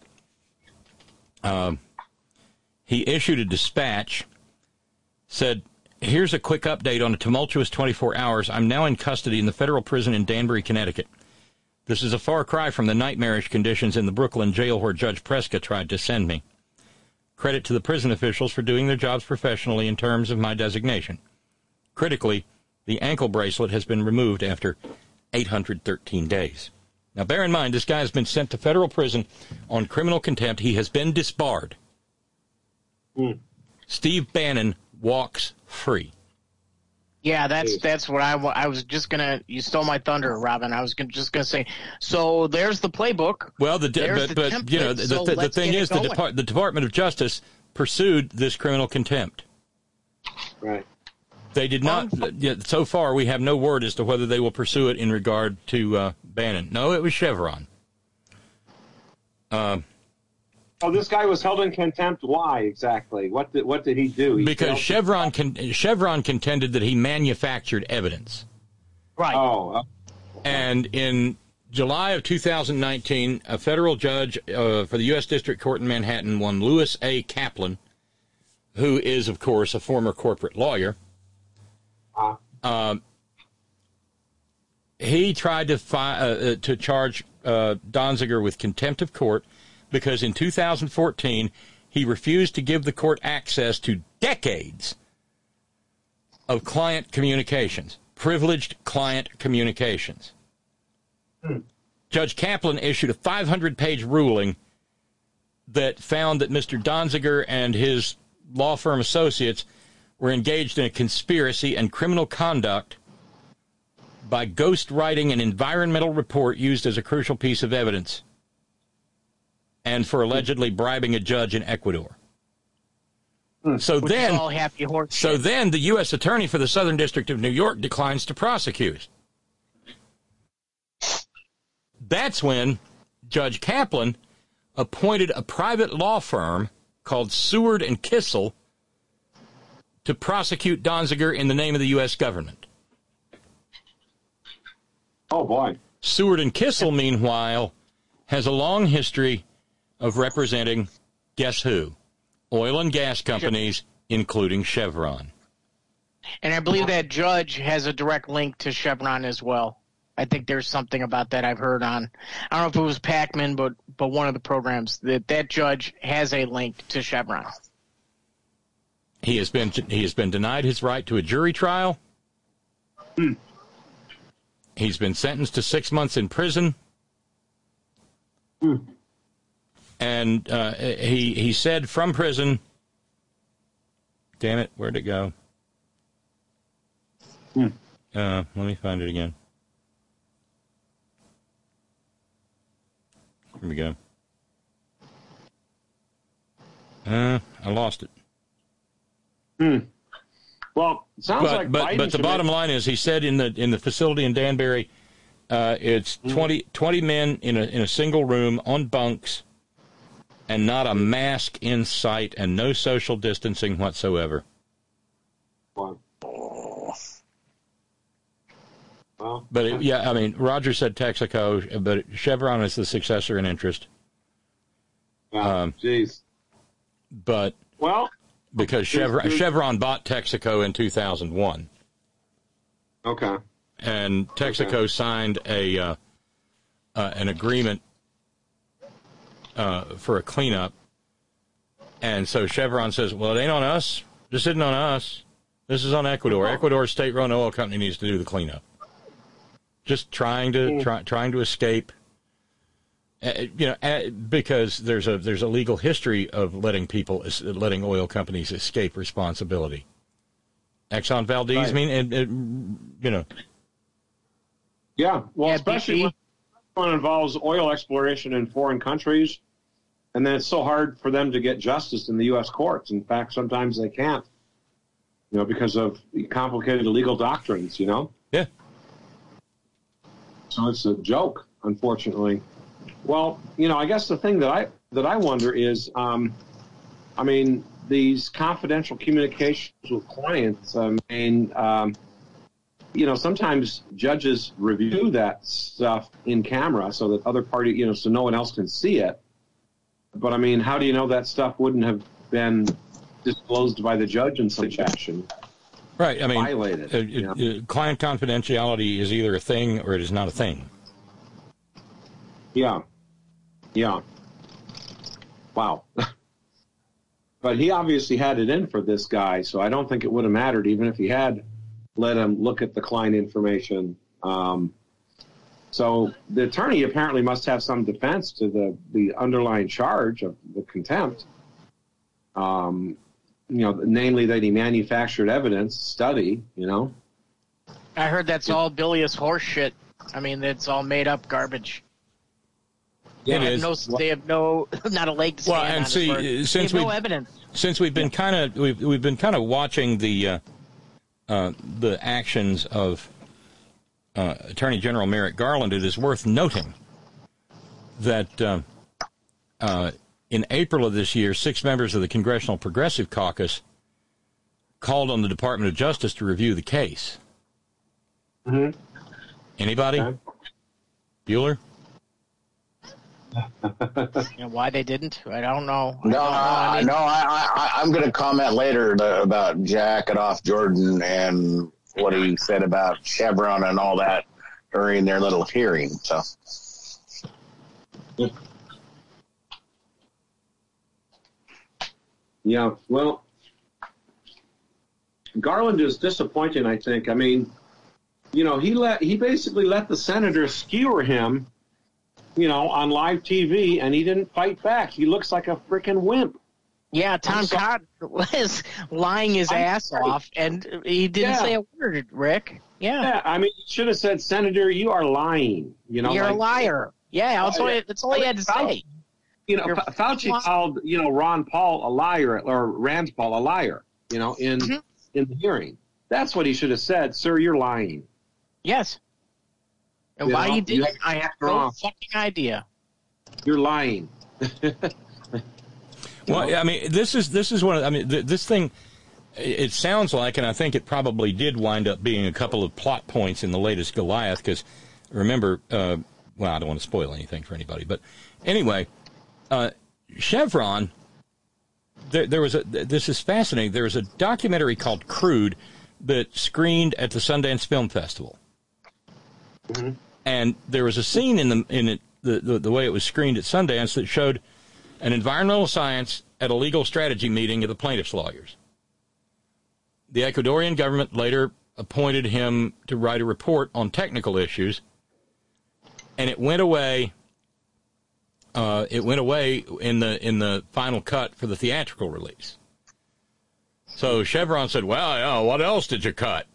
He issued a dispatch, said, here's a quick update on a tumultuous 24 hours. I'm now in custody in the federal prison in Danbury, Connecticut. This is a far cry from the nightmarish conditions in the Brooklyn jail where Judge Preska tried to send me. Credit to the prison officials for doing their jobs professionally in terms of my designation. Critically, the ankle bracelet has been removed after 813 days. Now, bear in mind, this guy has been sent to federal prison on criminal contempt. He has been disbarred. Steve Bannon walks free. Yeah, that's what I was just gonna. You stole my thunder, Robin. I was just gonna say. So there's the playbook. Well, the thing is, the Department of Justice pursued this criminal contempt. Right. They did not. So far, we have no word as to whether they will pursue it in regard to Bannon. No, it was Chevron. This guy was held in contempt. Why exactly? What did he do? Because Chevron contended that he manufactured evidence. Right. And in July of 2019, a federal judge for the U.S. District Court in Manhattan, one Louis A. Kaplan, who is, of course, a former corporate lawyer, he tried to charge Donziger with contempt of court because in 2014 he refused to give the court access to decades of client communications, privileged client communications. Judge Kaplan issued a 500-page ruling that found that Mr. Donziger and his law firm associates were engaged in a conspiracy and criminal conduct by ghostwriting an environmental report used as a crucial piece of evidence and for allegedly bribing a judge in Ecuador. So then the U.S. Attorney for the Southern District of New York declines to prosecute. That's when Judge Kaplan appointed a private law firm called Seward and Kissel to prosecute Donziger in the name of the U.S. government. Oh, boy. Seward and Kissel, meanwhile, has a long history of representing, guess who? Oil and gas companies, including Chevron. And I believe that judge has a direct link to Chevron as well. I think there's something about that I've heard on, I don't know if it was Pac-Man, but one of the programs, that judge has a link to Chevron. He has been denied his right to a jury trial. He's been sentenced to 6 months in prison. And he said from prison, damn it, where'd it go? Let me find it again. Here we go. I lost it. Well, it sounds like Biden but the bottom line is, he said in the facility in Danbury, it's 20 men in a single room on bunks, and not a mask in sight, and no social distancing whatsoever. Wow. But Roger said Texaco, but Chevron is the successor in interest. Jeez. But because Chevron bought Texaco in 2001. Okay. And Texaco signed an agreement for a cleanup, and so Chevron says, "Well, it ain't on us. This isn't on us. This is on Ecuador. Ecuador's state-run oil company needs to do the cleanup." Just trying to escape, because there's a legal history of letting oil companies escape responsibility. Exxon Valdez, right. Yeah, well, especially when it involves oil exploration in foreign countries, and then it's so hard for them to get justice in the U.S. courts. In fact, sometimes they can't, because of complicated legal doctrines. Yeah. So it's a joke, unfortunately. Well, I guess the thing that I wonder is, these confidential communications with clients. Sometimes judges review that stuff in camera so that other party, so no one else can see it. But how do you know that stuff wouldn't have been disclosed by the judge in some fashion? Right. Violated. Client confidentiality is either a thing or it is not a thing. Yeah. Wow. But he obviously had it in for this guy, so I don't think it would have mattered even if he had let him look at the client information. So the attorney apparently must have some defense to the underlying charge of the contempt. Namely that he manufactured evidence, study, I heard that's all bilious horse shit. It's all made up garbage. Yeah, they have no not a leg to stand on. And see, since no evidence. Since we've been kind of watching the actions of Attorney General Merrick Garland, it is worth noting that in April of this year, 6 members of the Congressional Progressive Caucus called on the Department of Justice to review the case. Mm-hmm. Anybody? Okay. Bueller? Why they didn't? I don't know. I'm going to comment later about jacking off Jordan and what he said about Chevron and all that during their little hearing. So. Yeah, well, Garland is disappointing, I think. He basically let the senators skewer him, on live TV, and he didn't fight back. He looks like a freaking wimp. Yeah, Tom Cotton was lying his ass off, and he didn't say a word, Rick. Yeah. He should have said, "Senator, you are lying." You're a liar. Yeah, that's all he had to say. Fauci called, Ron Paul a liar, or Rand Paul a liar, in the hearing. That's what he should have said. "Sir, you're lying." Yes. And why you didn't, I have no fucking idea. You're lying. Well, I mean, this is one of, I mean, this thing, it sounds like, and I think it probably did wind up being a couple of plot points in the latest Goliath, because remember, well, I don't want to spoil anything for anybody, but anyway, Chevron, this is fascinating, there was a documentary called Crude that screened at the Sundance Film Festival. Mm-hmm. And there was a scene in it, the way it was screened at Sundance, that showed an environmental science at a legal strategy meeting of the plaintiff's lawyers. The Ecuadorian government later appointed him to write a report on technical issues, and it went away. It went away in the final cut for the theatrical release. So Chevron said, "Well, what else did you cut?"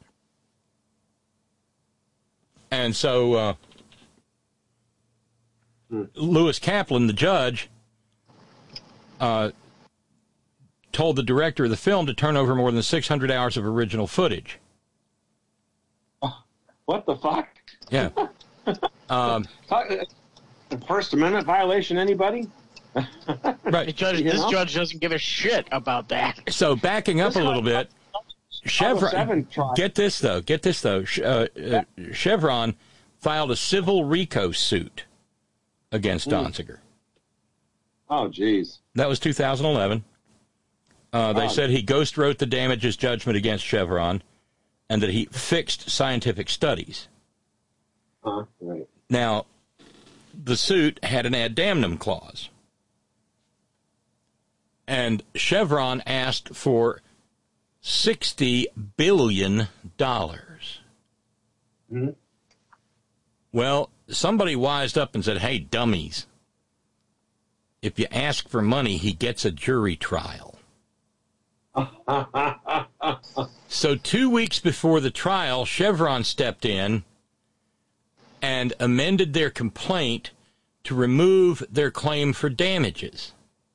And so Lewis Kaplan, the judge, told the director of the film to turn over more than 600 hours of original footage. What the fuck? Yeah. First Amendment violation, anybody? Right. This judge doesn't give a shit about that. So backing up a little bit, Chevron, get this though, Chevron filed a civil RICO suit against Donziger. Oh, geez. That was 2011. They said he ghostwrote the damages judgment against Chevron and that he fixed scientific studies. Right. Now, the suit had an ad damnum clause. And Chevron asked for $60 billion. Mm-hmm. Well, somebody wised up and said, "Hey, dummies, if you ask for money, he gets a jury trial." So 2 weeks before the trial, Chevron stepped in and amended their complaint to remove their claim for damages.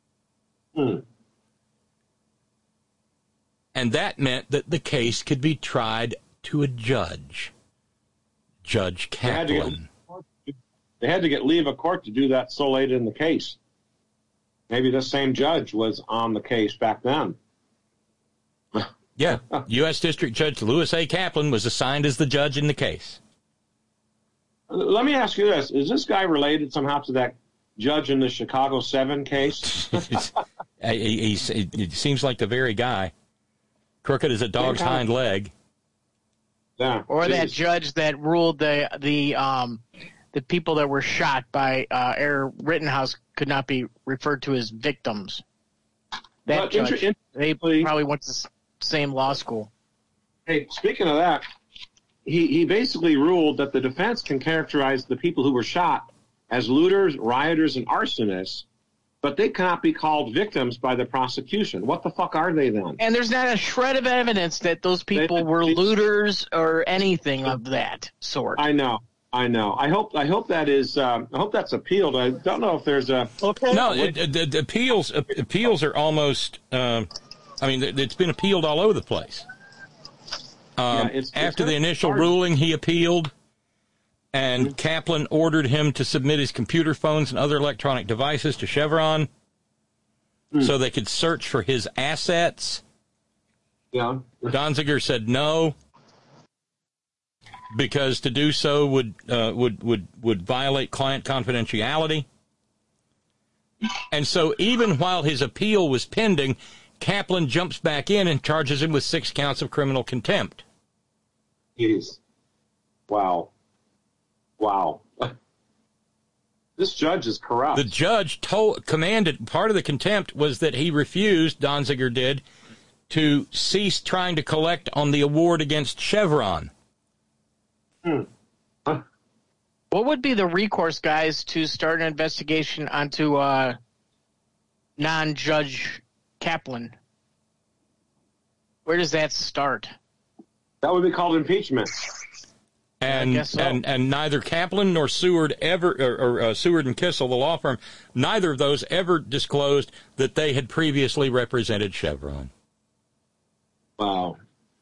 And that meant that the case could be tried to a judge, Judge Kaplan. They had to get leave of court to do that so late in the case. Maybe the same judge was on the case back then. Yeah, U.S. District Judge Lewis A. Kaplan was assigned as the judge in the case. Let me ask you this. Is this guy related somehow to that judge in the Chicago 7 case? He seems like the very guy. Crooked as a dog's hind leg. Yeah, or that judge that ruled the people that were shot by Air Rittenhouse could not be referred to as victims. That judge, they probably went to the same law school. Hey, speaking of that, he basically ruled that the defense can characterize the people who were shot as looters, rioters, and arsonists, but they cannot be called victims by the prosecution. What the fuck are they then? And there's not a shred of evidence that those people were looters or anything of that sort. I know. I hope that is. I hope that's appealed. I don't know if there's a. Okay. No, the appeals are almost. I mean, it's been appealed all over the place. After the initial ruling, he appealed, and Kaplan ordered him to submit his computer phones and other electronic devices to Chevron so they could search for his assets. Yeah. Donziger said no, because to do so would violate client confidentiality. And so even while his appeal was pending, Kaplan jumps back in and charges him with 6 counts of criminal contempt. Jeez. Wow. This judge is corrupt. The judge commanded, part of the contempt was that he refused, Donziger did, to cease trying to collect on the award against Chevron. What would be the recourse, guys, to start an investigation onto non-Judge Kaplan? Where does that start? That would be called impeachment. And and neither Kaplan nor Seward or Seward and Kissel, the law firm, neither of those ever disclosed that they had previously represented Chevron. Wow.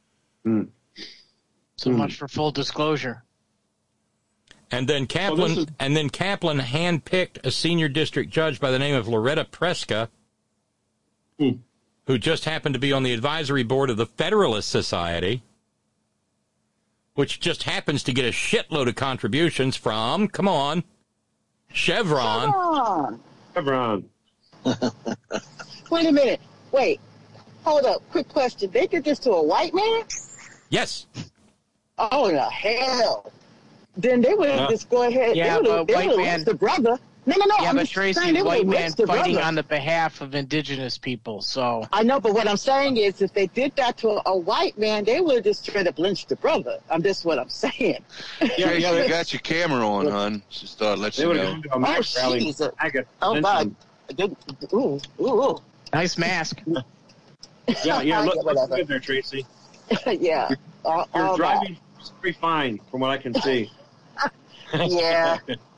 So much for full disclosure. And then Kaplan handpicked a senior district judge by the name of Loretta Preska who just happened to be on the advisory board of the Federalist Society, which just happens to get a shitload of contributions from, come on, Chevron. Chevron. Wait a minute. Wait. Hold up. Quick question. They did this to a white man? Yes. Oh, the hell. Then they would just go ahead. Yeah, they but would white man. the brother. No. Yeah, I'm but just Tracy, saying, they white would've man lynched the fighting brother. on the behalf of indigenous people. So I know, but what I'm saying is, if they did that to a white man, they would have just straight up lynched the brother. That's what I'm saying. Yeah, you got your camera on, hon. Just thought I'd let you know. Jesus. Oh, God. Ooh. Nice mask. Yeah, look good there, Tracy. Yeah. You're driving pretty fine, from what I can see. Yeah.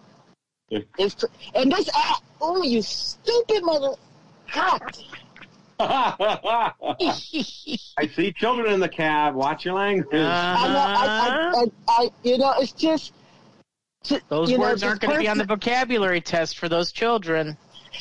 And this, you stupid mother. God. I see children in the cab. Watch your language. I it's just. Those words aren't going to be on the vocabulary test for those children.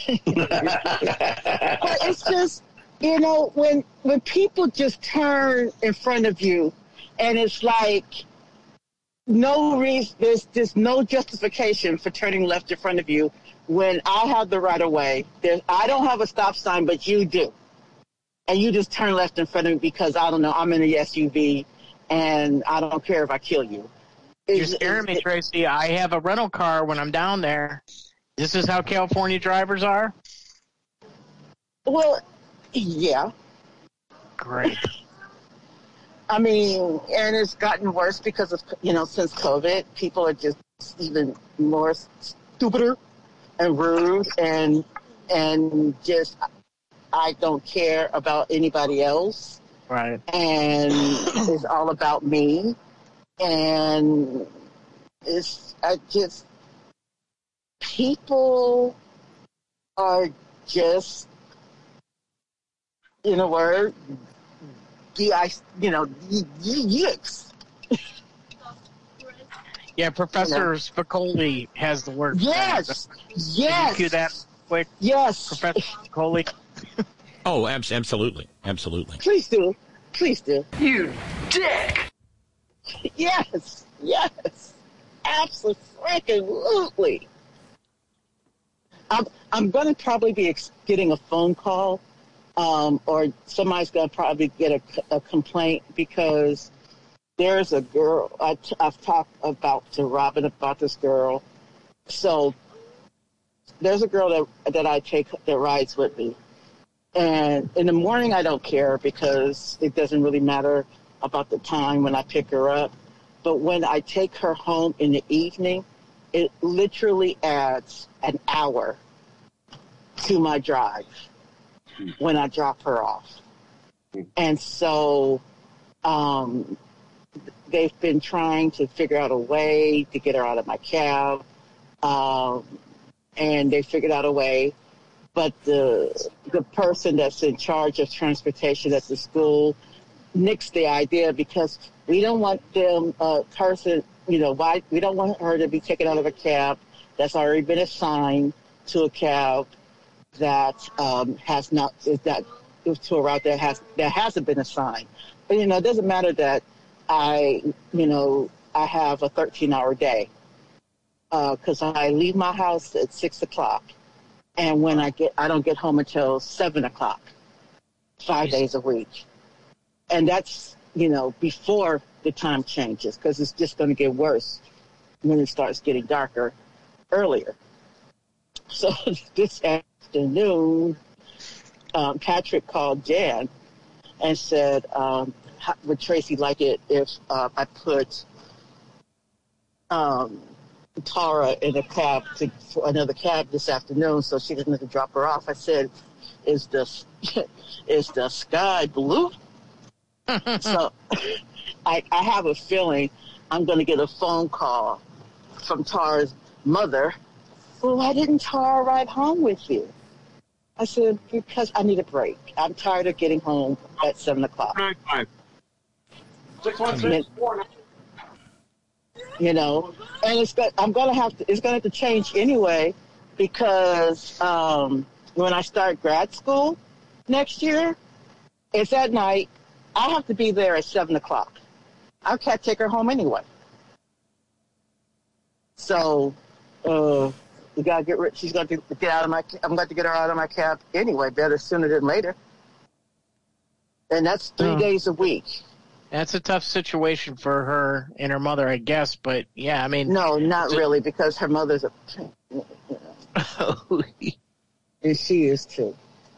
But it's just, when people just turn in front of you, and it's like no reason, there's no justification for turning left in front of you when I have the right of way. I don't have a stop sign, but you do. And you just turn left in front of me because, I don't know, I'm in an SUV, and I don't care if I kill you. You're scaring me, Tracy. I have a rental car when I'm down there. This is how California drivers are? Well, yeah. Great. I mean, and it's gotten worse because of, since COVID, people are just even more stupider and rude and just, I don't care about anybody else. Right. And it's all about me. And people are just, in a word, yikes. Yeah, Professor Spicoli has the word. Yes. Can you cue that quick? Yes. Professor Spicoli. Oh, absolutely. Absolutely. Please do. You dick. Yes. Absolutely. I'm going to probably be getting a phone call, or somebody's going to probably get a complaint because there's a girl. I've talked to Robin about this girl. So there's a girl that I take that rides with me. And in the morning, I don't care because it doesn't really matter about the time when I pick her up. But when I take her home in the evening, it literally adds an hour to my drive when I drop her off. And so they've been trying to figure out a way to get her out of my cab. And they figured out a way. But the person that's in charge of transportation at the school nixed the idea because we don't want we don't want her to be taken out of a cab that's already been assigned to a cab that to a route that hasn't been assigned. But it doesn't matter that I have a 13-hour day because I leave my house at 6:00. And when I don't get home until 7:00, 5 days a week. And that's, before the time changes, because it's just going to get worse when it starts getting darker earlier. So this afternoon, Patrick called Jan and said, would Tracy like it if I put Tara in a cab for another cab this afternoon so she doesn't have to drop her off? I said, is the sky blue? So I have a feeling I'm going to get a phone call from Tara's mother. Well, why didn't Tara ride home with you? I said, because I need a break. I'm tired of getting home at 7:00. 616-49. And it's going to have to change anyway because when I start grad school, next year, it's at night. I have to be there at 7 o'clock. I can't take her home anyway. So, we gotta get rid. She's going to get out of my. I'm going to get her out of my cab anyway. Better sooner than later. And that's 3 days a week. That's a tough situation for her and her mother, I guess. But yeah, I mean, no, not really, because her mother's a. You know, and she is too.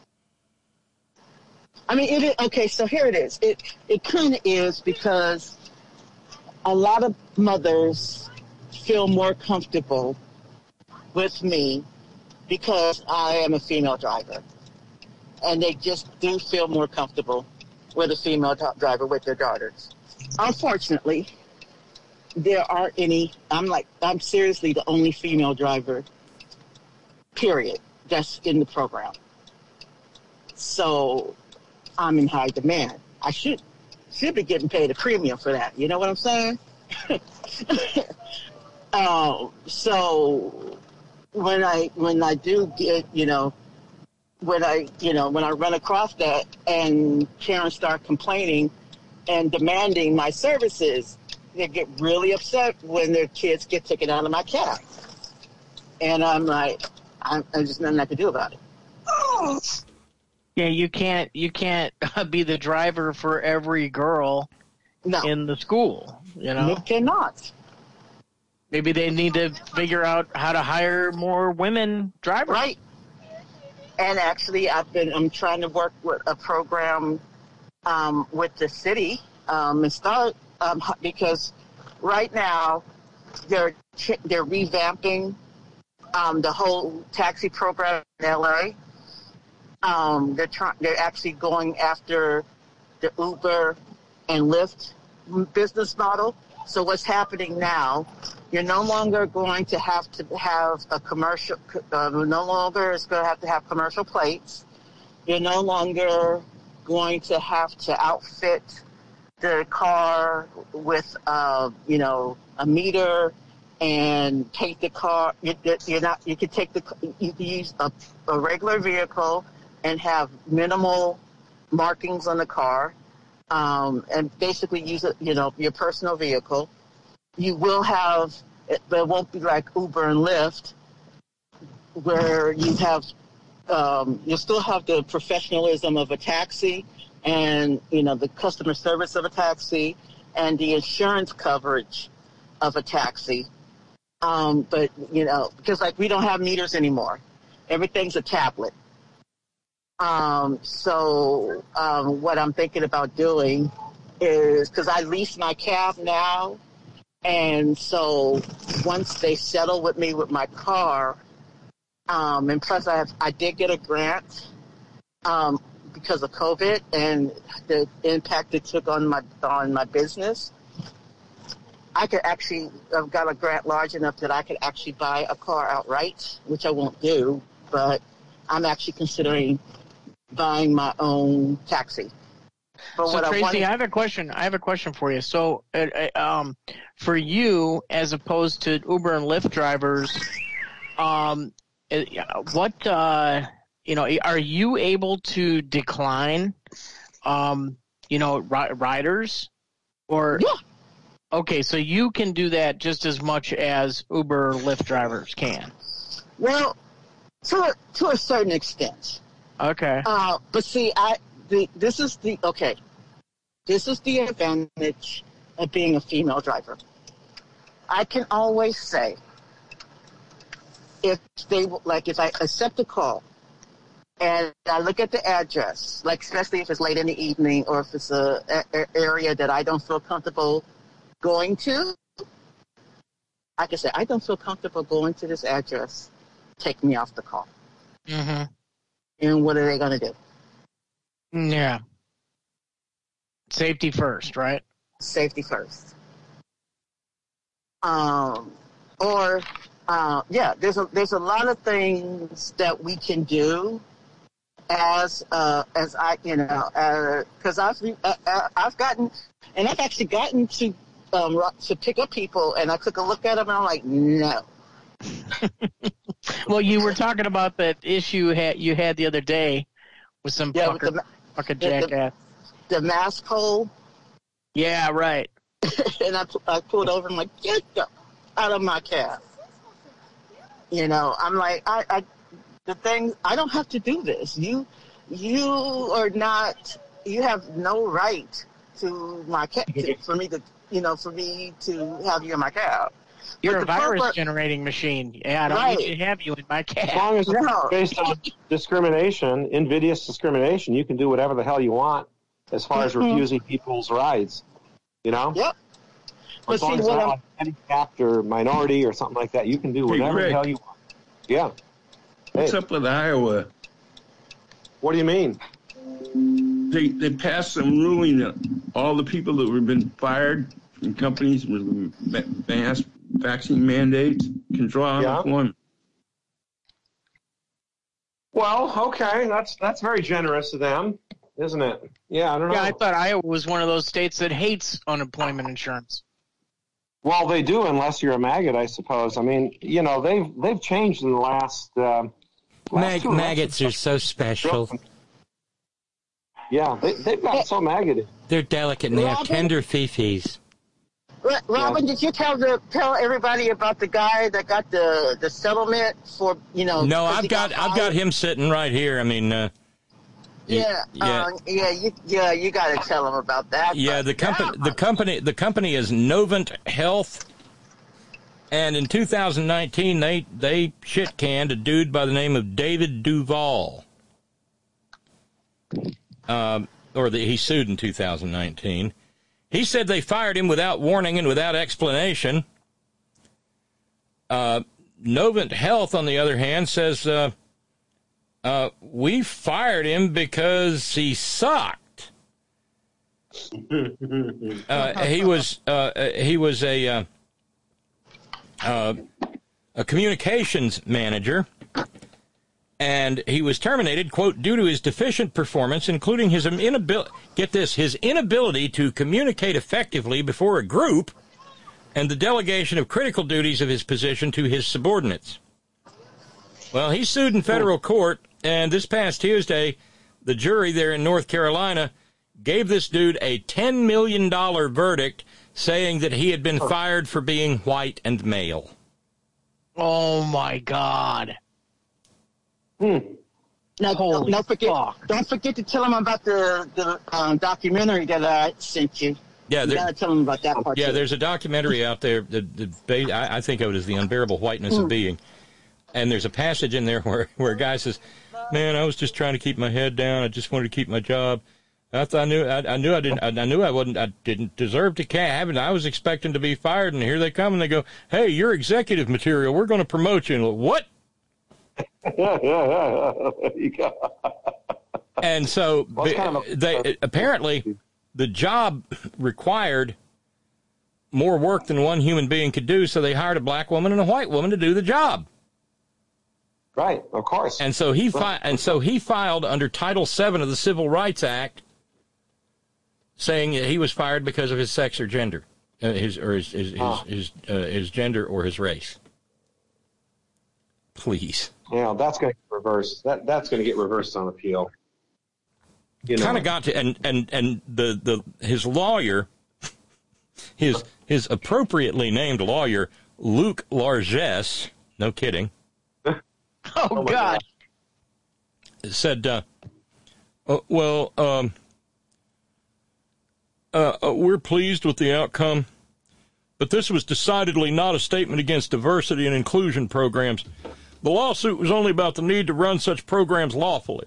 I mean, it is, okay. So here it is. It kind of is, because a lot of mothers feel more comfortable with me because I am a female driver, and they just do feel more comfortable with a female driver with their daughters. Unfortunately, there aren't any. I'm seriously the only female driver, period, that's in the program. So I'm in high demand. I should be getting paid a premium for that. You know what I'm saying? So when I do get, when I run across that and parents start complaining and demanding my services, they get really upset when their kids get taken out of my cab. And I'm like, I'm just nothing I can do about it. Yeah, you can't be the driver for every girl in the school, You cannot. Maybe they need to figure out how to hire more women drivers. Right. And actually, I'm trying to work with a program with the city and start because right now they're revamping the whole taxi program in LA. They're actually going after the Uber and Lyft business model. So what's happening now? You're no longer going to have a commercial. No longer is going to have commercial plates. You're no longer going to have to outfit the car with a meter and paint the car. You can use a regular vehicle and have minimal markings on the car, and basically use it, your personal vehicle. You will have, there won't be like Uber and Lyft, where you have, you'll still have the professionalism of a taxi and, the customer service of a taxi and the insurance coverage of a taxi. But, because we don't have meters anymore. Everything's a tablet. So what I'm thinking about doing is, because I lease my cab now, and so once they settle with me with my car, and plus I did get a grant because of COVID and the impact it took on my business. I've got a grant large enough that I could actually buy a car outright, which I won't do, but I'm actually considering buying my own taxi. But so Tracy, I have a question for you. So, for you, as opposed to Uber and Lyft drivers, are you able to decline, riders, or? Yeah. Okay, so you can do that just as much as Uber or Lyft drivers can. Well, to a certain extent. Okay. But see, this is the advantage of being a female driver. I can always say, if I accept a call and I look at the address, especially if it's late in the evening or if it's an area that I don't feel comfortable going to, I can say, I don't feel comfortable going to this address. Take me off the call. Mm-hmm. And what are they going to do? Yeah. Safety first, right? Safety first. There's a lot of things that we can do as I, because I've actually gotten to pick up people, and I took a look at them, and I'm like, no. Well, you were talking about that issue you had the other day with some with fucking jackass. The mask hole. Yeah, right. And I pulled over and like, get out of my cab. You know, I'm like, the thing, I don't have to do this. You are not, you have no right to my cab, for me to have you in my cab. You're a virus-generating machine. Yeah, I don't need to have you in my cab. As long as it's based on discrimination, invidious discrimination, you can do whatever the hell you want as far as refusing people's rights. You know? Yep. As long as it's not handicapped or minority or something like that, you can do whatever the hell you want. Yeah. What's up with Iowa? What do you mean? They passed some ruling that all the people that have been fired from companies with mass vaccine mandates can draw unemployment. Well, okay, that's very generous of them, isn't it? Yeah, I don't know. Yeah, I thought Iowa was one of those states that hates unemployment insurance. Well, they do, unless you're a maggot, I suppose. I mean, you know, they've changed in the last. Maggots are so special. Yeah, they've got so maggoted. They're delicate and they have tender fifis. Robin, did you tell everybody about the guy that got the settlement for, you know? No, I've got him sitting right here. I mean, you got to tell him about that. Yeah, the company is Novant Health, and in 2019 they shit canned a dude by the name of David Duval. He sued in 2019. He said they fired him without warning and without explanation. Novant Health, on the other hand, says we fired him because he sucked. He was a communications manager, and he was terminated, quote, due to his deficient performance, including his inability to communicate effectively before a group and the delegation of critical duties of his position to his subordinates. Well, he sued in federal court, and this past Tuesday, the jury there in North Carolina gave this dude a $10 million verdict, saying that he had been fired for being white and male. Oh, my God. Now, don't forget to tell him about the documentary that I sent you. Yeah, you gotta tell him about that part. Yeah, too. There's a documentary out there. I think of it as The Unbearable Whiteness of Being, and there's a passage in there where a guy says, "Man, I was just trying to keep my head down. I just wanted to keep my job. I didn't deserve to have it. I was expecting to be fired, and here they come and they go, hey, you're executive material. We're going to promote you." And what? And so apparently the job required more work than one human being could do, so they hired a black woman and a white woman to do the job. Right, of course. And so he filed under Title VII of the Civil Rights Act, saying that he was fired because of his sex or gender, his gender or his race. Please. Yeah, that's going to get reversed. That's going to get reversed on appeal. You know. Kind of got to, and his lawyer, his appropriately named lawyer, Luke Largesse, no kidding. Oh God. Said, we're pleased with the outcome, but this was decidedly not a statement against diversity and inclusion programs. The lawsuit was only about the need to run such programs lawfully.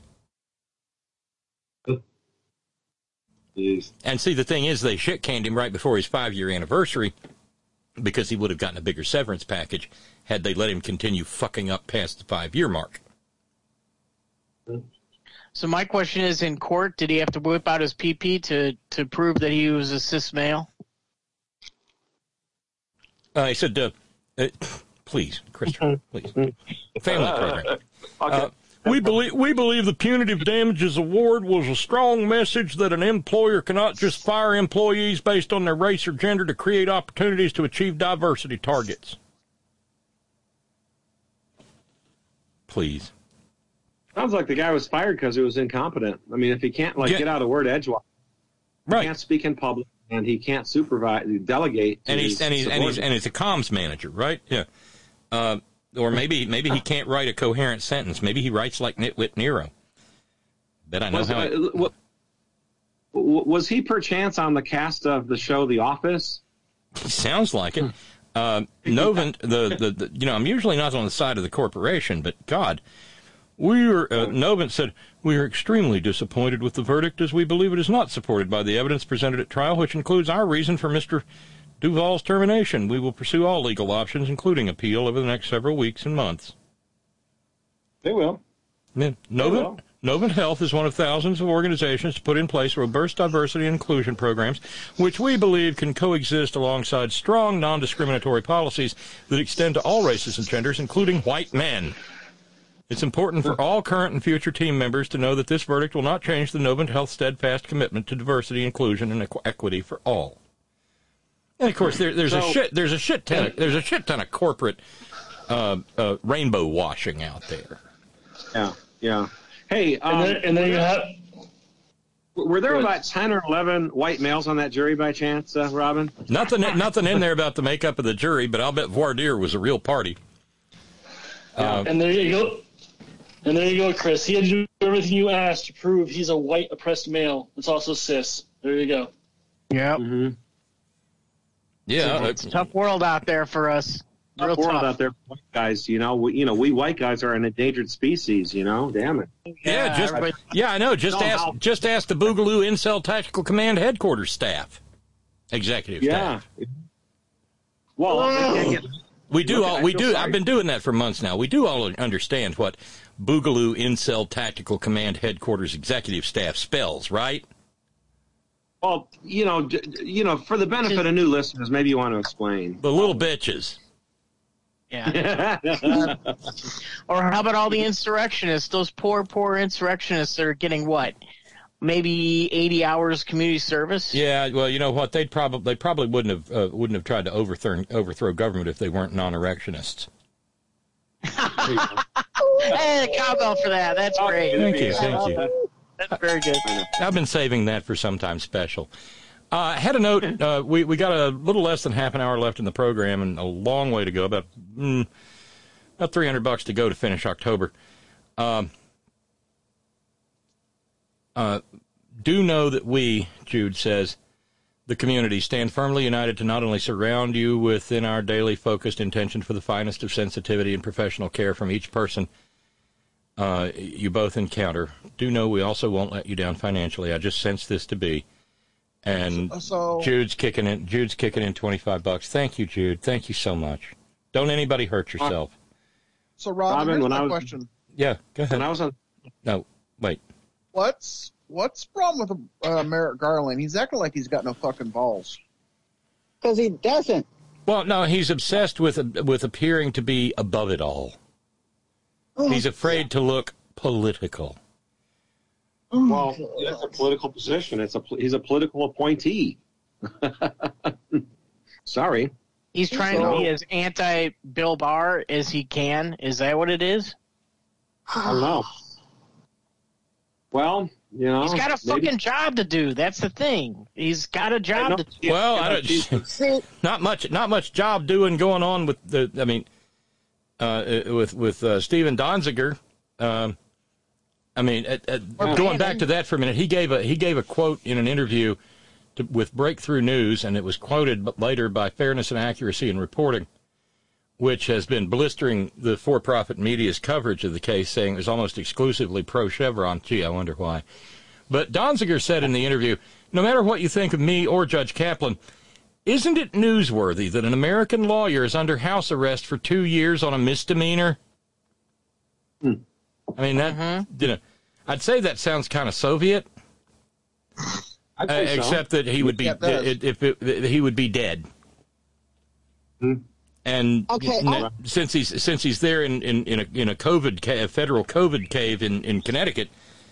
Jeez. And see, the thing is, they shit-canned him right before his 5-year anniversary because he would have gotten a bigger severance package had they let him continue fucking up past the 5-year mark. So my question is, in court, did he have to whip out his PP to prove that he was a cis male? He said, please, Christopher, please. Family program. Okay. We believe the punitive damages award was a strong message that an employer cannot just fire employees based on their race or gender to create opportunities to achieve diversity targets. Please. Sounds like the guy was fired because he was incompetent. I mean, if he can't get out of word edgewise, right? He can't speak in public, and he can't supervise, delegate. And he's a comms manager, right? Yeah. Or maybe he can't write a coherent sentence. Maybe he writes like Nitwit Nero. Bet I know was he perchance on the cast of the show The Office? Sounds like it. Novant, I'm usually not on the side of the corporation, but God, Novant said, we are extremely disappointed with the verdict as we believe it is not supported by the evidence presented at trial, which includes our reason for Mr. Duvall's termination. We will pursue all legal options, including appeal, over the next several weeks and months. They will. Yeah. Novant Health is one of thousands of organizations to put in place robust diversity and inclusion programs, which we believe can coexist alongside strong, non-discriminatory policies that extend to all races and genders, including white men. It's important for all current and future team members to know that this verdict will not change the Novant Health steadfast commitment to diversity, inclusion, and equity for all. And of course, there's a shit ton of corporate rainbow washing out there. Yeah. Hey, and then you have. Were there about 10 or 11 white males on that jury by chance, Robin? Nothing in there about the makeup of the jury, but I'll bet voir dire was a real party. And there you go. And there you go, Chris. He had to do everything you asked to prove he's a white oppressed male. It's also cis. There you go. Yep. Mm-hmm. Yeah, it's a tough world out there for us. Tough world out there for white guys. We white guys are an endangered species. Damn it. I know. Just ask the Boogaloo Incel Tactical Command headquarters staff, executive staff. Well, we do. I've been doing that for months now. We do all understand what Boogaloo Incel Tactical Command headquarters executive staff spells, right? Well, for the benefit of new listeners, maybe you want to explain. The little bitches. Yeah. Or how about all the insurrectionists? Those poor insurrectionists that are getting what? Maybe 80 hours community service? Yeah. Well, you know what? They probably wouldn't have tried to overthrow government if they weren't non-erectionists. Hey, cowbell for that. That's great. Thank you. That's very good. I've been saving that for sometime special. Had a note. We got a little less than half an hour left in the program and a long way to go, about $300 to go to finish October. Do know that we, Jude says, the community, stand firmly united to not only surround you within our daily focused intention for the finest of sensitivity and professional care from each person you both encounter. Do know we also won't let you down financially. I just sense this to be. And Jude's kicking in $25. Thank you, Jude. Thank you so much. Don't anybody hurt yourself. So, Robin, here's my question. Yeah, go ahead. When I was on... No, wait. What's the problem with Merrick Garland? He's acting like he's got no fucking balls. Because he doesn't. Well, no, he's obsessed with appearing to be above it all. He's afraid to look political. Well, that's a political position. He's a political appointee. Sorry. He's trying to be as anti-Bill Barr as he can. Is that what it is? I don't know. Well, he's got a fucking job to do. That's the thing. He's got a job to do. Well, not much job doing going on with with Steven Donziger. Going back to that for a minute, he gave a quote in an interview with Breakthrough News, and it was quoted later by Fairness and Accuracy in Reporting, which has been blistering the for-profit media's coverage of the case, saying it was almost exclusively pro-Chevron. Gee, I wonder why. But Donziger said in the interview, no matter what you think of me or Judge Kaplan, isn't it newsworthy that an American lawyer is under house arrest for 2 years on a misdemeanor? I mean, I'd say that sounds kind of Soviet, except that he would be he would be dead. And since he's there in a federal COVID cave in Connecticut,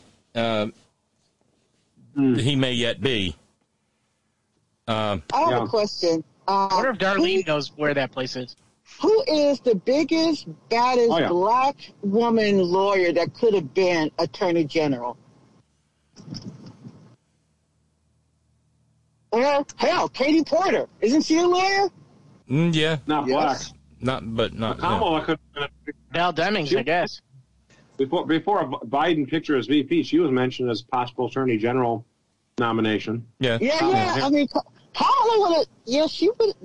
he may yet be. I have a question. I wonder if Darlene knows where that place is. Who is the biggest, baddest black woman lawyer that could have been Attorney General? Well, hell, Katie Porter. Isn't she a lawyer? Yeah. Not black. Not. Kamala could have been Val Demings, I guess. Before Biden picked her as VP, she was mentioned as possible Attorney General nomination. Yeah. Yeah. I mean, Kamala would have. Yeah, she would.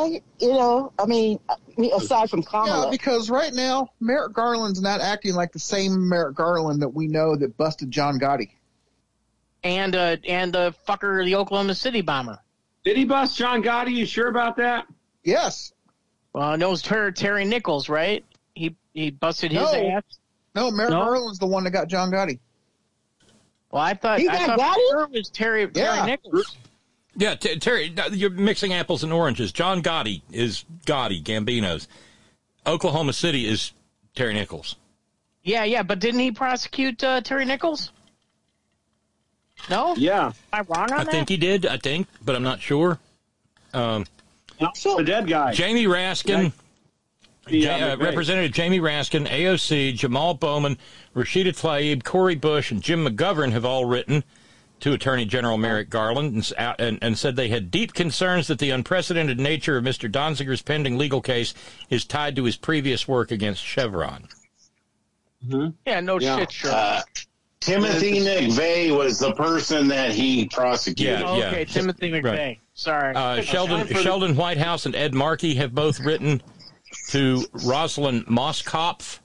Aside from Kamala. Yeah, because right now Merrick Garland's not acting like the same Merrick Garland that we know that busted John Gotti. And the fucker, the Oklahoma City bomber. Did he bust John Gotti? You sure about that? Yes. Well, I know it's Terry Nichols, right? He busted his ass. No, Merrick Garland's the one that got John Gotti. Well, I thought it was Terry Nichols. Yeah, Terry, you're mixing apples and oranges. John Gotti is Gotti, Gambino's. Oklahoma City is Terry Nichols. Yeah, but didn't he prosecute Terry Nichols? No? Yeah. Am I wrong on that? I think he did, but I'm not sure. The dead guy. Jamie Raskin. Representative Jamie Raskin, AOC, Jamal Bowman, Rashida Tlaib, Corey Bush, and Jim McGovern have all written to Attorney General Merrick Garland and said they had deep concerns that the unprecedented nature of Mr. Donziger's pending legal case is tied to his previous work against Chevron. Mm-hmm. Yeah, shit, sure. Timothy McVeigh was the person that he prosecuted. Okay, Timothy McVeigh. Right. Sorry. Sheldon Whitehouse and Ed Markey have both written to Rosalind Moskopf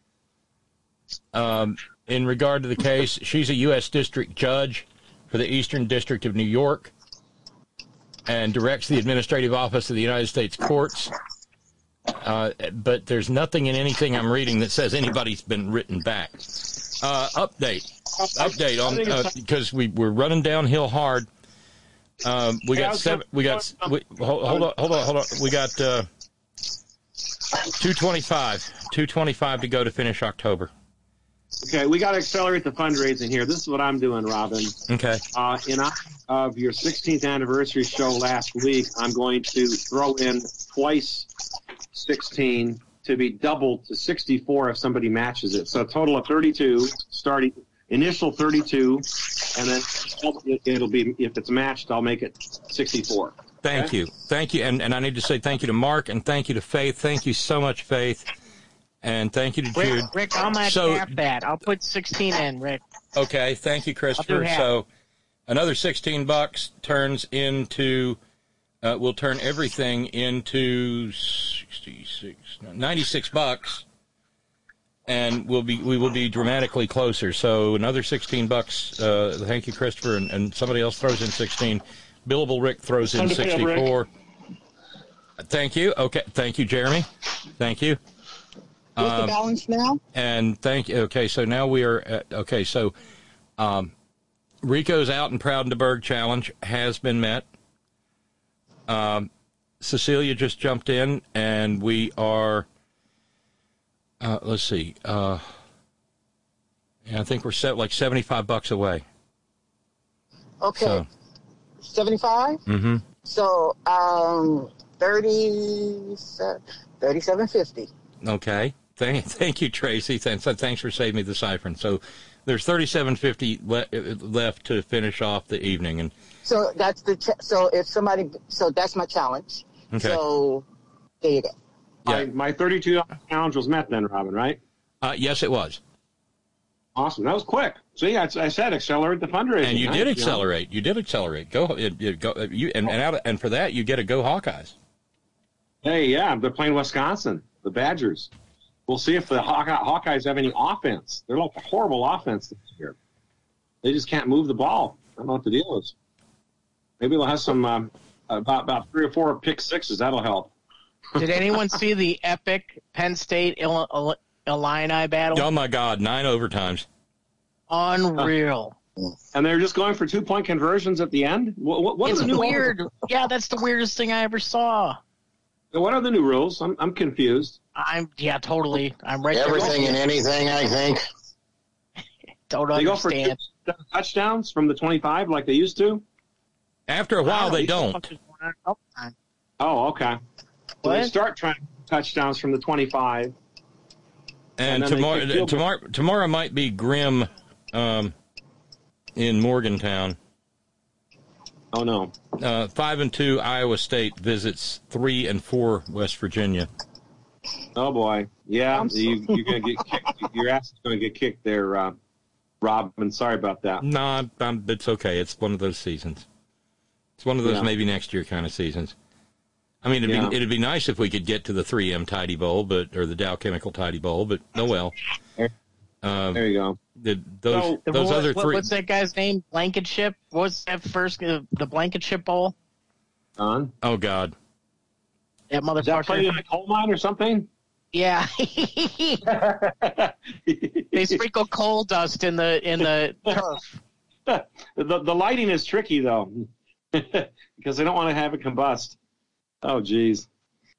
in regard to the case. She's a U.S. District Judge for the Eastern District of New York and directs the Administrative Office of the United States Courts. But there's nothing in anything I'm reading that says anybody's been written back. Update on because we're running downhill hard. We got 225 to go to finish October. Okay, we got to accelerate the fundraising here. This is what I'm doing, Robin. Okay. In honor of your 16th anniversary show last week, I'm going to throw in twice 16 to be doubled to 64 if somebody matches it. So a total of 32, starting initial 32, and then it'll be, if it's matched, I'll make it 64. Thank you. And I need to say thank you to Mark and thank you to Faith. Thank you so much, Faith. And thank you to Jude. Rick, I'll match half that. I'll put 16 in, Rick. Okay, thank you, Christopher. So another $16 turns into, we'll turn everything into $96, and we will be dramatically closer. So another $16. Thank you, Christopher, and somebody else throws in 16. Billable Rick throws in 64. Thank you. Okay, thank you, Jeremy. Thank you. What's the balance now? And thank you. Okay, so now we are at, Rico's Out and Proud in the Berg challenge has been met. Cecilia just jumped in, and we are, let's see, I think we're like $75 away. Okay. So. 75? Mm-hmm. So, 37.50. Okay. Thank you, Tracy. Thanks for saving me the siphon. So there's $37.50 left to finish off the evening, and so that's so that's my challenge. Okay. So there you go. Yeah. My $32 challenge was met then, Robin, right? Yes, it was. Awesome. That was quick. See, I said accelerate the fundraising. And you did accelerate. You did accelerate. Go. And for that you get a Go Hawkeyes. Hey, yeah, they're playing Wisconsin, the Badgers. We'll see if the Hawkeyes have any offense. They're like a horrible offense this year. They just can't move the ball. I don't know what the deal is. Maybe they'll have some about 3 or 4 pick sixes. That'll help. Did anyone see the epic Penn State Illini battle? Oh my God! 9 overtimes. Unreal. And they're just going for 2-point conversions at the end. What it's are the new weird. Yeah, that's the weirdest thing I ever saw. What are the new rules? I'm confused. Totally. I'm right. Everything and anything, I think. Don't they understand. Go for 2 touchdowns from the 25 like they used to? After a while, they don't. Oh, okay. So they start trying touchdowns from the 25. And tomorrow might be grim in Morgantown. Oh, no. 5-2 Iowa State visits 3-4 West Virginia. Oh, boy. Yeah, you're going to get kicked. Your ass is going to get kicked there, Rob. I'm sorry about that. No, it's okay. It's one of those seasons. It's one of those maybe next year kind of seasons. I mean, it'd be nice if we could get to the 3M Tidy Bowl, or the Dow Chemical Tidy Bowl, but no well. There you go. Those other three. What's that guy's name? Blankenship? What's that first? The Blankenship Bowl? On? Oh, God. That motherfucker. Is that played in a coal mine or something? Yeah. They sprinkle coal dust in the turf. The lighting is tricky, though, because they don't want to have it combust. Oh, geez.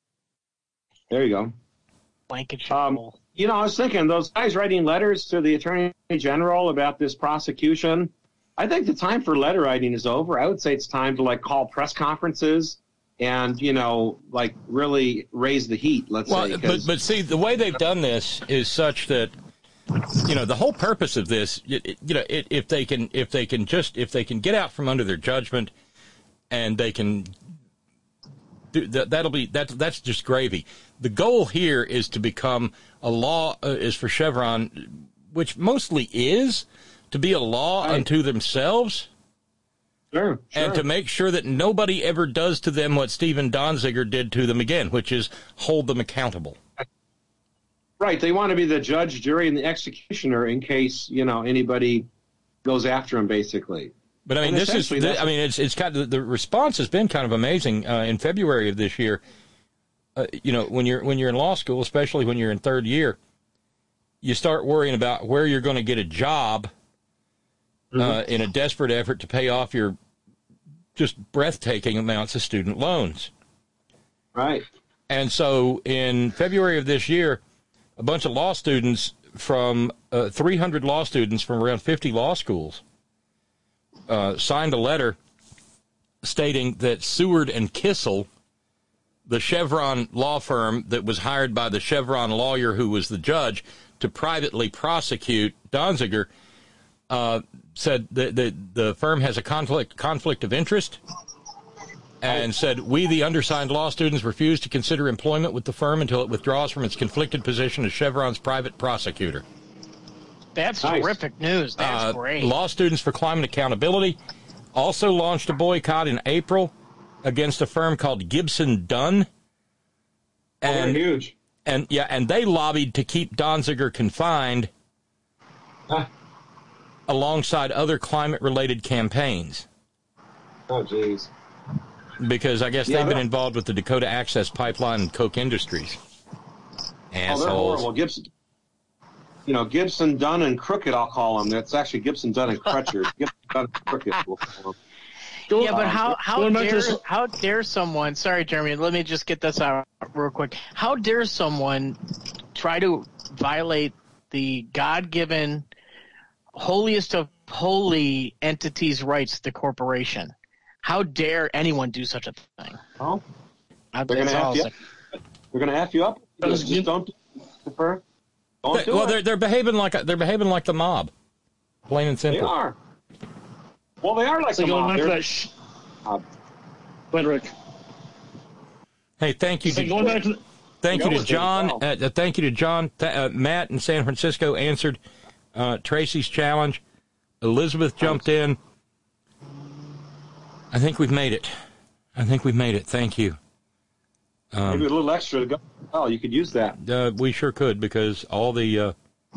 There you go. Blankenship Bowl. I was thinking, those guys writing letters to the Attorney General about this prosecution, I think the time for letter writing is over. I would say it's time to, call press conferences and, really raise the heat, let's say. But see, the way they've done this is such that, the whole purpose of this, if they can get out from under their judgment and they can do that's just gravy. The goal here is to become a law, is for Chevron, which mostly is, to be a law unto themselves. Sure. And to make sure that nobody ever does to them what Stephen Donziger did to them again, which is hold them accountable. Right. They want to be the judge, jury, and the executioner in case, anybody goes after them, basically. But I mean, it's kind of, the response has been kind of amazing. In February of this year, when you're in law school, especially when you're in third year, you start worrying about where you're going to get a job in a desperate effort to pay off your just breathtaking amounts of student loans. Right. And so in February of this year, a bunch of law students from 300 law students from around 50 law schools signed a letter stating that Seward and Kissel, the Chevron law firm that was hired by the Chevron lawyer who was the judge to privately prosecute Donziger, said that the firm has a conflict of interest, and said, we, the undersigned law students, refuse to consider employment with the firm until it withdraws from its conflicted position as Chevron's private prosecutor. That's terrific news. That's great. Law Students for Climate Accountability also launched a boycott in April against a firm called Gibson Dunn. And they're huge. And they lobbied to keep Donziger confined alongside other climate-related campaigns. Oh, jeez. Because I guess they've been involved with the Dakota Access Pipeline and Koch Industries. Assholes. They're horrible. Gibson, Dunn, and Crooked, I'll call them. That's actually Gibson, Dunn, and Crutcher. Gibson, Dunn, and Crooked, we'll call them. Yeah, but how dare someone, sorry, Jeremy, let me just get this out real quick. How dare someone try to violate the God-given, holiest of holy entities' rights, the corporation? How dare anyone do such a thing? Oh, they're going to F you up. They're going to F you up. Just don't prefer. They're behaving like the mob, plain and simple. They are. Well, they are like the mob. Rick. Hey, thank you. Thank you to John. Thank you to John. Matt in San Francisco answered Tracy's challenge. Elizabeth jumped in. I think we've made it. Thank you. Maybe a little extra to go. Oh, you could use that. We sure could, because all the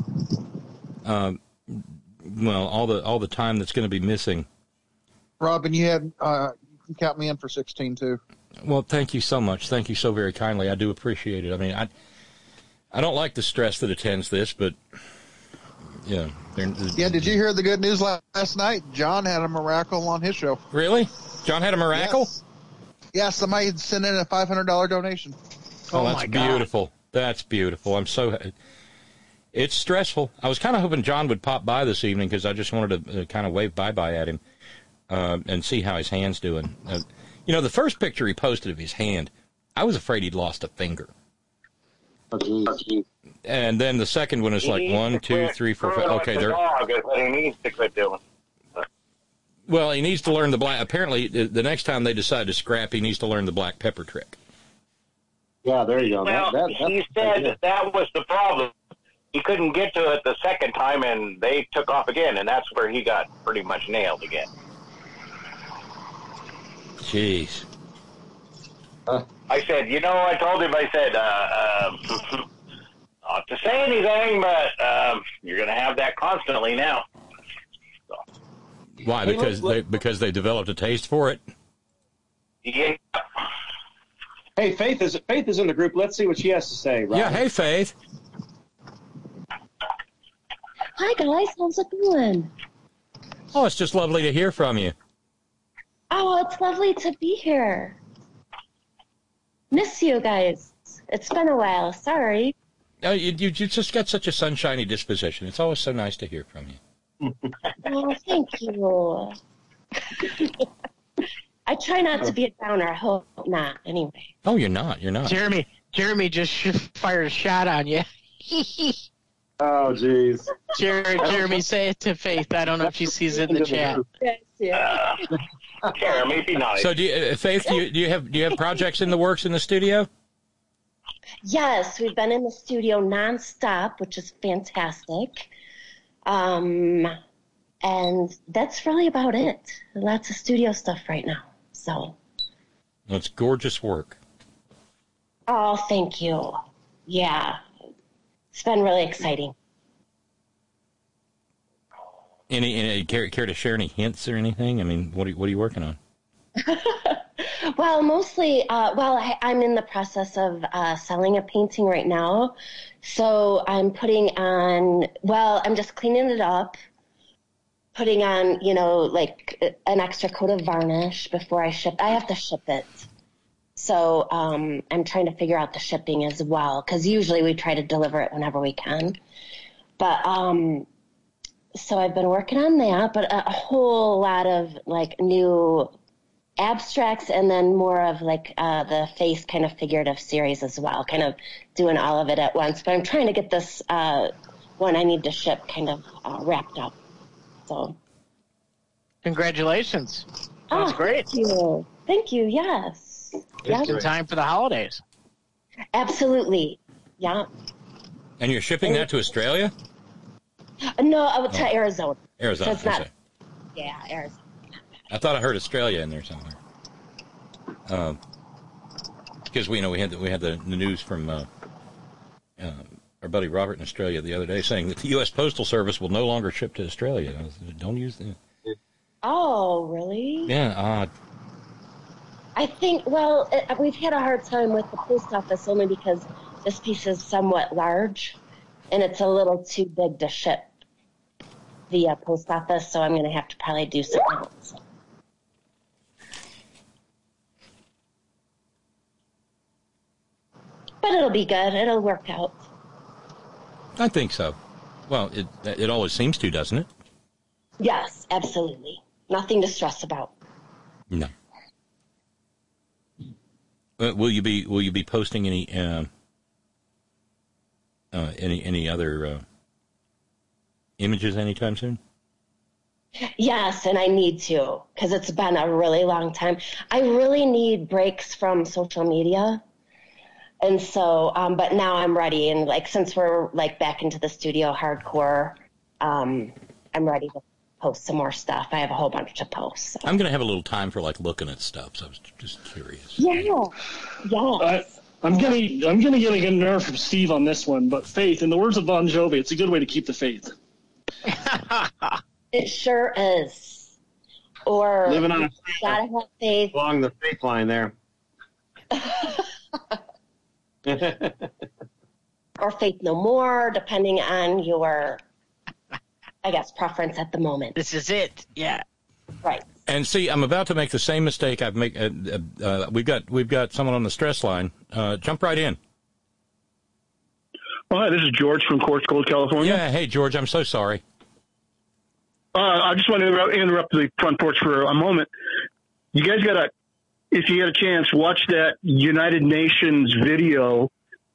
all the time that's going to be missing. Robin, you can count me in for 16 too. Well, thank you so much. Thank you so very kindly. I do appreciate it. I mean, I don't like the stress that attends this, but yeah. Did you hear the good news last night? John had a miracle on his show. Really? John had a miracle? Yes. Yeah, somebody had sent in a $500 donation. Oh, that's beautiful. God. That's beautiful. It's stressful. I was kind of hoping John would pop by this evening because I just wanted to kind of wave bye-bye at him and see how his hand's doing. The first picture he posted of his hand, I was afraid he'd lost a finger. Oh, geez. And then the second one is like 1, 2, 3, 4, 5. Okay, there. Dog is what he needs to quit doing. Well, he needs to learn the black. Apparently, the next time they decide to scrap, he needs to learn the black pepper trick. Yeah, there you go. Well, he said that was the problem. He couldn't get to it the second time, and they took off again, and that's where he got pretty much nailed again. Jeez. I said, I told him, I said, not to say anything, but you're going to have that constantly now. So. Why? Because they developed a taste for it? Yeah. Hey, Faith is in the group. Let's see what she has to say. Robin. Yeah, hey, Faith. Hi, guys. How's it going? Oh, it's just lovely to hear from you. Oh, it's lovely to be here. Miss you guys. It's been a while. Sorry. Oh, you just got such a sunshiny disposition. It's always so nice to hear from you. Oh, thank you. I try not to be a downer. I hope not, anyway. Oh, you're not. Jeremy just fired a shot on you. Oh, jeez. Jeremy, say it to Faith. I don't know if she sees it in the chat. Yes, Jeremy, be nice. So, Faith, do you have projects in the works in the studio? Yes, we've been in the studio nonstop, which is fantastic. And that's really about it. Lots of studio stuff right now. So. Well, it's gorgeous work. Oh, thank you. Yeah. It's been really exciting. Any care to share any hints or anything? I mean, what are you working on? Well, mostly, I'm in the process of selling a painting right now. So I'm I'm just cleaning it up, putting on, like an extra coat of varnish before I ship. I have to ship it. So I'm trying to figure out the shipping as well, because usually we try to deliver it whenever we can. But so I've been working on that, but a whole lot of like new abstracts, and then more of like the face kind of figurative series as well, kind of doing all of it at once. But I'm trying to get this one I need to ship kind of wrapped up. So congratulations. That's great. Thank you. Yes. Just in time for the holidays. Absolutely. Yeah. And you're shipping that to Australia? No, to Arizona. Arizona. So it's not. Yeah, Arizona. I thought I heard Australia in there somewhere. Because we had the news from our buddy Robert in Australia the other day saying that the U.S. Postal Service will no longer ship to Australia. Don't use the. Oh, really? Yeah, odd. I think, we've had a hard time with the post office only because this piece is somewhat large and it's a little too big to ship via post office, so I'm going to have to probably do something else. But it'll be good. It'll work out. I think so. Well, it always seems to, doesn't it? Yes, absolutely. Nothing to stress about. No. Will you be posting any other images anytime soon? Yes, and I need to, because it's been a really long time. I really need breaks from social media. And so, but now I'm ready. And like, since we're like back into the studio hardcore, I'm ready to post some more stuff. I have a whole bunch to post. So. I'm going to have a little time for like looking at stuff. So I was just curious. Yeah. I'm gonna get a nerve from Steve on this one, but faith, in the words of Bon Jovi, it's a good way to keep the faith. It sure is. Or living on gotta have faith along the faith line there. Or faith no more, depending on your, I guess, preference at the moment. This is it. Yeah. Right. And see, I'm about to make the same mistake I've made. We've got someone on the stress line. Jump right in. Hi, this is George from Quartz Gold, California. Yeah, hey George, I'm so sorry. I just want to interrupt the front porch for a moment. You guys if you get a chance, watch that United Nations video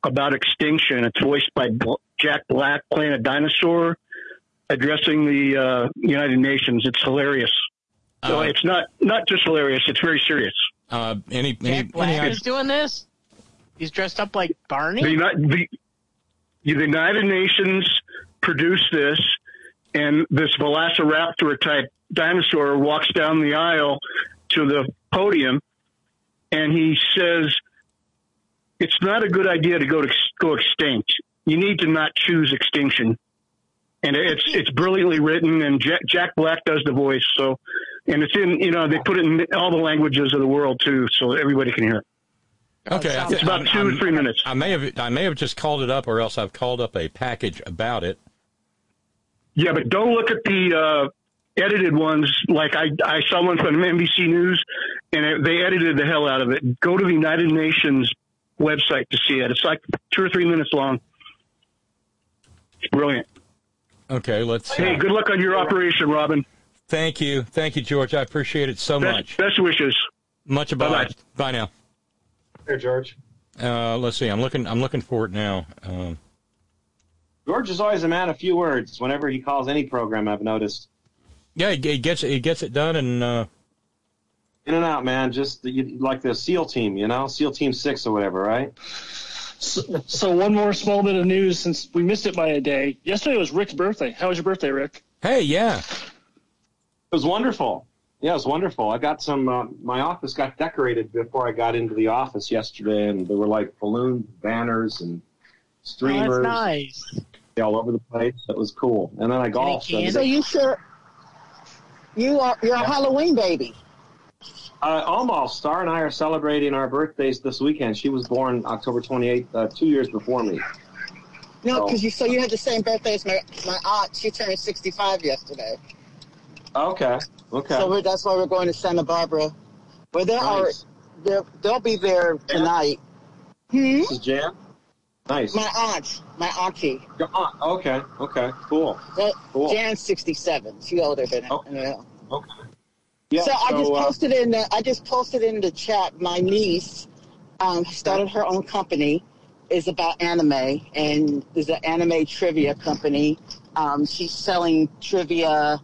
about extinction. It's voiced by Jack Black playing a dinosaur addressing the United Nations. It's hilarious. So it's not just hilarious. It's very serious. Jack Black is doing this? He's dressed up like Barney? The United Nations produced this, and this velociraptor-type dinosaur walks down the aisle to the podium, and he says, it's not a good idea to go extinct. You need to not choose extinction. And it's brilliantly written, and Jack Black does the voice. So, and it's in, they put it in all the languages of the world too, so everybody can hear it. Okay, it's about 2 to 3 minutes. I may have just called it up, or else I've called up a package about it. Yeah, but don't look at the edited ones. Like I saw one from NBC News, and they edited the hell out of it. Go to the United Nations website to see it. It's like 2 or 3 minutes long. It's brilliant. Okay, let's see. Hey, good luck on your operation, Robin. Thank you, George. I appreciate it so much. Best wishes. Much obliged. Bye now. Here, George. Let's see. I'm looking for it now. George is always a man of few words. Whenever he calls any program, I've noticed. Yeah, he gets it done, and in and out, man. Just like the SEAL team, SEAL Team 6 or whatever, right? So one more small bit of news since we missed it by a day. Yesterday was Rick's birthday. How was your birthday, Rick? Hey, yeah. It was wonderful. Yeah, it was wonderful. I got some, my office got decorated before I got into the office yesterday, and there were like balloon banners and streamers. Oh, that's nice. All over the place. It was cool. And then I golfed. So you're a Halloween baby. Almost. Star and I are celebrating our birthdays this weekend. She was born October 28th, 2 years before me. No, because you had the same birthday as my aunt. She turned 65 yesterday. Okay. So that's why we're going to Santa Barbara. Where they'll be there tonight. This is Jan? Nice. My auntie. Your aunt. Okay. Cool. Jan's 67. She's older than Okay. Okay. Yeah, so I just posted in the chat. My niece started her own company. Is about anime and is an anime trivia company. She's selling trivia.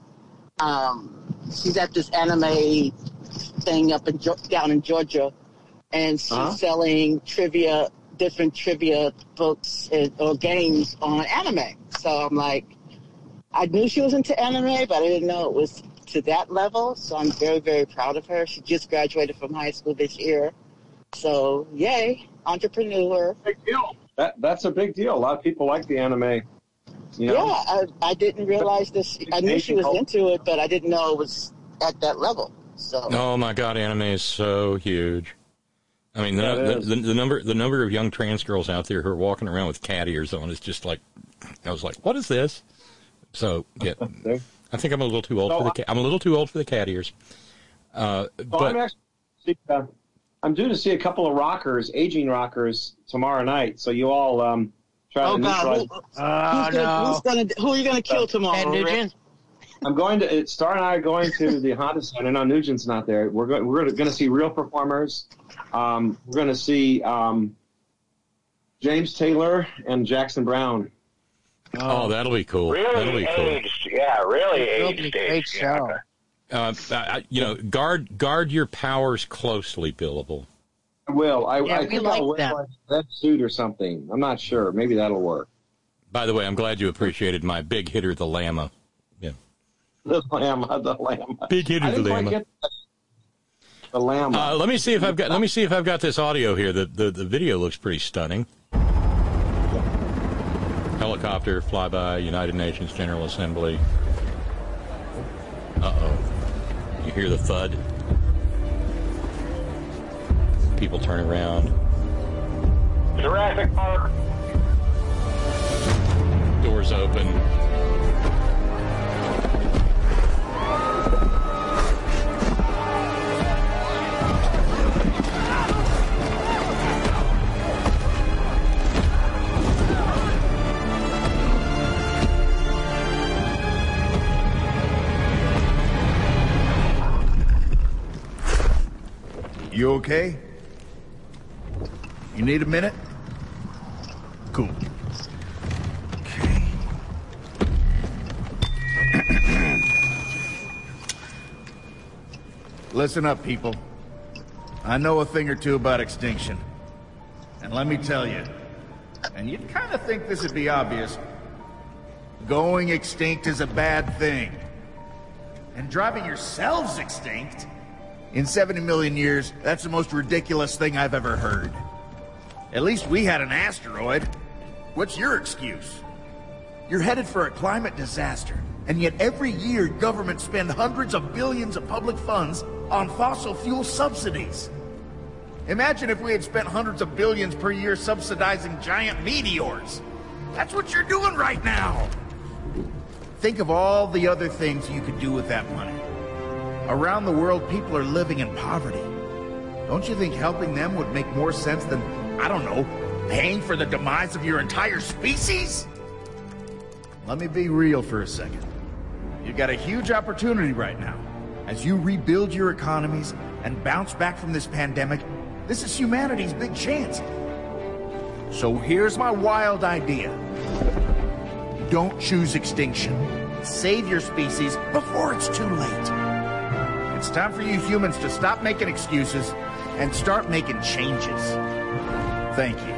She's at this anime thing down in Georgia, and she's selling different trivia books or games on anime. So I'm like, I knew she was into anime, but I didn't know it was to that level. So I'm very, very proud of her. She just graduated from high school this year. So yay, entrepreneur. Big deal. That's a big deal. A lot of people like the anime. Yeah, I didn't realize this. I knew she was into it, but I didn't know it was at that level. So. Oh my God, anime is so huge. I mean, the number of young trans girls out there who are walking around with cat ears on is just like, I was like, what is this? So yeah, I think I'm a little too old for the I'm a little too old for the cat ears. But I'm due to see a couple of aging rockers tomorrow night. So you all try to neutralize. Who are you going to kill tomorrow, Rick? I'm going to. Star and I are going to the Honda Center. No, Nugent's not there. We're going to see real performers. We're going to see James Taylor and Jackson Brown. Oh, that'll be cool. Really that'll be cool. Aged, yeah, really aged. Great show. Guard your powers closely, Billable. I will. I think I'll wear that suit or something. I'm not sure. Maybe that'll work. By the way, I'm glad you appreciated my big hitter, the Llama. Yeah. The Llama. Big hitter, the Llama. The Llama. Let me see if I've got this audio here. The video looks pretty stunning. Helicopter flyby, United Nations General Assembly. Uh-oh. You hear the thud? People turn around. Jurassic Park. Doors open. You okay? You need a minute? Cool. Listen up, people. I know a thing or two about extinction. And let me tell you, and you'd kind of think this would be obvious, going extinct is a bad thing. And driving yourselves extinct? In 70 million years, that's the most ridiculous thing I've ever heard. At least we had an asteroid. What's your excuse? You're headed for a climate disaster, and yet every year governments spend hundreds of billions of public funds on fossil fuel subsidies. Imagine if we had spent hundreds of billions per year subsidizing giant meteors. That's what you're doing right now. Think of all the other things you could do with that money. Around the world, people are living in poverty. Don't you think helping them would make more sense than, I don't know, paying for the demise of your entire species? Let me be real for a second. You've got a huge opportunity right now. As you rebuild your economies and bounce back from this pandemic, this is humanity's big chance. So here's my wild idea. Don't choose extinction. Save your species before it's too late. It's time for you humans to stop making excuses and start making changes. Thank you.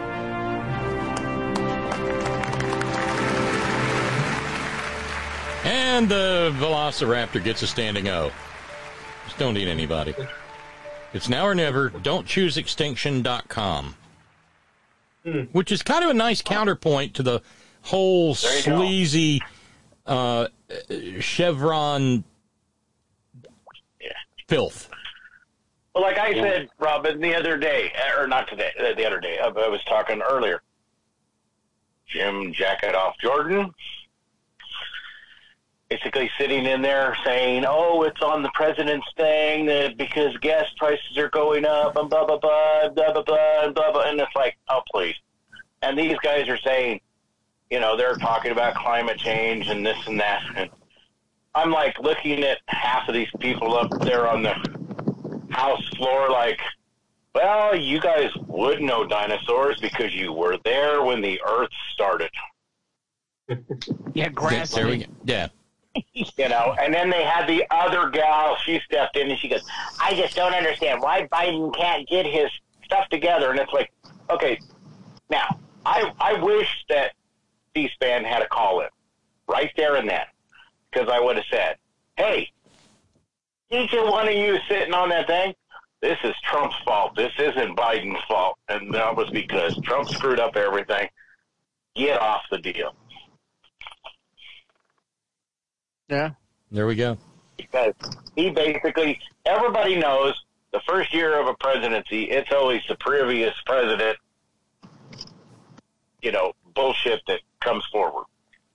And the Velociraptor gets a standing O. Just don't eat anybody. It's now or never. Don'tChooseExtinction.com. Which is kind of a nice counterpoint to the whole sleazy Chevron filth. Well, like I said, Robin, the other day, or not today, the other day, I was talking earlier. Jim Jacket Off Jordan, basically sitting in there saying, oh, it's on the president's thing that because gas prices are going up and blah, blah, blah, blah, blah, blah, and blah, blah. And it's like, oh, please. And these guys are saying, you know, they're talking about climate change and this and that. And I'm like looking at half of these people up there on the House floor like, well, you guys would know dinosaurs because you were there when the Earth started. Yeah, grass. There we go. Yeah. You know, and then they had the other gal, she stepped in and she goes, I just don't understand why Biden can't get his stuff together. And it's like, okay, now, I wish that C-SPAN had a call-in right there and then, because I would have said, hey, each and one of you sitting on that thing, this is Trump's fault. This isn't Biden's fault. And that was because Trump screwed up everything. Get off the deal. Yeah. There we go. Because he basically, everybody knows the first year of a presidency, it's always the previous president, you know, bullshit that comes forward.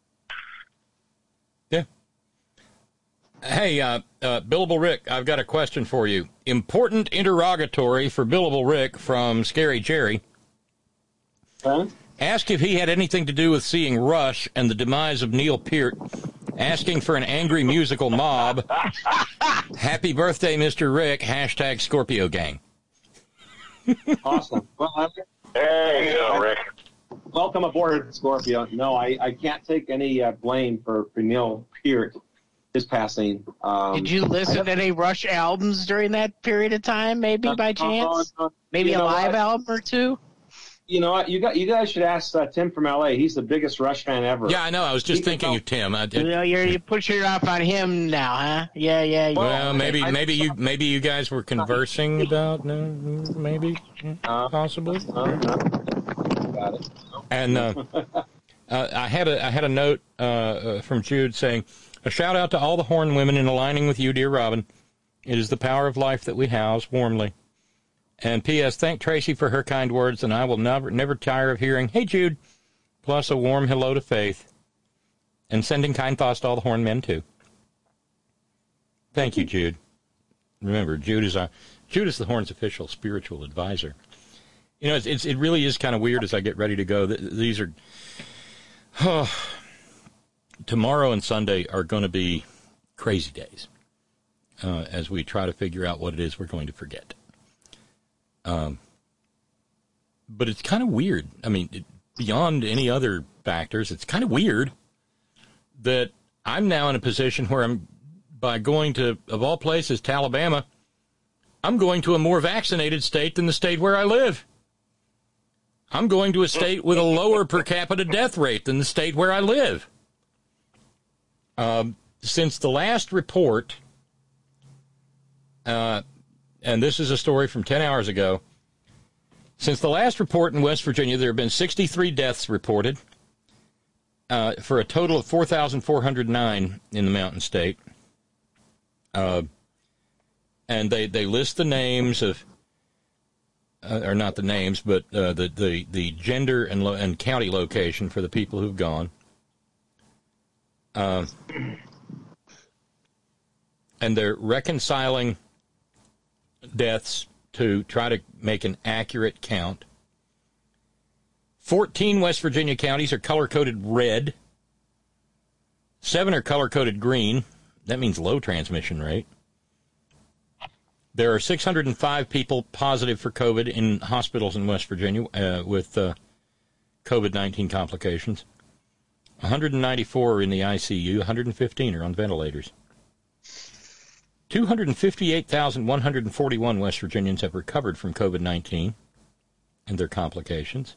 Yeah. Hey, Billable Rick, I've got a question for you. Important interrogatory for Billable Rick from Scary Jerry. Huh? Asked if he had anything to do with seeing Rush and the demise of Neil Peart. Asking for an angry musical mob. Happy birthday, Mr. Rick. # Scorpio Gang. Awesome. Well, there you go, Rick. Welcome aboard, Scorpio. No, I can't take any blame for Neil Peart, his passing. Did you listen to any Rush albums during that period of time, maybe by chance? Maybe a live album or two? You know what? You guys should ask Tim from LA. He's the biggest Rush fan ever. Yeah, I know. I was just thinking of Tim. You're pushing it off on him now, huh? Yeah. Well, maybe you guys were conversing about maybe possibly. Got it. And I had a note from Jude saying, a shout out to all the Horn women in aligning with you, dear Robin. It is the power of life that we house warmly. And P.S. Thank Tracy for her kind words, and I will never tire of hearing, hey, Jude, plus a warm hello to Faith. And sending kind thoughts to all the Horn men, too. Thank you, Jude. Remember, Jude is the Horn's official spiritual advisor. You know, it really is kind of weird as I get ready to go. These are... tomorrow and Sunday are going to be crazy days as we try to figure out what it is we're going to forget. But it's kind of weird. I mean, beyond any other factors, it's kind of weird that I'm now in a position where I'm, by going to, of all places, to Alabama, I'm going to a more vaccinated state than the state where I live. I'm going to a state with a lower per capita death rate than the state where I live. Since the last report, and this is a story from 10 hours ago, since the last report in West Virginia, there have been 63 deaths reported for a total of 4,409 in the Mountain State. And they list the names of, or not the names, but the gender and county location for the people who've gone. And they're reconciling deaths to try to make an accurate count. 14 West Virginia counties are color-coded red. 7 are color-coded green. That means low transmission rate. There are 605 people positive for COVID in hospitals in West Virginia with COVID-19 complications. 194 are in the ICU. 115 are on ventilators. 258,141 West Virginians have recovered from COVID-19 and their complications.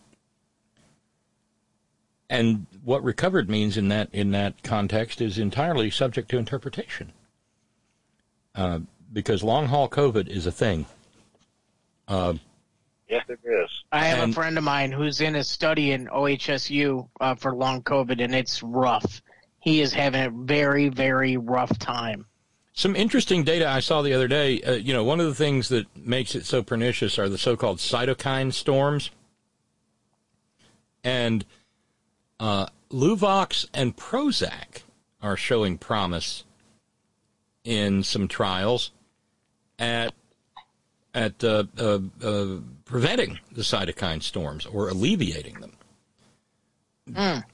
And what recovered means in that context is entirely subject to interpretation. Because long-haul COVID is a thing. Yes, it is. I have a friend of mine who's in a study in OHSU for long COVID, and it's rough. He is having a very, very rough time. Some interesting data I saw the other day, one of the things that makes it so pernicious are the so-called cytokine storms. And Luvox and Prozac are showing promise in some trials at preventing the cytokine storms or alleviating them.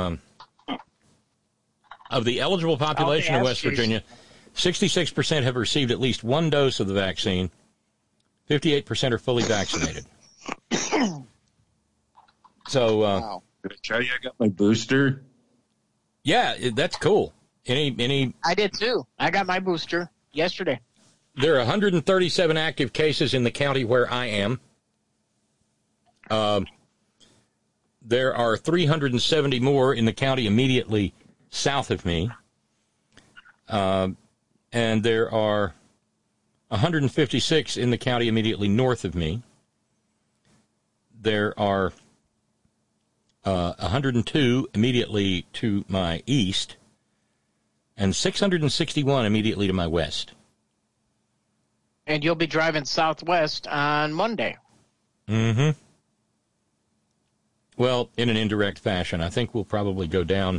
Of the eligible population of West Virginia, 66% have received at least one dose of the vaccine. 58% are fully vaccinated. So, wow. Did I tell you I got my booster? Yeah, that's cool. Any? I did too. I got my booster yesterday. There are 137 active cases in the county where I am. There are 370 more in the county immediately south of me. And there are 156 in the county immediately north of me. There are 102 immediately to my east and 661 immediately to my west. And you'll be driving southwest on Monday. Mm-hmm. Well, in an indirect fashion. I think we'll probably go down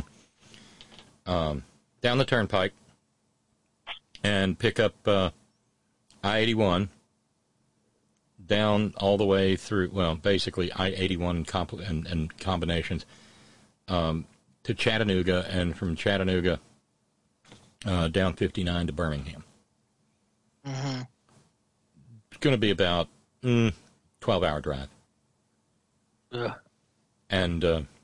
the turnpike and pick up I-81 down all the way through, well, basically I-81 and combinations to Chattanooga, and from Chattanooga down 59 to Birmingham. Mm-hmm. It's going to be about 12-hour drive. Ugh. And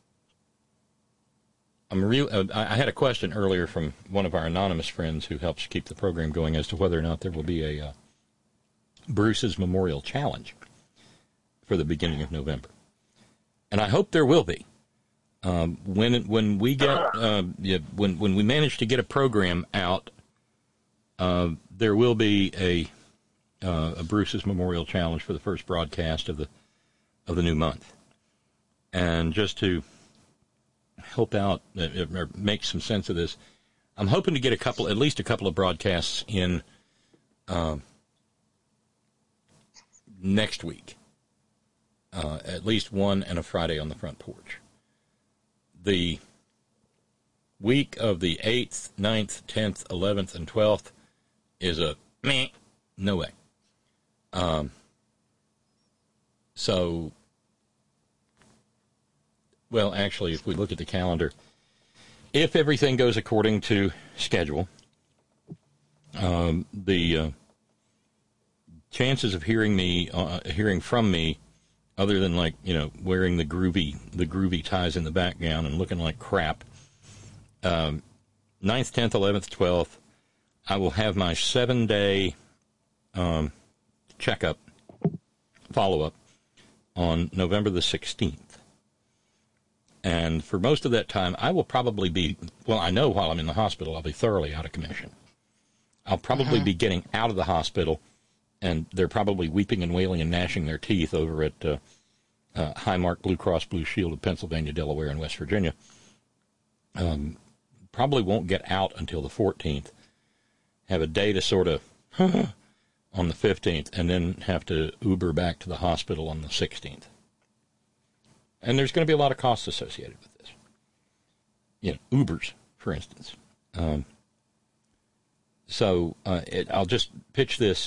I had a question earlier from one of our anonymous friends who helps keep the program going as to whether or not there will be a Bruce's Memorial Challenge for the beginning of November, and I hope there will be. When we get when we manage to get a program out, there will be a Bruce's Memorial Challenge for the first broadcast of the new month, and just to help out or make some sense of this, I'm hoping to get at least a couple of broadcasts in next week. At least one and a Friday on the front porch. The week of the 8th, 9th, 10th, 11th, and 12th is a meh, no way. So, well, actually, if we look at the calendar, if everything goes according to schedule, the chances of hearing from me other than like, wearing the groovy ties in the back gown and looking like crap. 9th, 10th, 11th, 12th, I will have my 7-day checkup, follow-up on November the 16th. And for most of that time, I will probably be, I know while I'm in the hospital, I'll be thoroughly out of commission. I'll probably be getting out of the hospital, and they're probably weeping and wailing and gnashing their teeth over at Highmark Blue Cross Blue Shield of Pennsylvania, Delaware, and West Virginia. Probably won't get out until the 14th. Have a day to sort of on the 15th, and then have to Uber back to the hospital on the 16th. And there's going to be a lot of costs associated with this. Ubers, for instance. I'll just pitch this.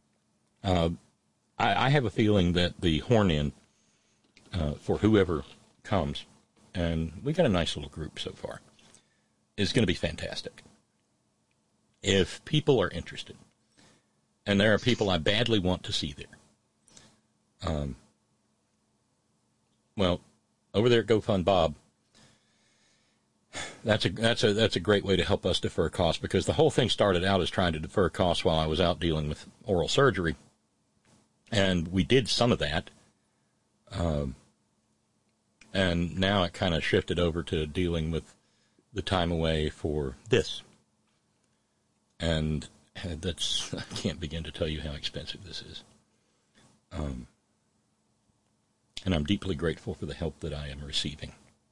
I have a feeling that the horn-in for whoever comes, and we got a nice little group so far, is going to be fantastic. If people are interested, and there are people I badly want to see there. Over there at GoFund Bob, that's a great way to help us defer costs, because the whole thing started out as trying to defer costs while I was out dealing with oral surgery, and we did some of that, and now it kind of shifted over to dealing with the time away for this. And I can't begin to tell you how expensive this is. And I'm deeply grateful for the help that I am receiving.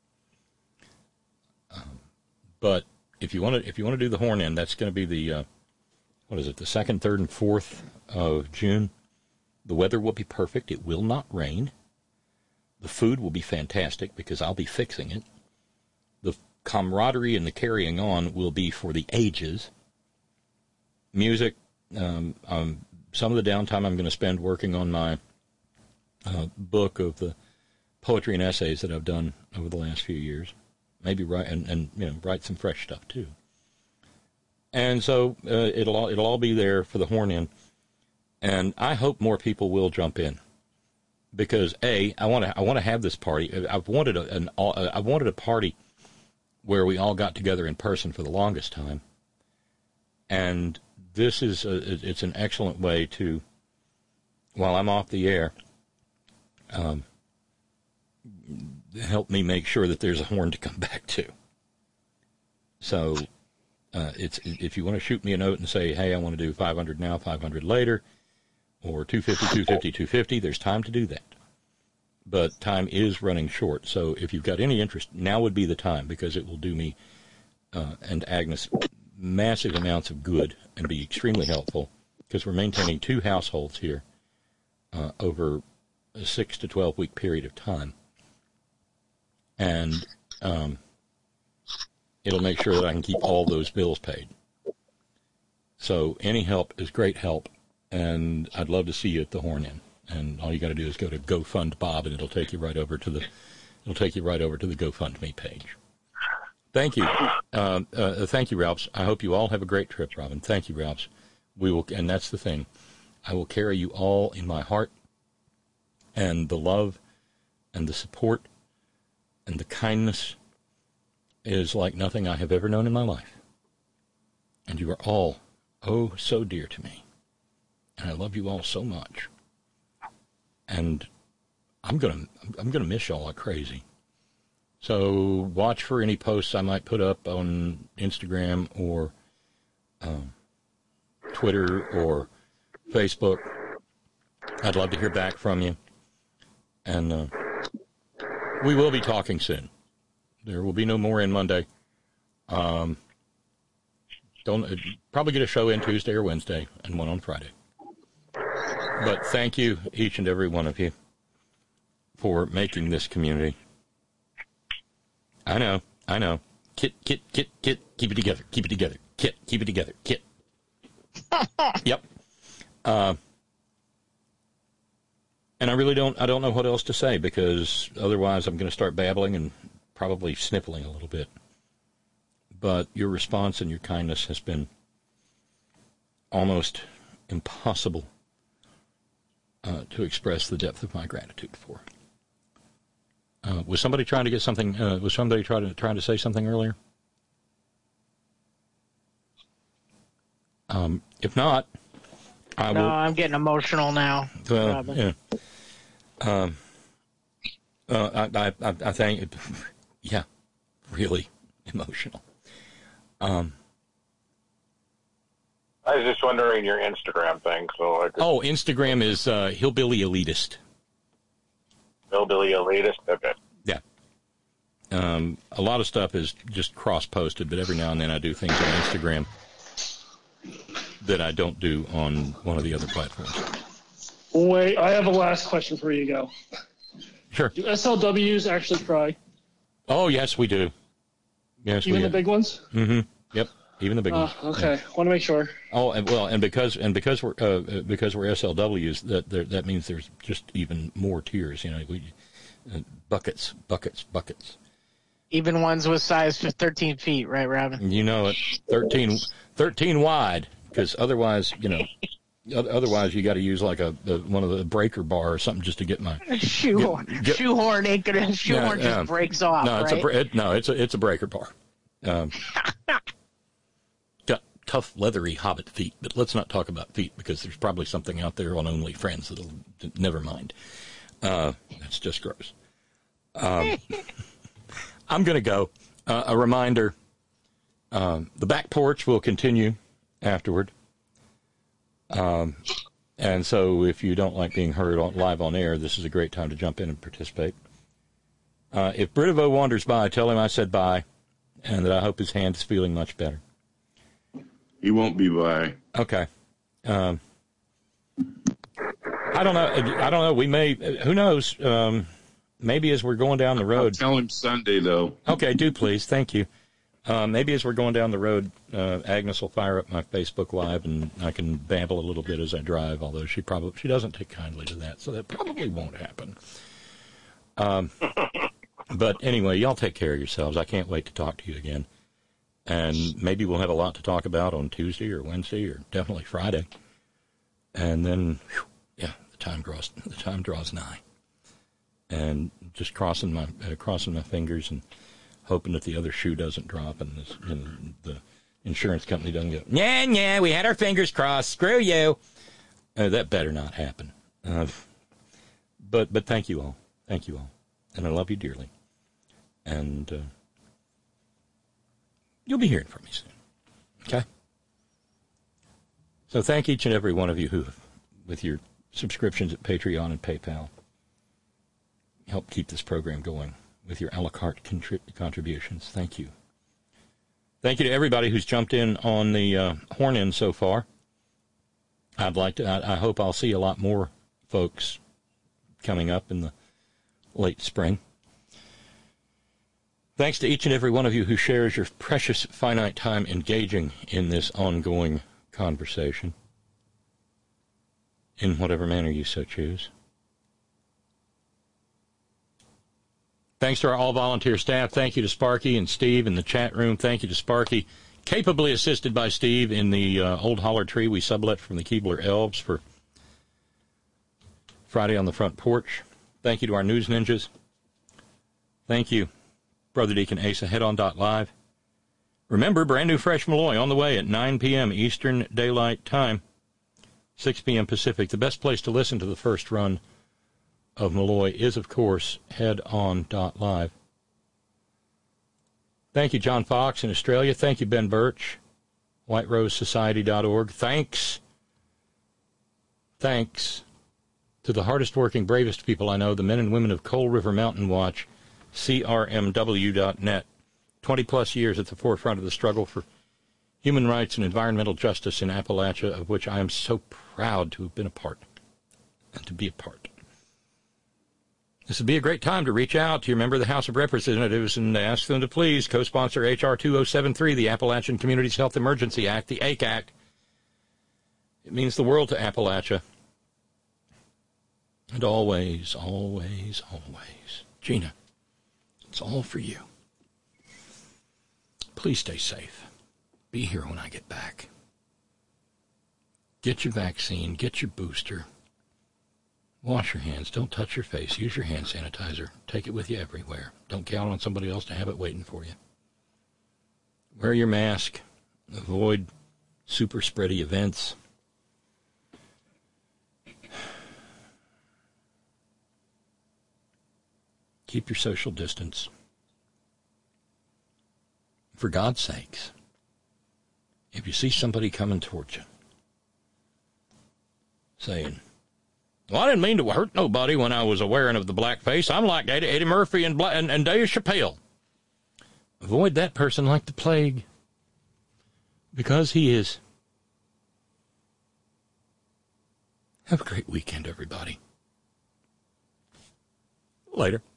But if you want to do the horn-in, that's going to be the, the 2nd, 3rd, and 4th of June. The weather will be perfect. It will not rain. The food will be fantastic because I'll be fixing it. The camaraderie and the carrying on will be for the ages. Music, some of the downtime I'm going to spend working on my book of the poetry and essays that I've done over the last few years. Maybe write write some fresh stuff too. And so it'll all be there for the horn-in, and I hope more people will jump in, because I want to have this party. I've wanted a party where we all got together in person for the longest time, and this is it's an excellent way to, while I'm off the air, help me make sure that there's a horn to come back to. So it's, if you want to shoot me a note and say, hey, I want to do 500 now, 500 later, or 250, 250, 250, there's time to do that. But time is running short. So if you've got any interest, now would be the time, because it will do me and Agnes massive amounts of good and be extremely helpful, because we're maintaining 2 households here over a 6 to 12 week period of time. And it'll make sure that I can keep all those bills paid. So any help is great help, and I'd love to see you at the horn-in. And all you got to do is go to GoFund Bob, and it'll take you right over to the GoFundMe page. Thank you. Thank you, Ralphs. I hope you all have a great trip, Robin. Thank you, Ralphs. We will, and that's the thing. I will carry you all in my heart, and the love and the support and the kindness is like nothing I have ever known in my life. And you are all, oh, so dear to me. And I love you all so much. And I'm gonna miss y'all like crazy. So watch for any posts I might put up on Instagram or Twitter or Facebook. I'd love to hear back from you. And we will be talking soon. There will be no more in Monday. Don't probably get a show in Tuesday or Wednesday and one on Friday. But thank you, each and every one of you, for making this community. I know. Kit, keep it together. Keep it together. Kit, keep it together. Kit. Yep. And I really don't know what else to say, because otherwise I'm going to start babbling and probably sniffling a little bit. But your response and your kindness has been almost impossible to express the depth of my gratitude for. Was somebody trying to get something? Was somebody trying to say something earlier? If not, I will. No, I'm getting emotional now. Well, yeah. I think, yeah, really emotional. I was just wondering your Instagram thing. So Instagram is Hillbilly Elitist. Hillbilly Elitist? Okay. Yeah. A lot of stuff is just cross-posted, but every now and then I do things on Instagram that I don't do on one of the other platforms. Wait, I have a last question for you, Go. Sure. Do SLWs actually cry? Oh, yes, we do. Yes, even the big ones? Mm-hmm. Yep. Even the big ones. Okay. Yeah. Want to make sure. Oh, and because we're SLWs, that means there's just even more tears. You know, buckets. Even ones with size 13 feet, right, Robin? You know it. 13 wide, because otherwise, you got to use like one of the breaker bar or something just to get my shoehorn. Shoehorn ain't gonna. Shoehorn just breaks off. No, right? it's a breaker bar. Got tough, leathery hobbit feet, but let's not talk about feet because there's probably something out there on OnlyFriends that'll never mind. That's just gross. I'm going to go. A reminder, the back porch will continue afterward. And so if you don't like being heard live on air, this is a great time to jump in and participate. If Britivo wanders by, tell him I said bye and that I hope his hand is feeling much better. He won't be by. Okay. I don't know. We may, who knows? Maybe as we're going down the road. I'll tell him Sunday, though. Okay, do please. Thank you. Maybe as we're going down the road, Agnes will fire up my Facebook Live, and I can babble a little bit as I drive, although she doesn't take kindly to that, so that probably won't happen. But anyway, y'all take care of yourselves. I can't wait to talk to you again. And maybe we'll have a lot to talk about on Tuesday or Wednesday or definitely Friday. And then, the time draws nigh. And just crossing my fingers and hoping that the other shoe doesn't drop and the insurance company doesn't go, yeah, we had our fingers crossed. Screw you. That better not happen. But thank you all. Thank you all. And I love you dearly. And you'll be hearing from me soon. Okay? So thank each and every one of you who, with your subscriptions at Patreon and PayPal, help keep this program going with your a la carte contributions. Thank you. Thank you to everybody who's jumped in on the horn in so far. I hope I'll see a lot more folks coming up in the late spring. Thanks to each and every one of you who shares your precious finite time engaging in this ongoing conversation in whatever manner you so choose. Thanks to our all-volunteer staff. Thank you to Sparky and Steve in the chat room. Thank you to Sparky, capably assisted by Steve in the old holler tree we sublet from the Keebler Elves for Friday on the Front Porch. Thank you to our news ninjas. Thank you, Brother Deacon Asa. Headon.live. Remember, brand new Fresh Malloy on the way at 9 p.m. Eastern Daylight Time, 6 p.m. Pacific. The best place to listen to the first run of Malloy is, of course, Headon.live. Thank you, John Fox in Australia. Thank you, Ben Birch, WhiteRoseSociety.org. Thanks to the hardest working, bravest people I know, the men and women of Coal River Mountain Watch, CRMW.net. 20-plus years at the forefront of the struggle for human rights and environmental justice in Appalachia, of which I am so proud to have been a part and to be a part. This would be a great time to reach out to your member of the House of Representatives and ask them to please co-sponsor H.R. 2073, the Appalachian Communities Health Emergency Act, the ACE Act. It means the world to Appalachia. And always, always, always, Gina, it's all for you. Please stay safe. Be here when I get back. Get your vaccine, get your booster. Wash your hands. Don't touch your face. Use your hand sanitizer. Take it with you everywhere. Don't count on somebody else to have it waiting for you. Wear your mask. Avoid super spready events. Keep your social distance. For God's sakes, if you see somebody coming towards you, saying, well, I didn't mean to hurt nobody when I was wearing of the blackface. I'm like Eddie Murphy and Dave Chappelle. Avoid that person like the plague, because he is. Have a great weekend, everybody. Later.